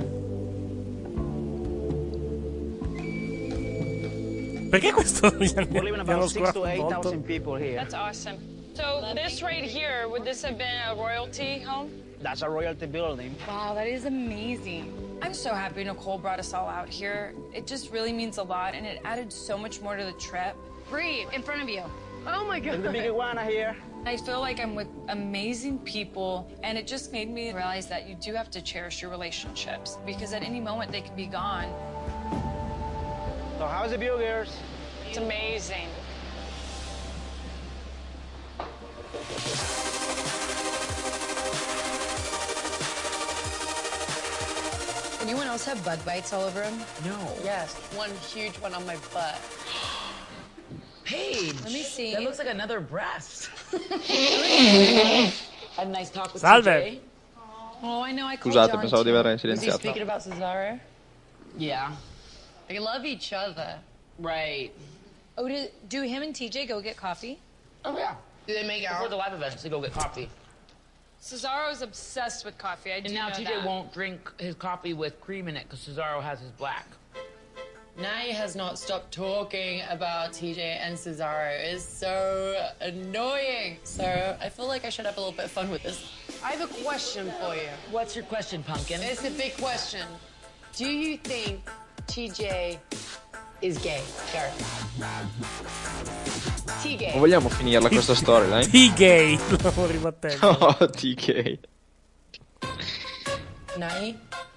S1: Perché questo
S3: We're living about 6,000 to 8,000 people here.
S21: That's awesome. So this right here, would this have been a royalty home?
S3: That's a royalty building.
S21: Wow, that is amazing. I'm so happy Nicole brought us all out here. It just really means a lot, and it added so much more to the trip. Bree, in front of you.
S17: Oh my God.
S3: The big iguana here.
S21: I feel like I'm with amazing people, and it just made me realize that you do have to cherish your relationships, because at any moment they can be gone.
S3: So how's the view, girls?
S21: It's amazing.
S17: Anyone else have bug bites all over him?
S16: No.
S17: Yes, one huge one on my butt.
S16: Paige,
S21: let me see.
S16: That looks like another breast. I had a nice talk with
S1: Salve.
S16: TJ.
S21: Oh, I know. I called
S4: Scusate,
S21: John
S4: pensavo di aver
S17: Was he
S4: silenziato.
S17: speaking about Cesaro?
S16: Yeah.
S17: They love each other.
S16: Right.
S21: Oh, do him and TJ go get coffee?
S16: Oh, yeah.
S17: Do they make out?
S16: Before the live events, they go get coffee.
S21: Cesaro's obsessed with coffee. I do
S16: And now
S21: know
S16: TJ
S21: that.
S16: won't drink his coffee with cream in it because Cesaro has his black.
S17: Nye has not stopped talking about TJ and Cesaro. It's so annoying. So I feel like I should have a little bit of fun with this. I have a question for you.
S16: What's your question, Pumpkin?
S17: It's a big question. Do you think TJ is gay? Gareth. T-gay.
S4: Non vogliamo finirla questa storyline?
S1: T-gay, stavo ribattendo.
S4: Oh, T-gay.
S17: Nye,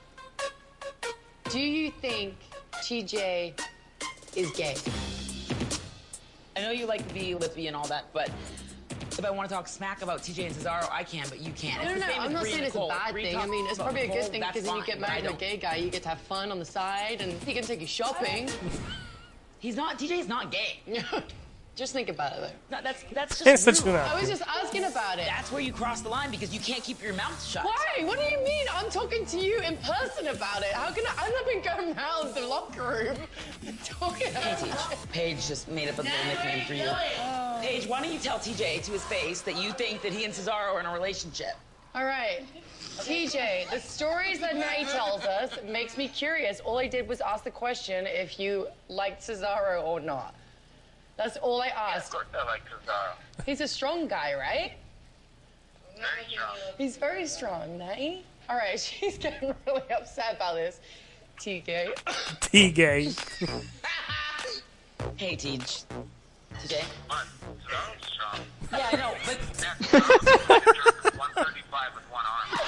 S17: do you think TJ is gay?
S16: I know you like to be lippy and all that, but if I want to talk smack about TJ and Cesaro, I can, but you can't.
S17: No, I'm not saying it's a bad thing. I mean, it's probably a good thing because when you get married to a
S16: to
S17: gay guy, you get to have fun on the side and he can take you shopping.
S16: TJ's not gay.
S17: Just think about it, though.
S16: No, that's
S1: Pensaci
S16: just
S1: un
S16: rude.
S1: attimo.
S17: I was just asking about it.
S16: That's where you cross the line because you can't keep your mouth shut.
S17: Why? What do you mean? I'm talking to you in person about it. How can I'm not been going around the locker room talking about it.
S16: Paige just made up a little nickname for you. Paige, why don't you tell TJ to his face that you think that he and Cesaro are in a relationship?
S17: All right. TJ, the stories that Nay tells us makes me curious. All I did was ask the question if you liked Cesaro or not. That's all I asked.
S11: Yeah, of course I like Cesaro.
S17: He's a strong guy, right?
S11: Very strong.
S17: He's very strong, Nay. All right, she's getting really upset about this. TJ.
S1: T-gay.
S16: Hey, TJ. TJ?
S11: What? Cesaro's strong.
S16: Yeah, I know, but...
S11: Yeah, Cesaro's 135 with one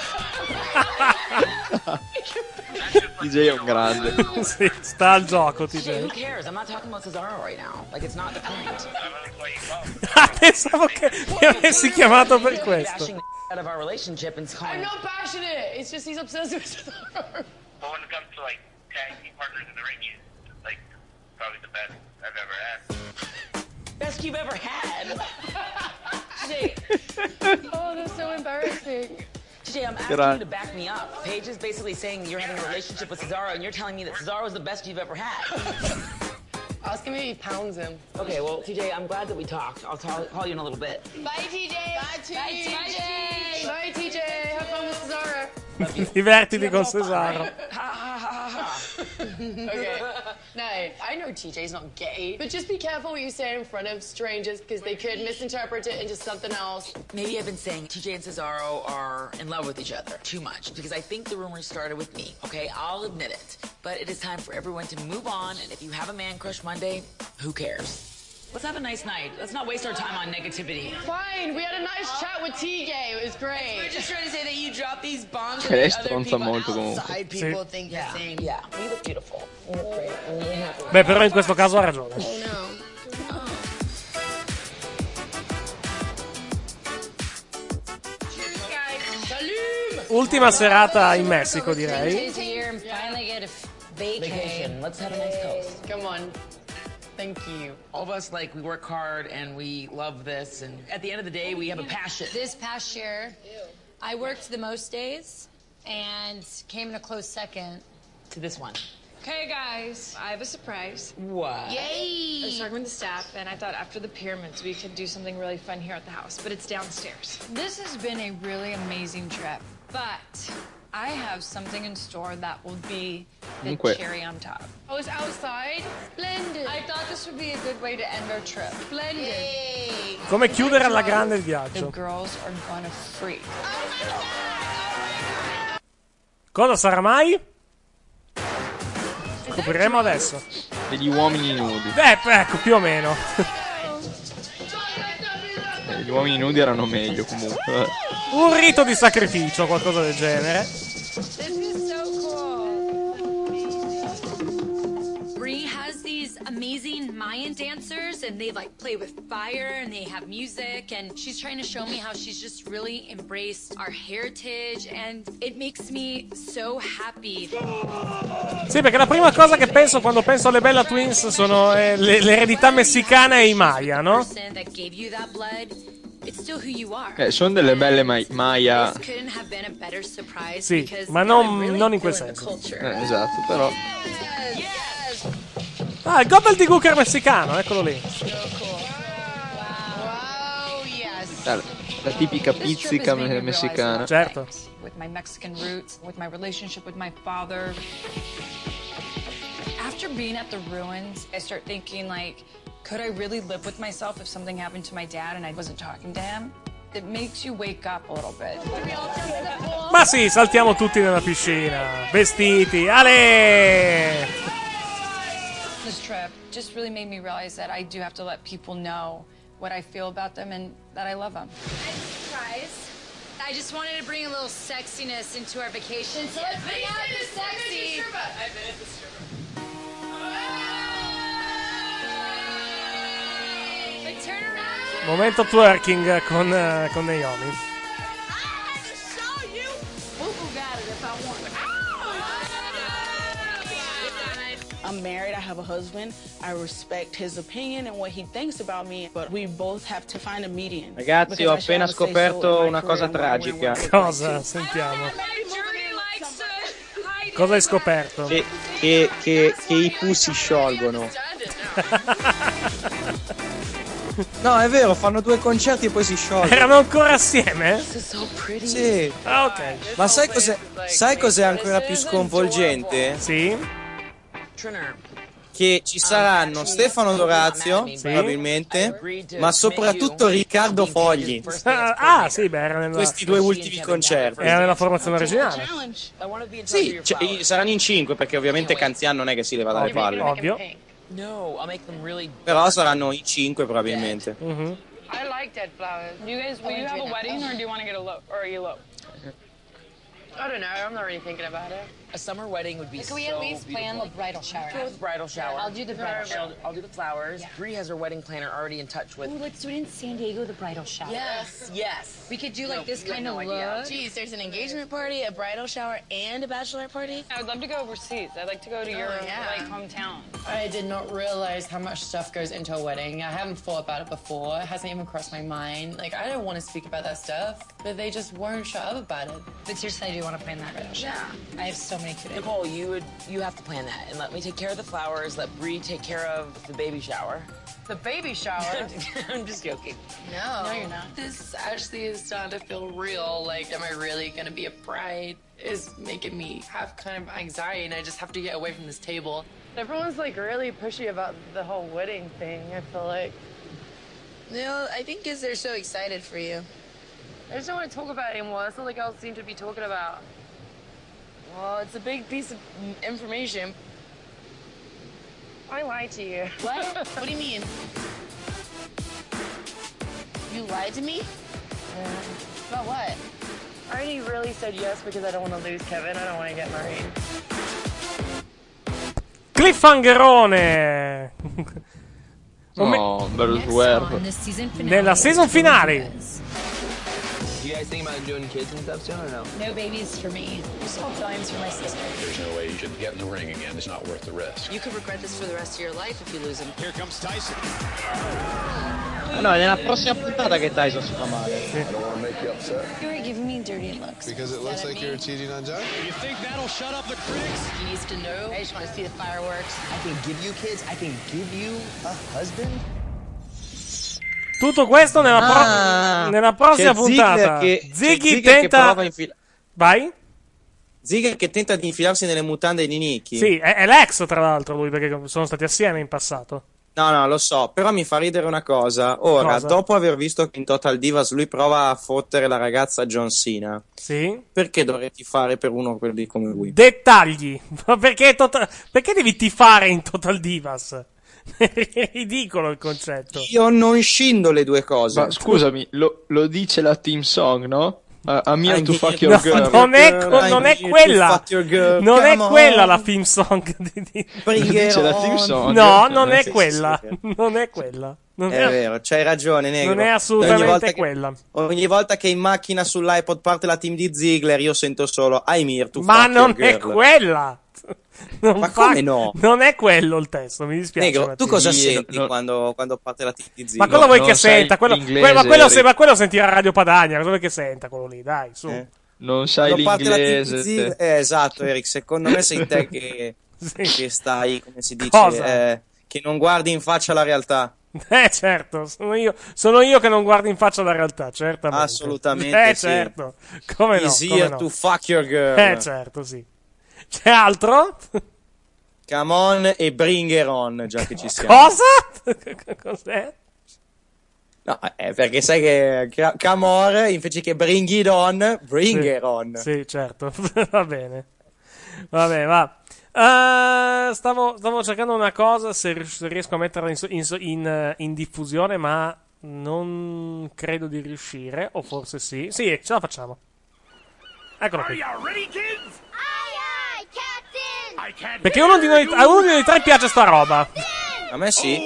S11: arm.
S4: TJ è un grande.
S1: Sì, sta al gioco,
S16: TJ, who
S1: TJ.
S16: cares? I'm not talking about Cesaro right now. Like, it's not the point.
S1: Ah, pensavo che mi avessi chiamato per questo.
S16: Bashing the out of our relationship and calling...
S17: I'm not bashing it. It's just he's obsessed with Cesaro.
S11: But when it comes to like tag team partners in the ring, he's like probably the best I've ever had.
S16: Best you've ever had?
S17: TJ. Oh, that's so embarrassing.
S16: TJ, I'm asking you to back me up. Paige is basically saying you're having a relationship with Cesaro, and you're telling me that Cesaro is the best you've ever had.
S17: Ask him if he pounds him.
S16: Okay, well, TJ, I'm glad that we talked. I'll call you in a little bit.
S17: Bye, TJ. Bye, TJ. Bye, TJ. Have fun with Cesaro.
S1: Divertiti con Cesaro.
S17: Okay. No, I know TJ's not gay, but just be careful what you say in front of strangers because they could misinterpret it into something else.
S16: Maybe I've been saying TJ and Cesaro are in love with each other too much because I think the rumors started with me, okay? I'll admit it. But it is time for everyone to move on, and if you have a man crush Monday, who cares? Let's have a nice night. Let's not waste our time on negativity.
S17: Fine, we had a nice chat with TJ. It was great.
S10: We're just trying to say that you drop these bombs
S4: Lei
S10: and the other
S4: stronza
S10: people
S4: molto comunque.
S10: outside people think the same.
S16: Yeah, we look beautiful. We look great. I'm really happy.
S1: Beh, però in questo caso ha ragione.
S10: Oh no.
S1: Ultima serata in Messico, direi.
S16: Vacation. Let's have a nice toast.
S17: Come on. Thank you.
S16: All of us, like, we work hard and we love this, and at the end of the day, we have a passion.
S6: This past year, I worked the most days and came in a close second
S16: to this one.
S21: Okay, guys, I have a surprise.
S16: What?
S21: Yay! I was talking with the staff, and I thought after the pyramids, we could do something really fun here at the house, but it's downstairs. This has been a really amazing trip, but I have something in store that will be the cherry on top.
S17: Oh, it's outside? Splendid.
S21: I thought this would be a good way to end our trip.
S17: Splendid. Yay.
S1: Come chiudere alla grande il
S21: The
S1: viaggio.
S21: girls are gonna freak.
S1: Cosa sarà mai? Scopriremo adesso.
S4: Degli uomini nudi.
S1: Ecco, più o meno.
S4: Gli uomini nudi erano meglio comunque.
S1: Un rito di sacrificio, qualcosa del genere.
S6: This is so cool. Brie has these amazing Mayan dancers, and they like play with fire, and they have music, and she's trying to show me how she's just really embraced our heritage, and it makes me so happy.
S1: Sì, perché la prima cosa che penso quando penso alle Bella Twins sono l'eredità messicana e i Maya, no?
S6: That gave you that blood. It's still who you are.
S4: Sono delle belle Maya.
S6: This couldn't have been a better surprise.
S1: Sì, ma non in quel senso.
S4: Esatto, però.
S6: Yes.
S1: Ah, il gobbledygooker messicano, eccolo lì.
S6: Wow, yes.
S4: La tipica pizzica messicana.
S1: Certo.
S21: With my Mexican roots, with my relationship with my father. After being at the ruins, I start thinking, like, could I really live with myself if something happened to my dad and I wasn't talking to him? It makes you wake up a little bit.
S1: Ma sì, saltiamo tutti nella piscina. Vestiti, ale!
S21: This trip just really made me realize that I do have to let people know what I feel about them and that I love them.
S6: Surprise. I just wanted to bring a little sexiness into our vacation. So let's bring out the sexy.
S10: I've been at the stripper.
S6: Turn around.
S1: Momento twerking con Naomi.
S19: I'm married, I have a husband, I respect his opinion and what he thinks about me, but we both have to find a median.
S5: Ragazzi, ho appena scoperto una cosa tragica.
S1: Cosa? Sentiamo. Cosa hai scoperto?
S5: Che i pu si sciolgono. No, è vero, fanno 2 concerti e poi si sciolgono.
S1: Erano ancora assieme?
S5: Sì.
S1: Ah, ok.
S5: Ma sai cos'è ancora più sconvolgente?
S1: Sì.
S5: Che ci saranno Stefano Dorazio, probabilmente, ma soprattutto Riccardo Fogli.
S1: Sì, beh, era
S5: questi 2 ultimi concerti.
S1: Era nella formazione originale.
S5: Sì, saranno in 5, perché ovviamente Canzian non è che si leva dalle palle.
S1: Ovvio.
S5: Però saranno in 5 probabilmente.
S21: I like dead flowers. You guys, will you have a wedding or do you want to get elope? I don't know. I'm not really thinking about it.
S16: A summer wedding would be
S17: Can we at least plan the bridal shower?
S16: Go with bridal shower.
S17: I'll do the bridal shower.
S16: I'll do the flowers.
S17: Yeah.
S16: Bree has her wedding planner already in touch with.
S17: Ooh, let's do it in San Diego, the bridal shower.
S16: Yes.
S17: We could do like this kind of look.
S10: Geez, there's an engagement party, a bridal shower, and a bachelorette party.
S21: I would love to go overseas. I'd like to go to your like hometown.
S17: I did not realize how much stuff goes into a wedding. I haven't thought about it before. It hasn't even crossed my mind. Like, I don't want to speak about that stuff, but they just won't shut up about it.
S21: But seriously, I do want to plan that bridal shower.
S16: Yeah.
S17: I have so many cute ideas.
S16: Nicole, you have to plan that and let me take care of the flowers. Let Bree take care of the baby shower.
S21: The baby shower?
S16: I'm just joking.
S17: No, you're not. This actually is starting to feel real. Like, am I really gonna be a bride? Is making me have kind of anxiety, and I just have to get away from this table.
S21: Everyone's like really pushy about the whole wedding thing, I feel like.
S10: No, I think because they're so excited for you.
S21: I just don't want to talk about it anymore. That's all the girls seem to be talking about.
S10: Well, it's a big piece of information.
S21: I lied to you.
S10: What? What do you mean? You lied to me? About what?
S21: I only really said yes because I don't want to lose Kevin. I don't want to get married.
S1: Cliffhangerone!
S4: No, bello swervo.
S1: Nella season finale.
S8: You guys think about doing kids and stuff soon or no?
S17: No babies for me. Just all times for my sister.
S2: There's no way you should get in the ring again. It's not worth the risk.
S10: You could regret this for the rest of your life if you lose him.
S24: Here comes Tyson.
S5: No, è nella prossima puntata che Tyson si fa male.
S2: I don't want to make you upset.
S21: You were giving me dirty looks.
S7: Because it looks like you're cheating on John?
S24: You think that'll shut up the critics?
S17: He needs to know.
S10: I just want to see the fireworks.
S8: I can give you kids. I can give you a husband.
S1: Tutto questo nella prossima puntata. Ziggy tenta. Vai?
S5: Ziggler che tenta di infilarsi nelle mutande di Nikki.
S1: Sì, è l'ex tra l'altro lui, perché sono stati assieme in passato.
S5: No, lo so, però mi fa ridere una cosa. Ora, dopo aver visto che in Total Divas lui prova a fottere la ragazza John Cena,
S1: sì?
S5: Perché dovrei tifare per uno come lui?
S1: Dettagli. Perché devi tifare in Total Divas? È ridicolo il concetto.
S5: Io non scindo le due cose.
S4: Ma scusami, lo dice la team song, no? I'm here to fuck your girl.
S1: Non è quella. Non è quella la theme song.
S4: Dice la team song.
S1: No, non è quella. Non è quella.
S5: È vero, c'hai ragione, Negro.
S1: Non è assolutamente quella.
S5: Ogni volta che in macchina sull'iPod parte la team di Ziggler, io sento solo I'm here to fuck
S1: Ma
S5: your
S1: non
S5: girl.
S1: è quella.
S5: Ma come no?
S1: Non è quello il testo, mi dispiace.
S5: Negro, tu cosa senti quando parte la team di Ziggler?
S1: Ma quello vuoi che senta? Quello sentirà Radio Padania, cosa vuoi che senta quello lì? Dai, su.
S4: Non sai l'inglese.
S5: Esatto, Eric, secondo me sei te che stai, come si dice, che non guardi in faccia la realtà.
S1: Certo, sono io che non guardo in faccia la realtà, certamente.
S5: Assolutamente sì.
S1: Certo. Come no?
S5: Is here to fuck your girl.
S1: Certo, sì. C'è altro?
S5: Come on e bring her on, già che ci siamo.
S1: Cosa? Cos'è?
S5: No, perché sai che come on, invece che bring it on, bring her on.
S1: Sì, certo. Va bene. Vabbè, va. Stavo cercando una cosa, se riesco a metterla in diffusione, ma non credo di riuscire, o forse sì. Sì, ce la facciamo. Eccolo qui. Perché a uno di noi tre piace sta roba.
S5: A me sì.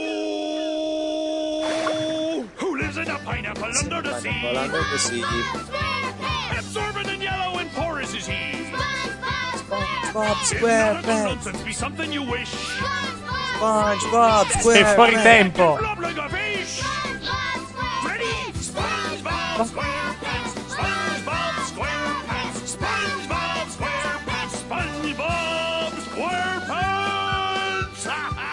S24: Who lives in a pineapple under the sea? Absorbent and yellow and porous is he.
S5: SpongeBob SquarePants.
S24: Be something you wish.
S5: SpongeBob
S1: Sei
S5: SquarePants.
S1: fuori tempo.
S24: Flop like a fish. Ready? SpongeBob SquarePants. SpongeBob SquarePants. SpongeBob SquarePants. SpongeBob SquarePants.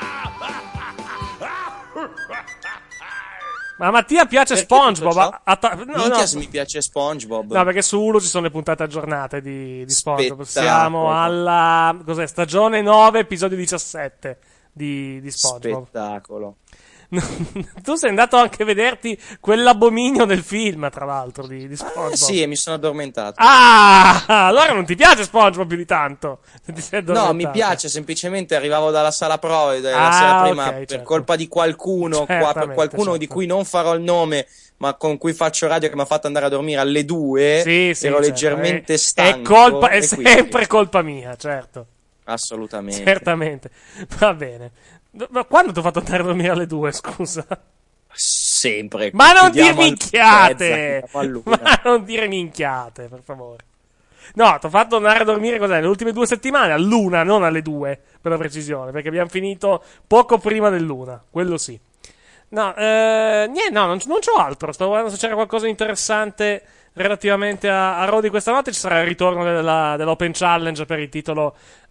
S1: Ma a Mattia piace
S5: Perché
S1: SpongeBob.
S5: Minchia, se mi piace SpongeBob.
S1: No, perché su Hulu ci sono le puntate aggiornate di SpongeBob. Siamo alla cos'è? Stagione 9, episodio 17 di SpongeBob.
S5: Spettacolo.
S1: Tu sei andato anche a vederti quell'abominio del film, tra l'altro, di SpongeBob.
S5: Sì, e mi sono addormentato.
S1: Ah, allora non ti piace SpongeBob più di tanto?
S5: No, mi piace, semplicemente arrivavo dalla sala prove la sera prima
S1: ok,
S5: per
S1: certo.
S5: colpa di qualcuno, per qualcuno
S1: certo.
S5: di cui non farò il nome, ma con cui faccio radio, che mi ha fatto andare a dormire alle 2.
S1: Sì,
S5: ero
S1: certo.
S5: leggermente stanco.
S1: È
S5: quindi-
S1: sempre colpa mia, certo.
S5: Assolutamente.
S1: Certamente. Va bene. Ma quando ti ho fatto andare a dormire alle 2, scusa?
S5: Sempre.
S1: Ma non dire
S5: Chiudiamo
S1: minchiate!
S5: all'una.
S1: Ma non dire minchiate, per favore. No, ti ho fatto andare a dormire cos'è? Le ultime 2 settimane, all'1, non alle 2, per la precisione, perché abbiamo finito poco prima dell'1, quello sì. No, niente, no, non c'ho altro. Stavo guardando se c'era qualcosa di interessante relativamente a Raw di questa notte. Ci sarà il ritorno dell'Open Challenge per il titolo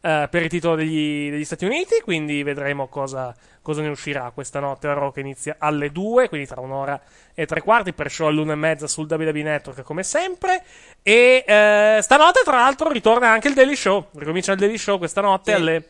S1: degli Stati Uniti, quindi vedremo cosa ne uscirà questa notte a Raw, che inizia alle 2, quindi tra 1 ora e 3/4, per show all'1:30 sul WWE Network come sempre. E stanotte tra l'altro ritorna anche il Daily Show, ricomincia il Daily Show questa notte alle...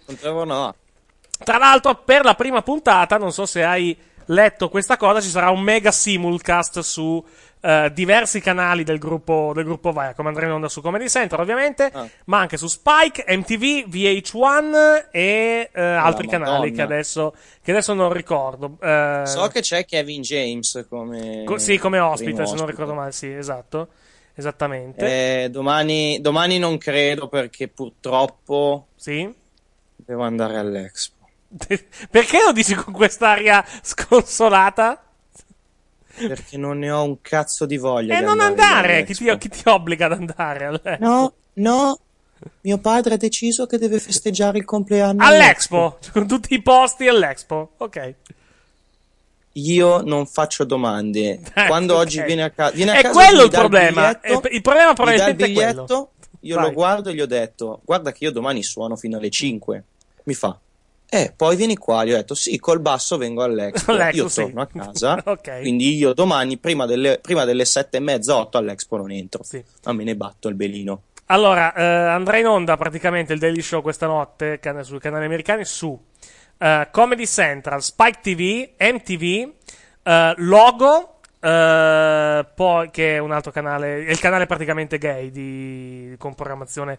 S1: Tra l'altro per la prima puntata, non so se hai letto questa cosa, ci sarà un mega simulcast su diversi canali del gruppo Viacom. Andremo in onda su Comedy Central ovviamente, ma anche su Spike, MTV, VH1 e altri canali che adesso non ricordo.
S5: So che c'è Kevin James come
S1: come ospite, se non ricordo male, sì, esatto. Esattamente.
S5: Domani non credo, perché purtroppo devo andare all'Expo.
S1: Perché lo dici con quest'aria sconsolata?
S5: Perché non ne ho un cazzo di voglia.
S1: E non andare! Chi ti obbliga ad andare all'Expo?
S5: No, mio padre ha deciso che deve festeggiare il compleanno
S1: all'Expo! Con tutti i posti all'Expo, ok.
S5: Io non faccio domande. Quando oggi viene a casa,
S1: è quello il problema. Il problema probabilmente è quello.
S5: Io lo guardo e gli ho detto: guarda che io domani suono fino alle 5. Mi fa: poi vieni qua. Gli ho detto: sì, col basso vengo all'Expo. Io torno a casa.
S1: Okay.
S5: Quindi io domani prima delle 7:30, 8 all'Expo non entro. Ma me ne batto il belino.
S1: Allora, andrà in onda praticamente il Daily Show questa notte sui canali americani su Comedy Central, Spike TV, MTV, Logo, poi, che è un altro canale, è il canale praticamente gay con programmazione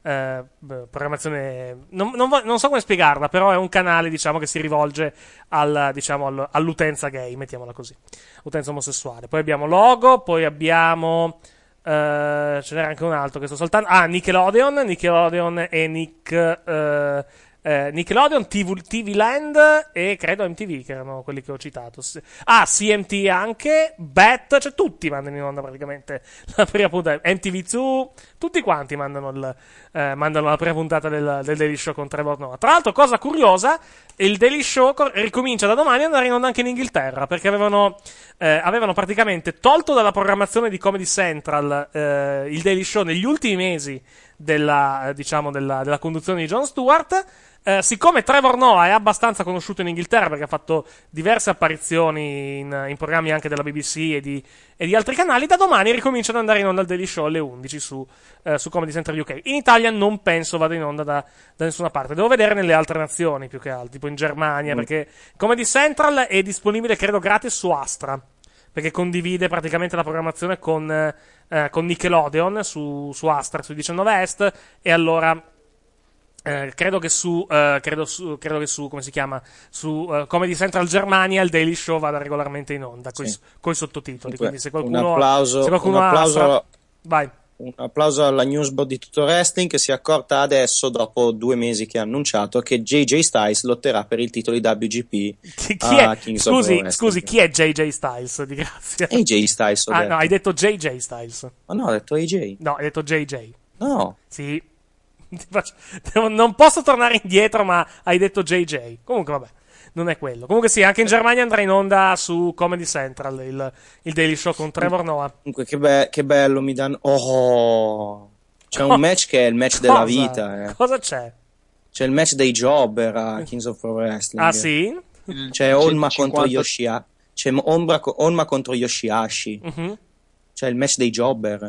S1: non so come spiegarla, però è un canale, diciamo, che si rivolge all'utenza gay, mettiamola così, utenza omosessuale. Poi abbiamo Logo, poi abbiamo ce n'era anche un altro che sto saltando, Nickelodeon e Nickelodeon, TV Land e credo MTV, che erano quelli che ho citato. CMT anche, Bet, cioè tutti mandano in onda praticamente la prima puntata. MTV2, tutti quanti mandano la prima puntata del Daily Show con Trevor Noah. Tra l'altro, cosa curiosa, il Daily Show ricomincia da domani ad andare in onda anche in Inghilterra, perché avevano praticamente tolto dalla programmazione di Comedy Central il Daily Show negli ultimi mesi della conduzione di Jon Stewart. Siccome Trevor Noah è abbastanza conosciuto in Inghilterra, perché ha fatto diverse apparizioni in programmi anche della BBC e di altri canali, da domani ricomincia ad andare in onda il Daily Show alle 11 su Comedy Central UK. In Italia non penso vada in onda da nessuna parte. Devo vedere nelle altre nazioni, più che altro, tipo in Germania, perché Comedy Central è disponibile, credo, gratis su Astra, perché condivide praticamente la programmazione con Nickelodeon su Astra, su 19 Est, e allora credo che su come si chiama, su Comedy Central Germania il Daily Show vada regolarmente in onda coi sottotitoli. Quindi se qualcuno
S5: un applauso
S1: vai.
S5: Un applauso alla Newsboard di Tutto Wrestling, che si è accorta adesso, dopo 2 mesi che ha annunciato, che JJ Styles lotterà per il titolo di WGP.
S1: Scusi, chi è JJ Styles? Di grazia.
S5: AJ Styles.
S1: No, hai detto JJ Styles.
S5: Ma no, ho detto AJ.
S1: No, hai detto JJ.
S5: No.
S1: Sì. Non posso tornare indietro, ma hai detto JJ. Comunque, vabbè, non è quello. Comunque sì, anche in Germania andrà in onda su Comedy Central il Daily Show con Trevor Noah.
S5: Comunque, che bello, mi danno... Oh! C'è un match che è il match della vita.
S1: Cosa c'è?
S5: C'è il match dei jobber a Kings of Pro Wrestling.
S1: Ah, sì?
S5: C'è Onma contro Yoshihashi. C'è Onma contro Yoshihashi. C'è il match dei jobber.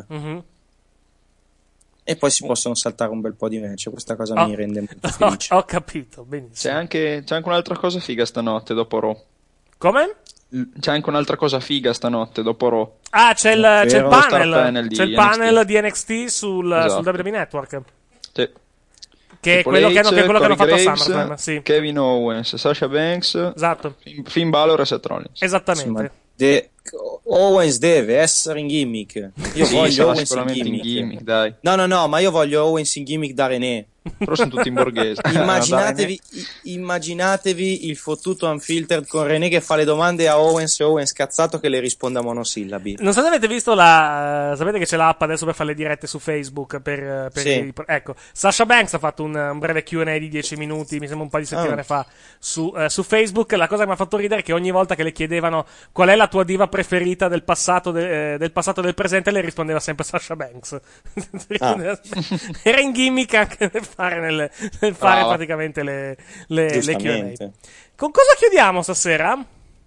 S5: E poi si possono saltare un bel po' di match. Questa cosa mi rende molto felice.
S1: Ho capito, benissimo.
S4: C'è anche un'altra cosa figa stanotte dopo Raw.
S1: Come?
S4: C'è anche un'altra cosa figa stanotte dopo Raw.
S1: Ah, c'è il panel. C'è il
S4: NXT.
S1: panel di NXT sul WWE Network.
S4: Sì.
S1: Che è quello che hanno fatto a SummerSlam. Sì.
S4: Kevin Owens, Sasha Banks,
S1: esatto.
S4: Finn Balor e Seth Rollins.
S1: Esattamente.
S5: Owens deve essere in gimmick. Io voglio Owens in
S4: gimmick, dai.
S5: No, ma io voglio Owens in gimmick da René.
S4: Però sono tutti in borghese.
S5: Immaginatevi il fottuto unfiltered con René che fa le domande a Owens e Owens cazzato che le risponde a monosillabi.
S1: Non so se avete visto sapete che c'è l'app adesso per fare le dirette su Facebook
S5: sì.
S1: Ecco, Sasha Banks ha fatto un breve Q&A di 10 minuti, mi sembra un paio di settimane fa su Facebook. La cosa che mi ha fatto ridere è che ogni volta che le chiedevano qual è la tua diva preferita del passato del del presente, le rispondeva sempre Sasha Banks. Era in gimmick anche nel fare praticamente le Q&A. Con cosa chiudiamo stasera?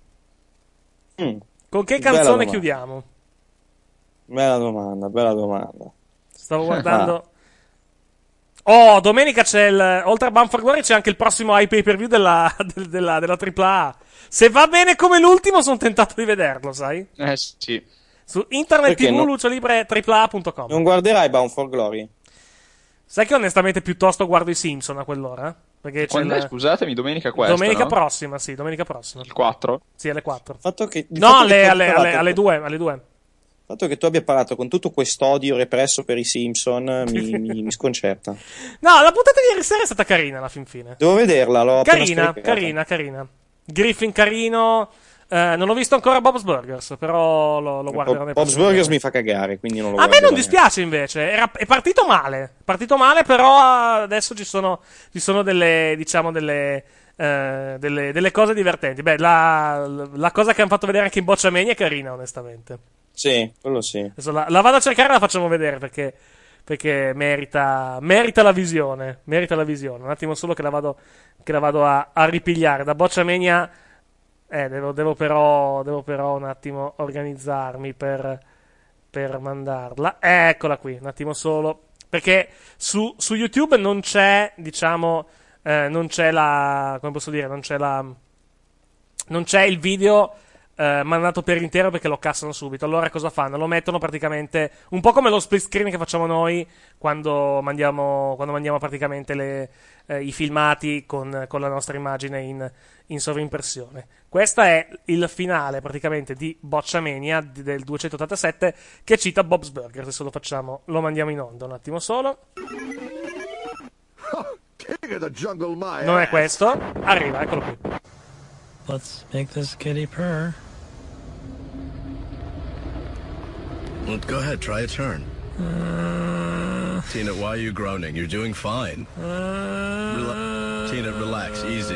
S1: Con che canzone chiudiamo?
S5: Bella domanda.
S1: Stavo guardando. Domenica c'è oltre a Bound for Glory c'è anche il prossimo pay per view della AAA. Se va bene come l'ultimo, sono tentato di vederlo, sai?
S4: Sì.
S1: Su Internet TV, luciolibre AAA.com.
S5: Non guarderai Bound for Glory?
S1: Sai che onestamente piuttosto guardo i Simpson a quell'ora? Perché
S4: quando è, scusatemi, domenica questa,
S1: domenica
S4: no?
S1: prossima, sì, domenica prossima.
S4: Il 4?
S1: Sì, alle 4.
S5: Alle
S1: 2, alle 2.
S5: Il fatto che tu abbia parlato con tutto quest'odio represso per i Simpson mi sconcerta.
S1: No, la puntata di ieri sera è stata carina alla fin fine.
S5: Devo vederla,
S1: carina. Griffin carino. Non ho visto ancora Bob's Burgers, però lo guarderò.
S5: Bob's Burgers mi fa cagare, quindi non lo guardo.
S1: A me non dispiace invece, è partito male, però adesso ci sono delle, diciamo, delle cose divertenti. Beh, la cosa che hanno fatto vedere anche in Bocciamania è carina, onestamente.
S5: Sì, quello sì.
S1: Adesso la vado a cercare e la facciamo vedere perché merita la visione. Un attimo solo che la vado a ripigliare da Bocciamania. Devo però un attimo organizzarmi per mandarla. Eccola qui, un attimo solo. Perché su YouTube non c'è, diciamo, non c'è il video mandato per intero perché lo cassano subito. Allora cosa fanno? Lo mettono praticamente un po' come lo split screen che facciamo noi quando mandiamo praticamente i filmati con la nostra immagine in sovrimpressione. Questo è il finale praticamente di Bocciamania del 287 che cita Bob's Burgers. Adesso lo mandiamo in onda un attimo solo. Non è questo. Arriva, eccolo qui.
S12: Let's make this kitty purr.
S15: Well, go ahead, try a turn. Tina, why are you groaning? You're doing fine. Tina, relax. Easy.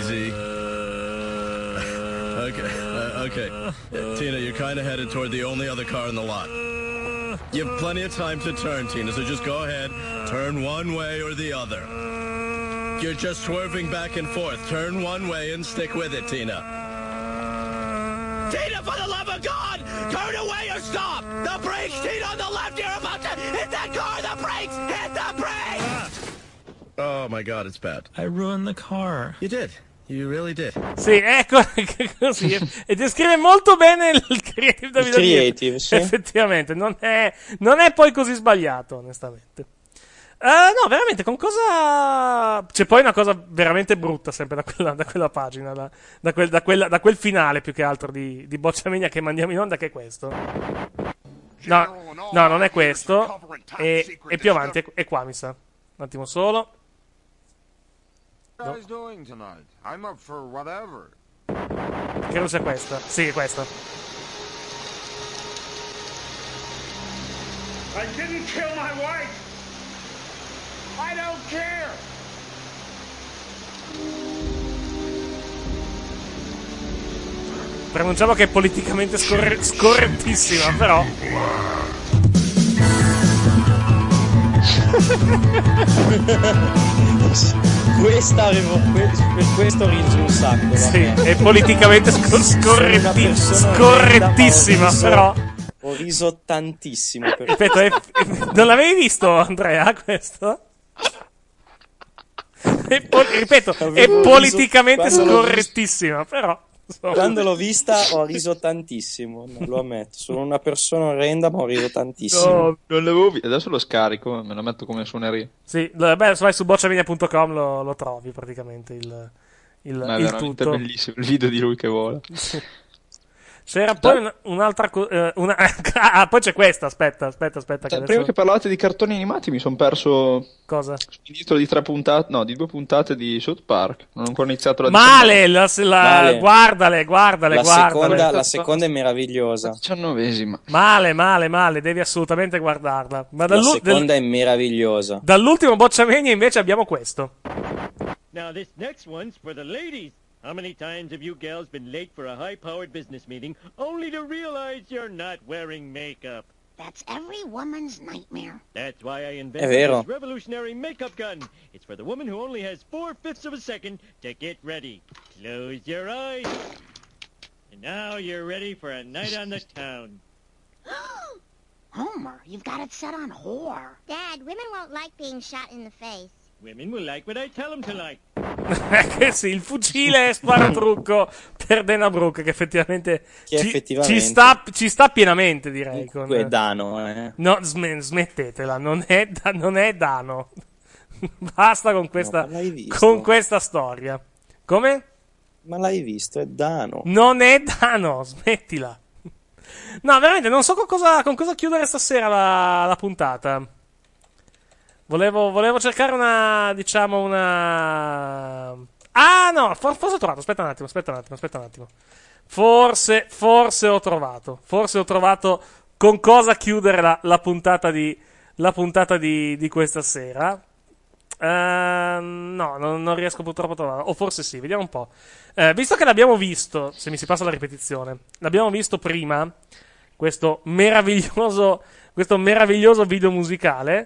S15: Okay. Tina, you're kind of headed toward the only other car in the lot. You have plenty of time to turn, Tina, so just go ahead. Turn one way or the other. You're just swerving back and forth. Turn one way and stick with it, Tina. Tina, for the love of God! Turn away or stop! The brakes, Tina, on the left! You're about to hit that car! The brakes! Hit the brakes! Oh my God, it's bad.
S12: I ruined the car.
S15: You did. You really did.
S1: Sì, ecco, così. E descrive molto bene il creative da
S5: creative, sì.
S1: Effettivamente, non è poi così sbagliato, onestamente. No, veramente, con cosa... C'è poi una cosa veramente brutta sempre da quella pagina, da quel finale più che altro di Bocciamania che mandiamo in onda, che è questo. No, non è questo. E più avanti, è qua, mi sa. Un attimo solo. No. Credo sia questa. Sì, è questa.
S24: I didn't kill my wife. I don't care.
S1: Pronunciamo che è politicamente scorrettissima, però.
S5: Questa avevo per questo ho riso un sacco.
S1: Sì, è politicamente scorrettissima, però.
S5: Ho riso tantissimo.
S1: Ripeto, non l'avevi visto, Andrea, questo? Ripeto, è politicamente scorrettissima, però.
S5: Quando l'ho vista ho riso tantissimo, lo ammetto. Sono una persona orrenda, ma ho riso tantissimo.
S4: No, non l'avevo visto. Adesso lo scarico, me lo metto come suoneria.
S1: Sì, beh, vai su bocciamedia.com lo trovi praticamente il
S4: ma è veramente
S1: tutto.
S4: Bellissimo il video di lui che vola.
S1: C'era poi un'altra poi c'è questa, aspetta che adesso...
S4: Prima che parlavate di cartoni animati mi sono perso
S1: cosa?
S4: L'inizio di 3 puntate, no, di 2 puntate di South Park. Non ho ancora iniziato
S1: Male,
S5: Male.
S1: guardale.
S5: La seconda è meravigliosa.
S4: 19esima.
S1: Male, devi assolutamente guardarla. Ma
S5: la seconda è meravigliosa.
S1: Dall'ultimo Bocciamania invece abbiamo questo.
S13: Now this next one's for the ladies. How many times have you gals been late for a high-powered business meeting only to realize you're not wearing makeup?
S18: That's every woman's nightmare.
S13: That's why I invented this
S5: vero.
S13: revolutionary makeup gun. It's for the woman who only has 4/5 of a second to get ready. Close your eyes. And now you're ready for a night on the town.
S18: Homer, you've got it set on whore.
S20: Dad, women won't like being shot in the face.
S13: Women will like what I tell them to like.
S1: Sì, il fucile è sparatrucco per Dana Brooke, che effettivamente,
S5: effettivamente
S1: ci sta pienamente, direi.
S5: È Dano,
S1: No, smettetela, non è Dano. Basta con questa, questa storia. Come?
S5: Ma l'hai visto, è Dano.
S1: Non è Dano, smettila. No, veramente, non so con cosa chiudere stasera la puntata. Volevo cercare una... Ah, no, forse ho trovato. Aspetta un attimo. Forse ho trovato con cosa chiudere la puntata di questa sera. No, non riesco purtroppo a trovarlo. O forse sì, vediamo un po'. Visto che l'abbiamo visto, se mi si passa la ripetizione, l'abbiamo visto prima, questo meraviglioso video musicale.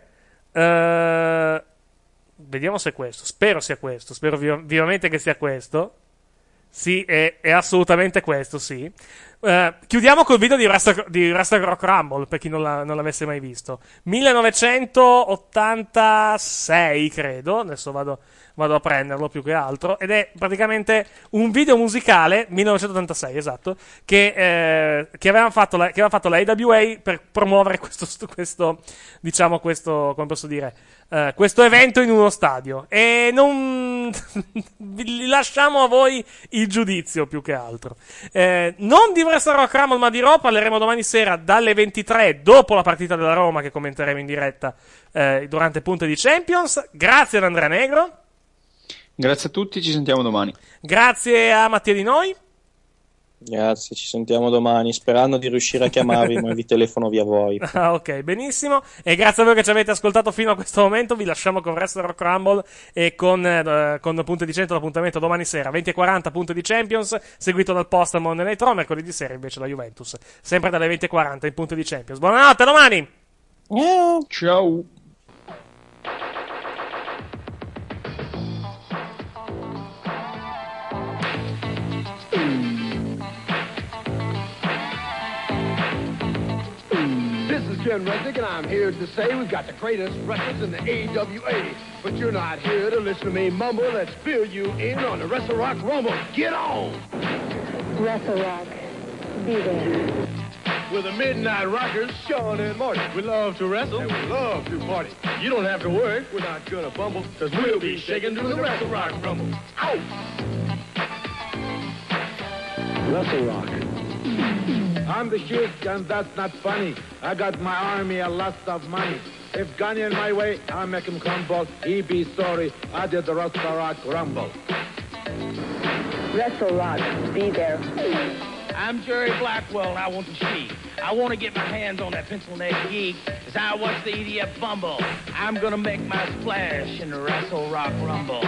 S1: Vediamo se è questo. Spero sia questo. Spero vivamente che sia questo. Sì, è assolutamente questo, sì. Chiudiamo col video di Wrestle Rock Rumble, per chi non l'avesse mai visto. 1986, credo. Adesso vado a prenderlo più che altro. Ed è praticamente un video musicale, 1986, esatto, che aveva fatto la AWA per promuovere questo, come posso dire, questo evento in uno stadio. E non lasciamo a voi il giudizio, più che altro. Non di Wrestle Rock Rumble, ma di Raw parleremo domani sera dalle 23, dopo la partita della Roma, che commenteremo in diretta durante Punte di Champions. Grazie ad Andrea Negro.
S4: Grazie a tutti, ci sentiamo domani.
S1: Grazie a Mattia Di Noi.
S5: Grazie, ci sentiamo domani, sperando di riuscire a chiamarvi, ma vi telefono via voi.
S1: Ah, ok, benissimo. E grazie a voi che ci avete ascoltato fino a questo momento. Vi lasciamo con Wrestle Rock Rumble e con Punte di 100 l'appuntamento domani sera, 20:40 Punte di Champions, seguito dal post Monday Night Raw. Mercoledì sera invece la Juventus, sempre dalle 20:40 in Punte di Champions. Buonanotte, a domani.
S4: Ciao.
S24: Ken Resnick, and I'm here to say we've got the greatest wrestlers in the AWA. But you're not here to listen to me mumble. Let's fill you in on the Wrestle Rock Rumble. Get on!
S18: Wrestle Rock, be there.
S24: We're the Midnight Rockers, Sean and Marty. We love to wrestle, and we love to party. You don't have to worry, we're not gonna bumble, because we'll be shaking through the Wrestle Rock Rumble. Ow! Wrestle Rock. I'm the Sheik, and that's not funny. I got my army a lot of money. If Ghani in my way, I make him crumble. He be sorry, I did the Wrestle Rock Rumble.
S18: Wrestle Rock, be there.
S9: I'm Jerry Blackwell, and I want to see. I want to get my hands on that pencil-neck geek as I watch the EDF Bumble. I'm going to make my splash in the Wrestle Rock Rumble.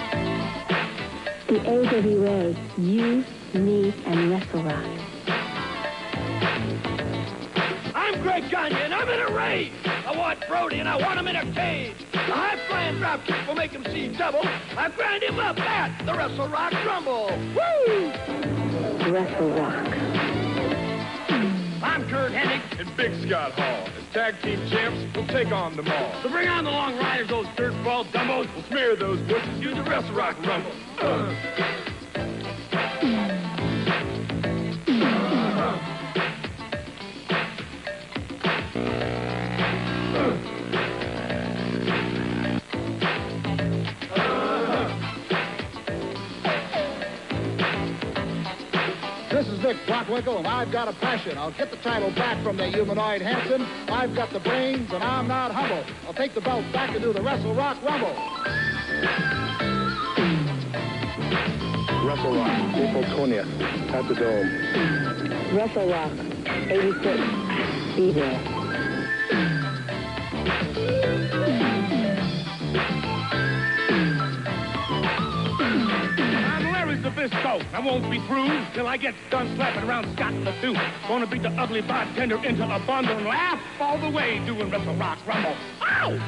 S18: The AWA, you, me, and Wrestle Rock.
S9: I'm Greg Gagne, and I'm in a rage. I want Brody, and I want him in a cage. The high-flying drop kick will make him see double. I grind him up at the Wrestle Rock Rumble. Woo!
S18: Wrestle Rock.
S9: I'm Kurt Hennig.
S24: And Big Scott Hall. As tag team champs, we'll take on them all.
S9: So bring on the long riders, those dirtball dumbos.
S24: We'll smear those bushes, use the Wrestle Rock Rumble. This is Vic Bockwinkel, and I've got a passion. I'll get the title back from the humanoid Hanson. I've got the brains, and I'm not humble. I'll take the belt back and do the Wrestle Rock Rumble. Wrestle Rock, April 20th, at the Dome.
S18: Wrestle Rock, 86. Be there.
S9: Zabisco. I won't be through till I get done slapping around Scott in the tooth. Gonna beat the ugly bartender into a bundle and laugh all the way doing Wrestle Rock Rumble. Ow!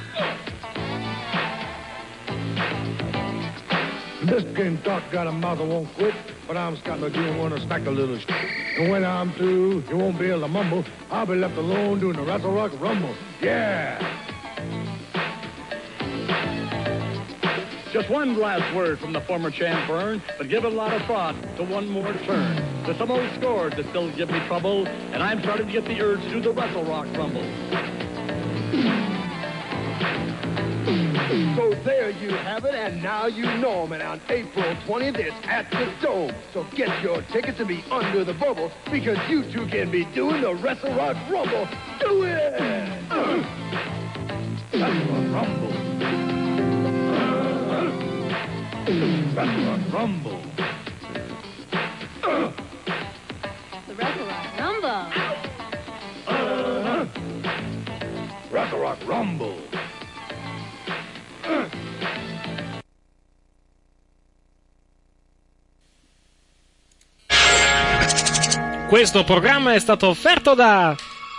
S24: This game talk got a mouth that won't quit, but I'm Scott McGee, wanna smack a little shit. And when I'm through, you won't be able to mumble. I'll be left alone doing the Wrestle Rock Rumble. Yeah!
S9: Just one last word from the former champ Vern, but give it a lot of thought to one more turn. There's some old scores that still give me trouble, and I'm starting to get the urge to do the Wrestle Rock Rumble.
S24: So there you have it, and now you know him. And on April 20th, it's at the Dome. So get your tickets and be under the bubble, because you two can be doing the Wrestle Rock Rumble. Do it! Wrestle Rock Rumble. Wrestle Rock Rumble.
S18: The Wrestle Rock Rumble.
S24: Wrestle Rock Rumble.
S1: Questo programma è stato offerto da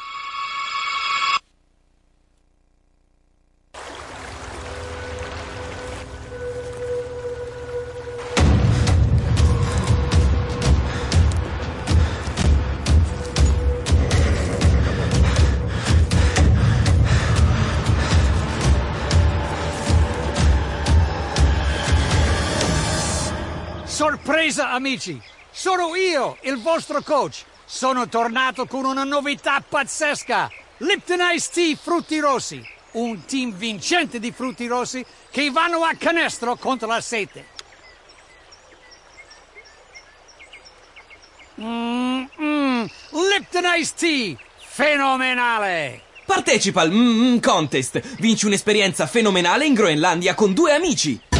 S14: Sorpresa, amici! Sono io, il vostro coach. Sono tornato con una novità pazzesca. Lipton Iced Tea Frutti Rossi. Un team vincente di frutti rossi che vanno a canestro contro la sete. Lipton Iced Tea. Fenomenale!
S22: Partecipa al contest. Vinci un'esperienza fenomenale in Groenlandia con 2 amici.